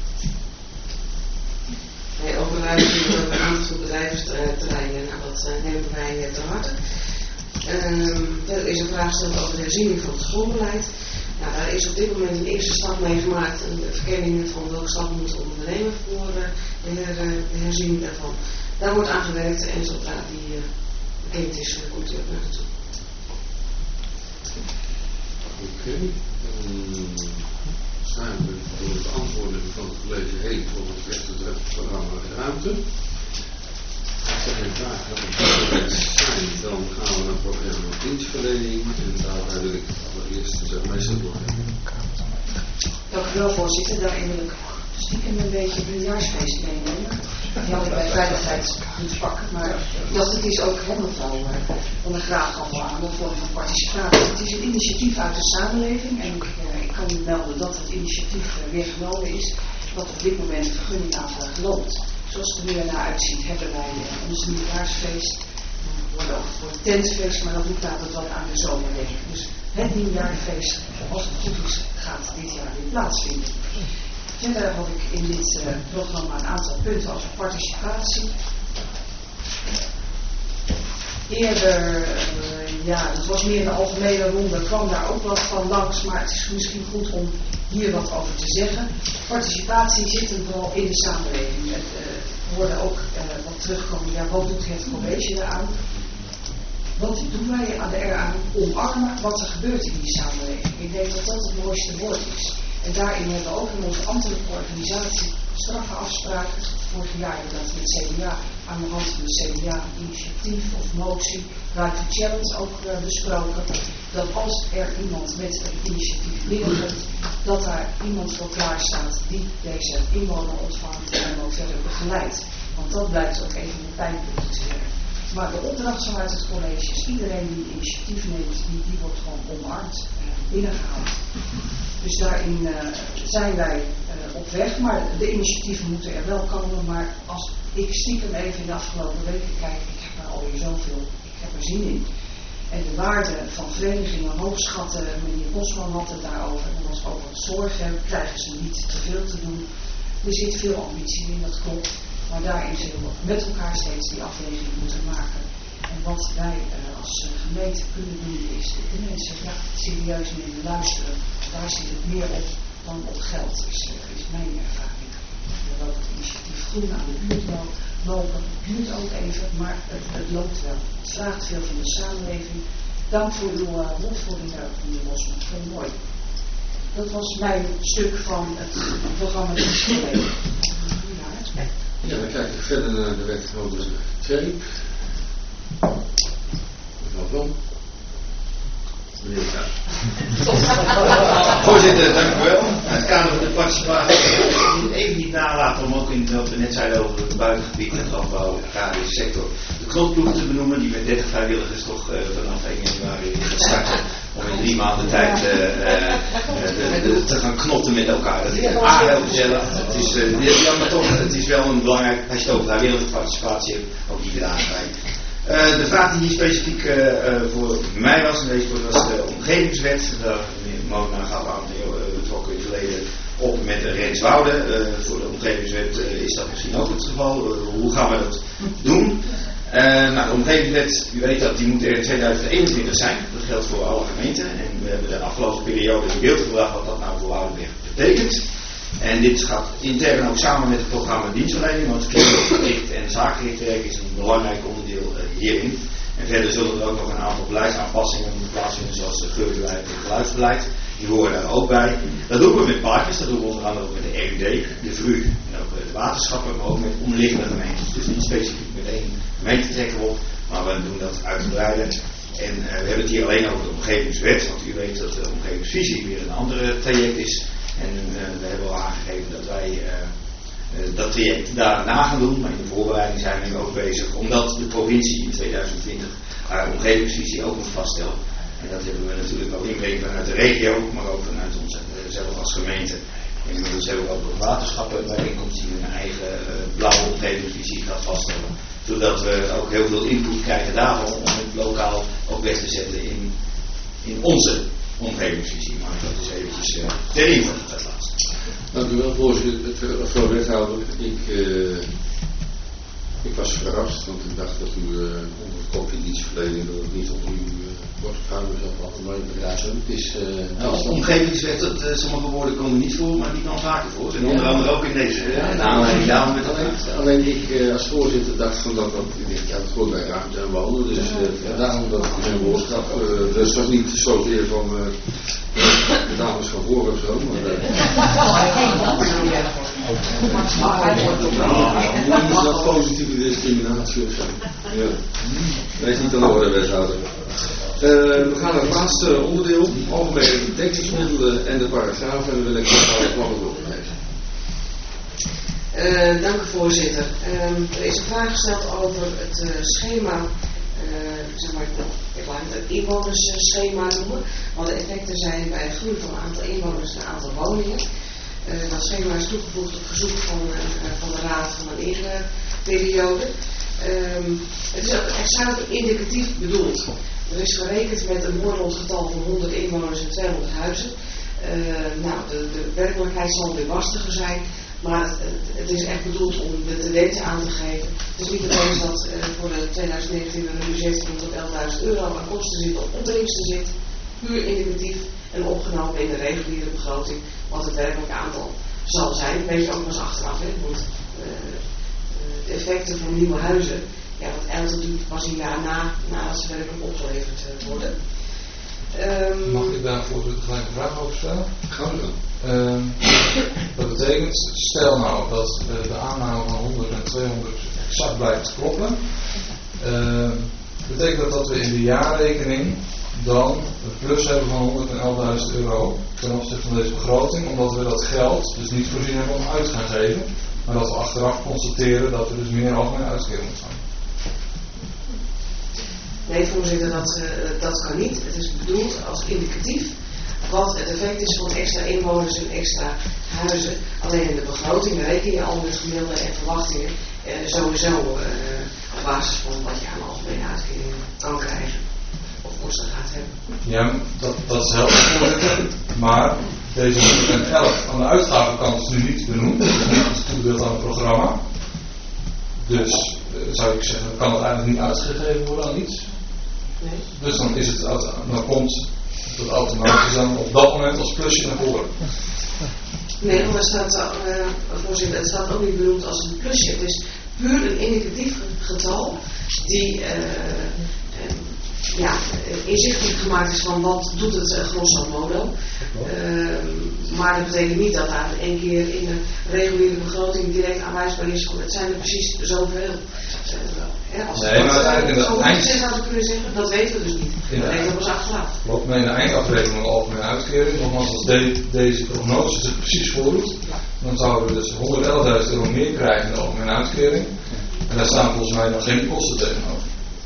Wij overluisteren over een aantal bedrijventerreinen. Nou, dat nemen wij te harte. Er is een vraag gesteld over de herziening van het schoolbeleid. Nou, daar is op dit moment een eerste stap mee gemaakt. De verkenning van welke stap we moeten ondernemen voor de herziening daarvan. Daar wordt aan gewerkt en zodra die bekend is, komt u ook naar toe. Oké. Zijn we door het antwoorden van het college heen op het rechterprogramma Ruimte. Als er geen vragen zijn, dan gaan we naar het programma dienstverlening. En daarbij wil ik allereerst de meester doorgeven. Dank u wel, voorzitter. Daarin wil ik stiekem een beetje het nieuwjaarsfeest meenemen. Die had ik bij veiligheid moeten pakken, maar ik dacht het is ook mevrouw ondergraaf al aan een vorm van participatie. Het is een initiatief uit de samenleving en ik kan u melden dat het initiatief weer genomen is, wat op dit moment de vergunningaanvraag loopt. Zoals het er nu naar uitziet, hebben wij ons nieuwjaarsfeest. We worden ook voor een tentfeest, maar dat moet later wel aan de zomer denken. Dus het nieuwjaarfeest, als het goed is, gaat dit jaar weer plaatsvinden. Verder had ik in dit programma een aantal punten over participatie. Eerder, dat was meer een algemene ronde, kwam daar ook wat van langs, maar het is misschien goed om hier wat over te zeggen. Participatie zit hem vooral in de samenleving. We hoorden ook wat terugkomen, ja, wat doet het college eraan? Wat doen wij eraan? Omarmen wat er gebeurt in die samenleving. Ik denk dat dat het mooiste woord is. En daarin hebben we ook in onze ambtelijke organisatie straffe afspraken. Vorig jaar hebben we dat met CDA aan de hand van de CDA-initiatief of motie, Right to Challenge ook besproken. Dat als er iemand met een initiatief binnenkomt, dat daar iemand voor klaar staat die deze inwoner ontvangt en hem ook verder begeleidt. Want dat blijkt ook een van de pijnpunten te zijn. Maar de opdracht vanuit het college is iedereen die een initiatief neemt, die wordt gewoon omarmd, binnengehaald. Dus daarin zijn wij op weg, maar de initiatieven moeten er wel komen. Maar als ik stiekem even in de afgelopen weken kijk, ik heb er alweer zoveel, ik heb er zin in. En de waarde van verenigingen hoogschatten, meneer Bosman had het daarover, en dat was over het zorgen, krijgen ze niet te veel te doen. Er zit veel ambitie in, dat klopt. Maar daarin zullen we met elkaar steeds die afweging moeten maken. En wat wij als gemeente kunnen doen is de mensen serieus nemen, luisteren. Daar zit het meer op dan op geld, is mijn ervaring. We lopen het initiatief groen aan de buurt lopen. Het duurt ook even, maar het loopt wel. Het vraagt veel van de samenleving. Dank voor uw woordvoering daar, meneer Bosman. Heel mooi. Dat was mijn stuk van het programma Dienstverlening. Ja, dan kijk ik verder naar de wethouder 2. Mevrouw Blom. Meneer Kaas. Voorzitter, dank u wel. In het kader van de participatie even niet nalaten om ook in wat we net zeiden over het buitengebied en landbouw, agrarische sector, de knotploeg te benoemen die met 30 vrijwilligers toch vanaf 1 januari gaat starten. Om in 3 maanden tijd te gaan knotten met elkaar. Dat is heel gezellig. Maar toch, het is wel een belangrijk, als je het over vrijwillige participatie hebt, ook die gedaan bij. De vraag die hier specifiek voor mij was in deze was de omgevingswet. Meneer Molenaar gaf aan, betrokken in het verleden op met de Renswoude. Voor de omgevingswet is dat misschien ook het geval. Hoe gaan we dat doen? Nou, de omgevingswet, u weet dat die moet er in 2021 zijn. Dat geldt voor alle gemeenten. En we hebben de afgelopen periode in beeld gebracht wat dat nou voor Woudenberg betekent. En dit gaat intern ook samen met het programma dienstverlening, want klimaatgericht en zaakgericht werk is een belangrijk onderdeel hierin. En verder zullen er ook nog een aantal beleidsaanpassingen moeten plaatsvinden, zoals het geurbeleid en geluidsbeleid. Die horen daar ook bij. Dat doen we met partners, dat doen we onder andere ook met de RUD, de VRU en ook de waterschappen, maar ook met omliggende gemeentes. Dus niet specifiek met één gemeente trekken we op, maar we doen dat uitgebreider. En we hebben het hier alleen over de omgevingswet, want u weet dat de omgevingsvisie weer een ander traject is. En we hebben al aangegeven dat wij dat traject daarna gaan doen, maar in de voorbereiding zijn we nu ook bezig, omdat de provincie in 2020 haar omgevingsvisie ook moet vaststellen. En dat hebben we natuurlijk wel inbreng vanuit de regio, maar ook vanuit onszelf als gemeente. En inmiddels hebben we ook nog waterschappen bijeenkomst die hun eigen blauwe omgevingsvisie gaat vaststellen. Zodat we ook heel veel input krijgen daarvan om het lokaal ook weg te zetten in onze omgevingsvisie. Maar dat is eventjes ter info het laatste. Dank u wel, voorzitter. Mevrouw wethouder, ik was verrast, want ik dacht dat u onder het kopje dienstverlening dat het niet op uw portefeuille zou vallen, maar het is... Als omgevingswet, sommige woorden komen niet voor, maar die kan vaker voor. En onder andere ook in deze. Daarom met alleen ik als voorzitter dacht van dat het hoort bij ruimte en wonen, dus daarom dat ik mijn woordschap, dat was niet zozeer van de dames van voor of zo, maar... is dat positieve discriminatie of zo? Ja. Dat is niet aan de orde, wethouder. We gaan naar het laatste onderdeel, algemene dekkingsmiddelen en de paragrafen, en dan wil ik mevrouw Plannen doorlezen. Dank u, voorzitter. Er is een vraag gesteld over het schema, zeg maar, ik laat het inwonersschema noemen, wat de effecten zijn bij de groei van het aantal inwoners en het aantal woningen. Dat schema is toegevoegd op verzoek van de raad van een eerdere periode. Het is ook indicatief bedoeld. Er is gerekend met een moordrond getal van 100 inwoners en 200 huizen. De werkelijkheid zal weer lastiger zijn, maar het is echt bedoeld om de tendens aan te geven. Het is niet opeens dat voor de 2019 een budget van tot €11.000 aan kosten zit of opbrengsten zit. Puur indicatief en opgenomen in de reguliere begroting wat het werkelijke aantal zal zijn. Weet je ook maar eens achteraf, hè? Want de effecten van nieuwe huizen, ja, dat eilt natuurlijk pas een jaar nadat ze werkelijk opgeleverd worden. Mag ik daarvoor gelijk een vraag over stellen? Gaan we dan. Dat betekent, stel nou dat de aanname van 100 en 200 exact blijft kloppen. Betekent dat we in de jaarrekening dan een plus hebben van €111.000 ten opzichte van deze begroting, omdat we dat geld dus niet voorzien hebben om uit te gaan geven, maar dat we achteraf constateren dat er dus meer algemene uitkering moet zijn. Nee, voorzitter, dat kan niet. Het is bedoeld als indicatief wat het effect is van extra inwoners en extra huizen. Alleen in de begroting reken je al met gemiddelde en verwachtingen sowieso op basis van wat je aan algemene uitkeringen kan krijgen of kosten gaat hebben. Ja, dat is helder, maar deze 111 aan de uitgavenkant is nu niet benoemd, dat is niet toebedeeld aan het programma. Dus zou ik zeggen, kan het eigenlijk niet uitgegeven worden aan iets. Nee. Dus dan is het, dan komt het automatisch dan op dat moment als plusje naar voren. Nee, want er staat, voorzitter, het staat ook niet benoemd als een plusje. Het is puur een indicatief getal die inzichtelijk gemaakt is van wat doet het grosso modo. Maar dat betekent niet dat daar één keer in een reguliere begroting direct aanwijsbaar is. Het zijn er precies zoveel. Nee, maar uiteindelijk in de eind... zou kunnen zeggen, dat weten we dus niet. Dat weten we pas achteraf. Klopt, maar in de eindafrekening van de algemene uitkering, nogmaals als deze prognose zich precies voordoet, dan zouden we dus €111.000 meer krijgen in de algemene uitkering. En daar staan volgens mij nog geen kosten tegenover.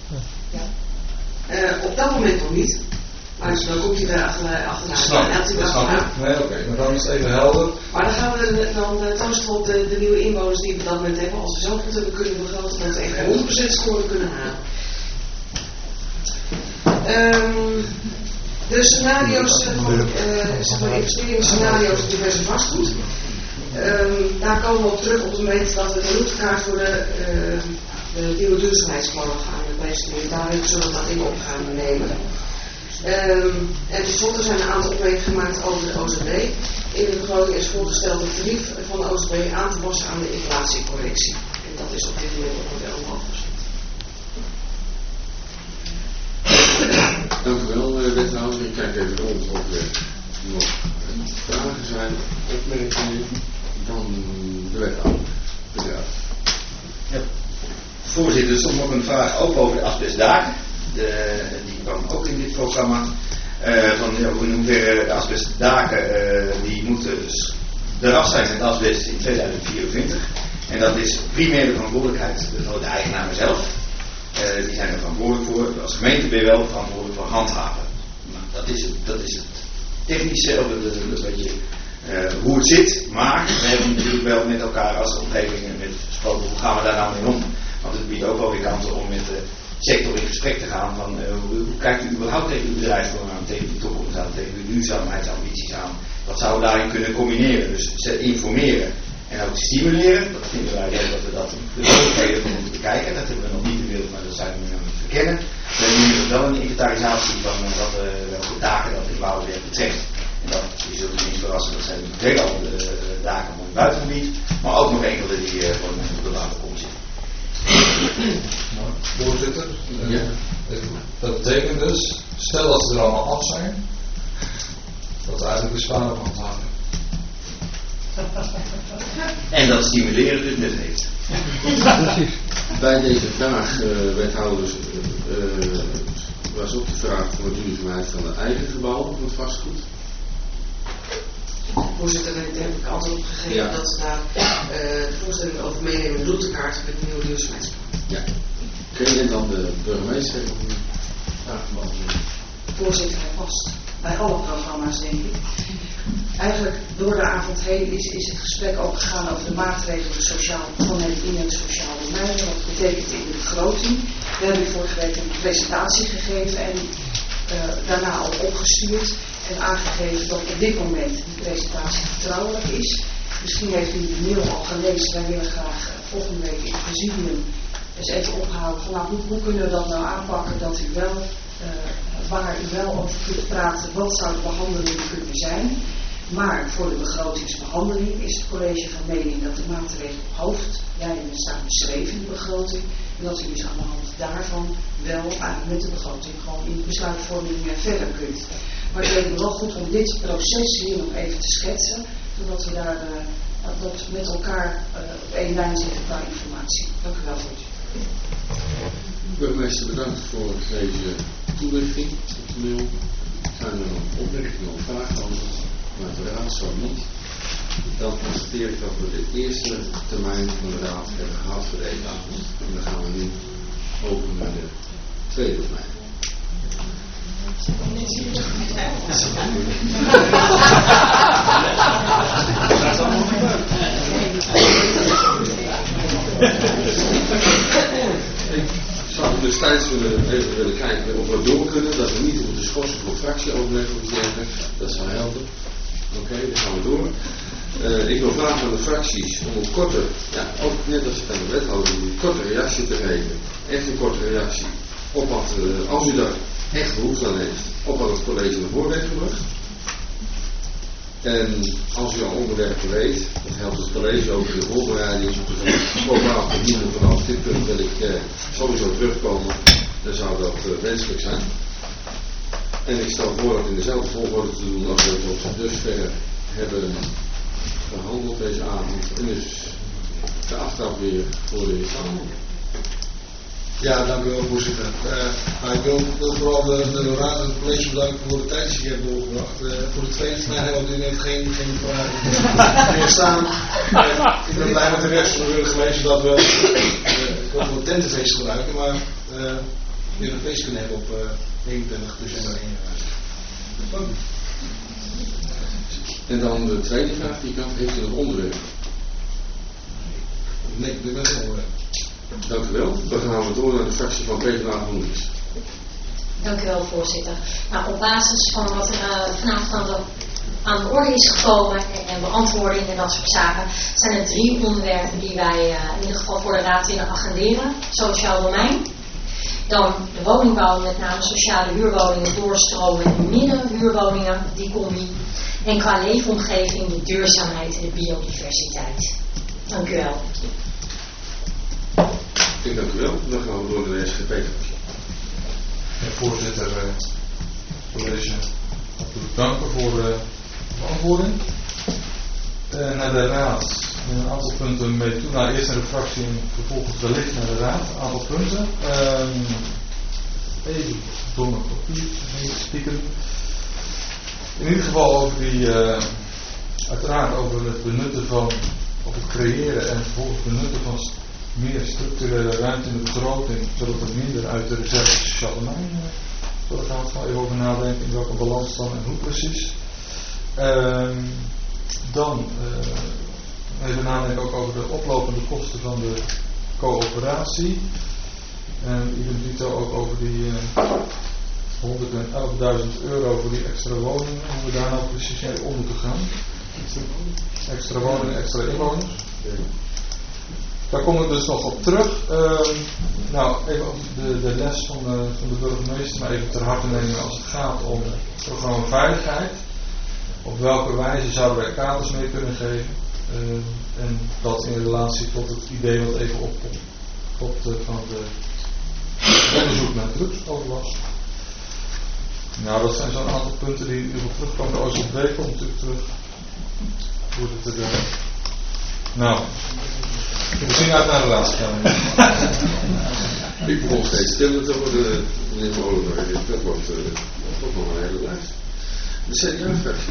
Op dat moment nog niet. Maar dan komt hij daar achteraan. Snap je? Nee, oké, maar dan is het even helder. Maar dan gaan we dan toosten op de nieuwe inwoners die we op dat moment hebben. Als we zelf goed hebben kunnen begroten, dat we even 100% score kunnen halen. De scenario's van investeringsscenario's diverse vastgoed. Daar komen we op terug op het moment dat we de routekaart voor de nieuwe duurzaamheidsplannen gaan presenteren. Daar zullen we dat in op gaan nemen. En tenslotte zijn een aantal opmerkingen gemaakt over de OZB. In de begroting is voorgesteld het tarief van de OZB aan te passen aan de inflatiecorrectie. En dat is op dit moment ook wel mogelijk. Dank u wel, wethouder. Ik kijk even rond of er nog vragen zijn, opmerkingen. Dan de wethouder. Bedankt. Ja. Voorzitter, er stond nog een vraag ook over de asbestdaken. Die kwam ook in dit programma. In hoeverre de asbestdaken die moeten dus eraf zijn met asbest in 2024. En dat is primair de verantwoordelijkheid van de eigenaar zelf. Die zijn er verantwoordelijk voor. Als gemeente ben je wel verantwoordelijk voor handhaven. Nou, dat is het technische, of een beetje hoe het zit. Maar we hebben natuurlijk wel met elkaar als omgeving gesproken, hoe gaan we daar nou mee om? Want het biedt ook wel weer kansen om met de sector in gesprek te gaan van hoe kijkt u überhaupt tegen uw bedrijfsvoering aan, tegen die toekomst aan, tegen uw duurzaamheidsambities aan. Wat zouden we daarin kunnen combineren? Dus informeren en ook stimuleren. Dat vinden wij dat we dat de mogelijkheden van moeten bekijken. Dat hebben we nog niet inmiddels, maar dat zijn we nu aan het verkennen. We hebben nu wel een inventarisatie van welke daken dat in Woudenberg betreft. En dat, je zult u niet verrassen, dat zijn veelal de daken van het buitengebied, maar ook nog enkele die gewoon op de waterkom zitten. Voorzitter, ja. Dat betekent dus, stel dat ze er allemaal af zijn, dat we eigenlijk de Spanen op handhaven. En dat stimuleren dus net heeft. Bij deze vraag, wethouders, was ook de vraag voor de duurzaamheid van de eigen gebouwen van het vastgoed. Voorzitter, daar heb ik antwoord op gegeven dat ze daar de voorstelling over meenemen in de routekaart met de nieuwe duurzaamheidsplan. Ja. Kun je dan de burgemeester om een vraag beantwoorden? Voorzitter, hij past bij alle programma's, denk ik. Eigenlijk door de avond heen is het gesprek ook gegaan over de maatregelen in het sociaal domein. Wat betekent in de begroting. We hebben vorige week een presentatie gegeven en daarna al opgestuurd en aangegeven dat op dit moment de presentatie vertrouwelijk is. Misschien heeft u de mail al gelezen. Wij willen graag volgende week in het presidium eens even ophouden van hoe kunnen we dat nou aanpakken dat u wel, waar u wel over kunt praten, wat zou de behandeling kunnen zijn. Maar voor de begrotingsbehandeling is het college van mening dat de maatregelen op hoofdlijnen staan beschreven in de begroting. En dat u dus aan de hand daarvan wel met de begroting gewoon in de besluitvorming verder kunt. Maar het leek me wel goed om dit proces hier nog even te schetsen, zodat we daar dat met elkaar op één lijn zitten qua informatie. Dank u wel, voorzitter. Burgemeester, bedankt voor deze toelichting op de mail. Zijn er nog opmerkingen of vragen over? Maar de raad zo niet. Dan constateer ik dat we de eerste termijn van de raad hebben gehad voor deze avond. En dan gaan we nu over naar de tweede termijn. Ik zou destijds even willen kijken of we door kunnen, dat we niet moeten schorsen voor fractieoverleg of iets dergelijks. Dat zou helpen. Oké, dan gaan we door. Ik wil vragen aan de fracties om een korte, ook net als aan de wethouder, een korte reactie te geven. Echt een korte reactie op wat, als u daar echt behoefte aan heeft, op wat het college naar voren heeft gebracht. En als u al onderwerpen weet, dat helpt het college ook in de voorbereiding. Globaal verdienen vanaf dit punt wil ik sowieso terugkomen. Dan zou dat wenselijk zijn. En ik stel voor dat in dezelfde volgorde te doen als we het tot dusver hebben behandeld deze avond. En dus de aftrap weer voor de samenleving. Ja, dank u wel, voorzitter. Ik wil vooral de raad en het college bedanken voor de tijd die je hebt doorgebracht. Voor de tweede termijn hebben we net geen vragen meer staan. Ik ben blij met de rest van de gelezen dat we ik hoop een tentenfeest gebruiken, maar weer een feest kunnen hebben op 21 december 1. En dan de tweede vraag die ik had, heeft u nog onderwerpen? Nee, ik ben geen onderwerp. Dank u wel. Dan gaan we door naar de fractie van PvdA GroenLinks. Dank u wel, voorzitter. Nou, op basis van wat er vanavond aan de orde is gekomen en beantwoording en dat soort zaken, zijn er 3 onderwerpen die wij in ieder geval voor de raad willen agenderen. Sociaal domein. Dan de woningbouw, met name sociale huurwoningen, doorstromen en middenhuurwoningen, die combi. En qua leefomgeving de duurzaamheid en de biodiversiteit. Dank u wel. Ik dank u wel. Dan gaan we door naar de SGP. Voorzitter, college, hartelijk danken voor de beantwoording. Naar de raad. Een aantal punten mee toe. Nou, eerst naar de fractie en vervolgens wellicht naar de raad. Een aantal punten. Even door mijn papier heen spieken. In ieder geval over die, uiteraard over het benutten van, of het creëren en vervolgens benutten van meer structurele ruimte in de begroting, zodat er minder uit de reserve sociaal domein daar gaan we gewoon even over nadenken in welke balans dan en hoe precies. Dan even nadenken ook over de oplopende kosten van de coöperatie. En idem dito ook over die 111.000 euro voor die extra woningen, hoe we daar nou precies mee om moeten gaan. Extra woningen, extra inwoners. Daar kom ik dus nog op terug. Nou, even de les van de burgemeester, maar even ter harte nemen als het gaat om het programma veiligheid. Op welke wijze zouden wij kaders mee kunnen geven? En dat in relatie tot het idee wat even opkomt van de onderzoek naar drugsoverlast. Nou, dat zijn zo'n aantal punten die in ieder geval terugkomen. De OZB komt natuurlijk terug. Nou, we zien uit naar de laatste gaan. Ik begon steeds stiller te worden, meneer Molenaar. Dat wordt toch nog een hele lijst. De CDA-fractie.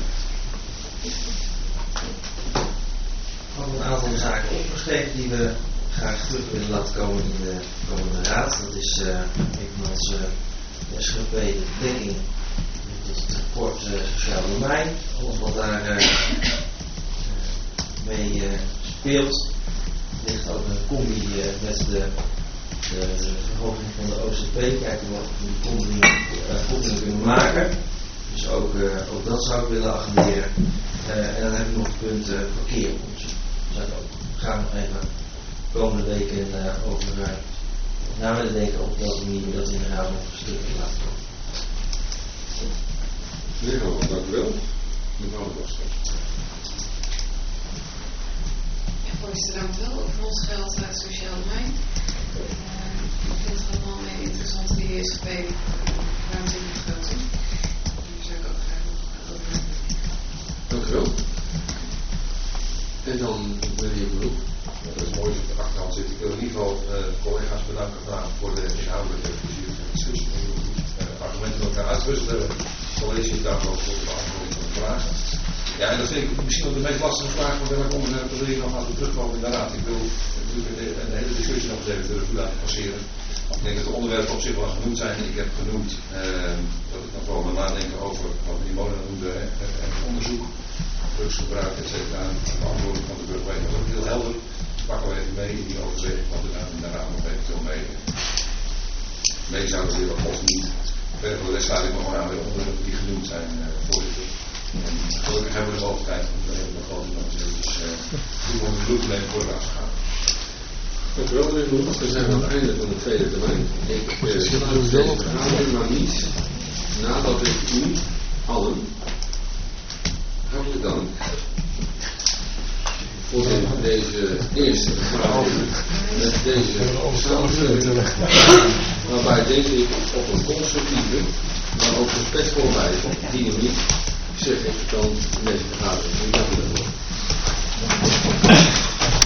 We hebben een aantal zaken opgeschreven die we graag terug willen laten komen in de komende raad. Dat is even als SGP de dekking. Dit is het rapport sociaal domein. Alles wat daar mee speelt. Er ligt ook een combi met de verhoging van de OZP. Kijken wat we die combi kunnen maken. Dus ook dat zou ik willen agenderen. En dan heb ik nog het punt parkeeronderzoek. Dus daar gaan we nog even de komende weken over na willen denken op welke manier we dat inderdaad nog een stuk laten komen. Meneer Hoogland, dank u wel. Mevrouw de Bosch. Voorzitter, dank u wel. Over ons geld uit het sociaal domein. Ik vind het allemaal een interessante ISGP ruimte in de begroting. Daar zou ik ook graag nog over nadenken. Dank u wel. En dan meneer Broek. Ja, dat is mooi dat er achterhand zit. Ik wil in ieder geval collega's bedanken vandaag voor de inhoudelijke plezierige discussie. Argumenten met elkaar uitgewisseld hebben. Het college is daar ook voor de beantwoording van de vragen. Ja, en dat vind ik misschien ook de meest lastige vraag van welke onderwerpen wil je nog aan terugkomen in de raad. Ik wil natuurlijk de hele discussie nog eens even de revue laten passeren. Ik denk dat de onderwerpen op zich wel genoemd zijn. Ik heb genoemd dat ik nog wel wil nadenken over wat die Mona noemde en onderzoek, drugsgebruik, et cetera. De beantwoording van de burgemeester was ook heel helder. Pakken we even mee in die overweging wat we daar in de raad nog eventueel mee zouden willen of niet. Verder voor de rest sluit ik nog maar aan de onderwerpen die genoemd zijn, voorzitter. En gelukkig hebben we de mogelijkheid om de hele begroting nog eens eventjes om de bloedprobleem voor de raad gaan. Dank u wel, meneer Bloemers. We zijn aan het einde van de tweede termijn. Ik sluit deze vergadering, maar niet nadat ik u allen hartelijk dank voor deze eerste vergadering met deze samenstelling, waarbij denk ik op een constructieve, maar ook respectvolle wijze dynamiek zich heeft getoond in deze vergadering. Dank u wel.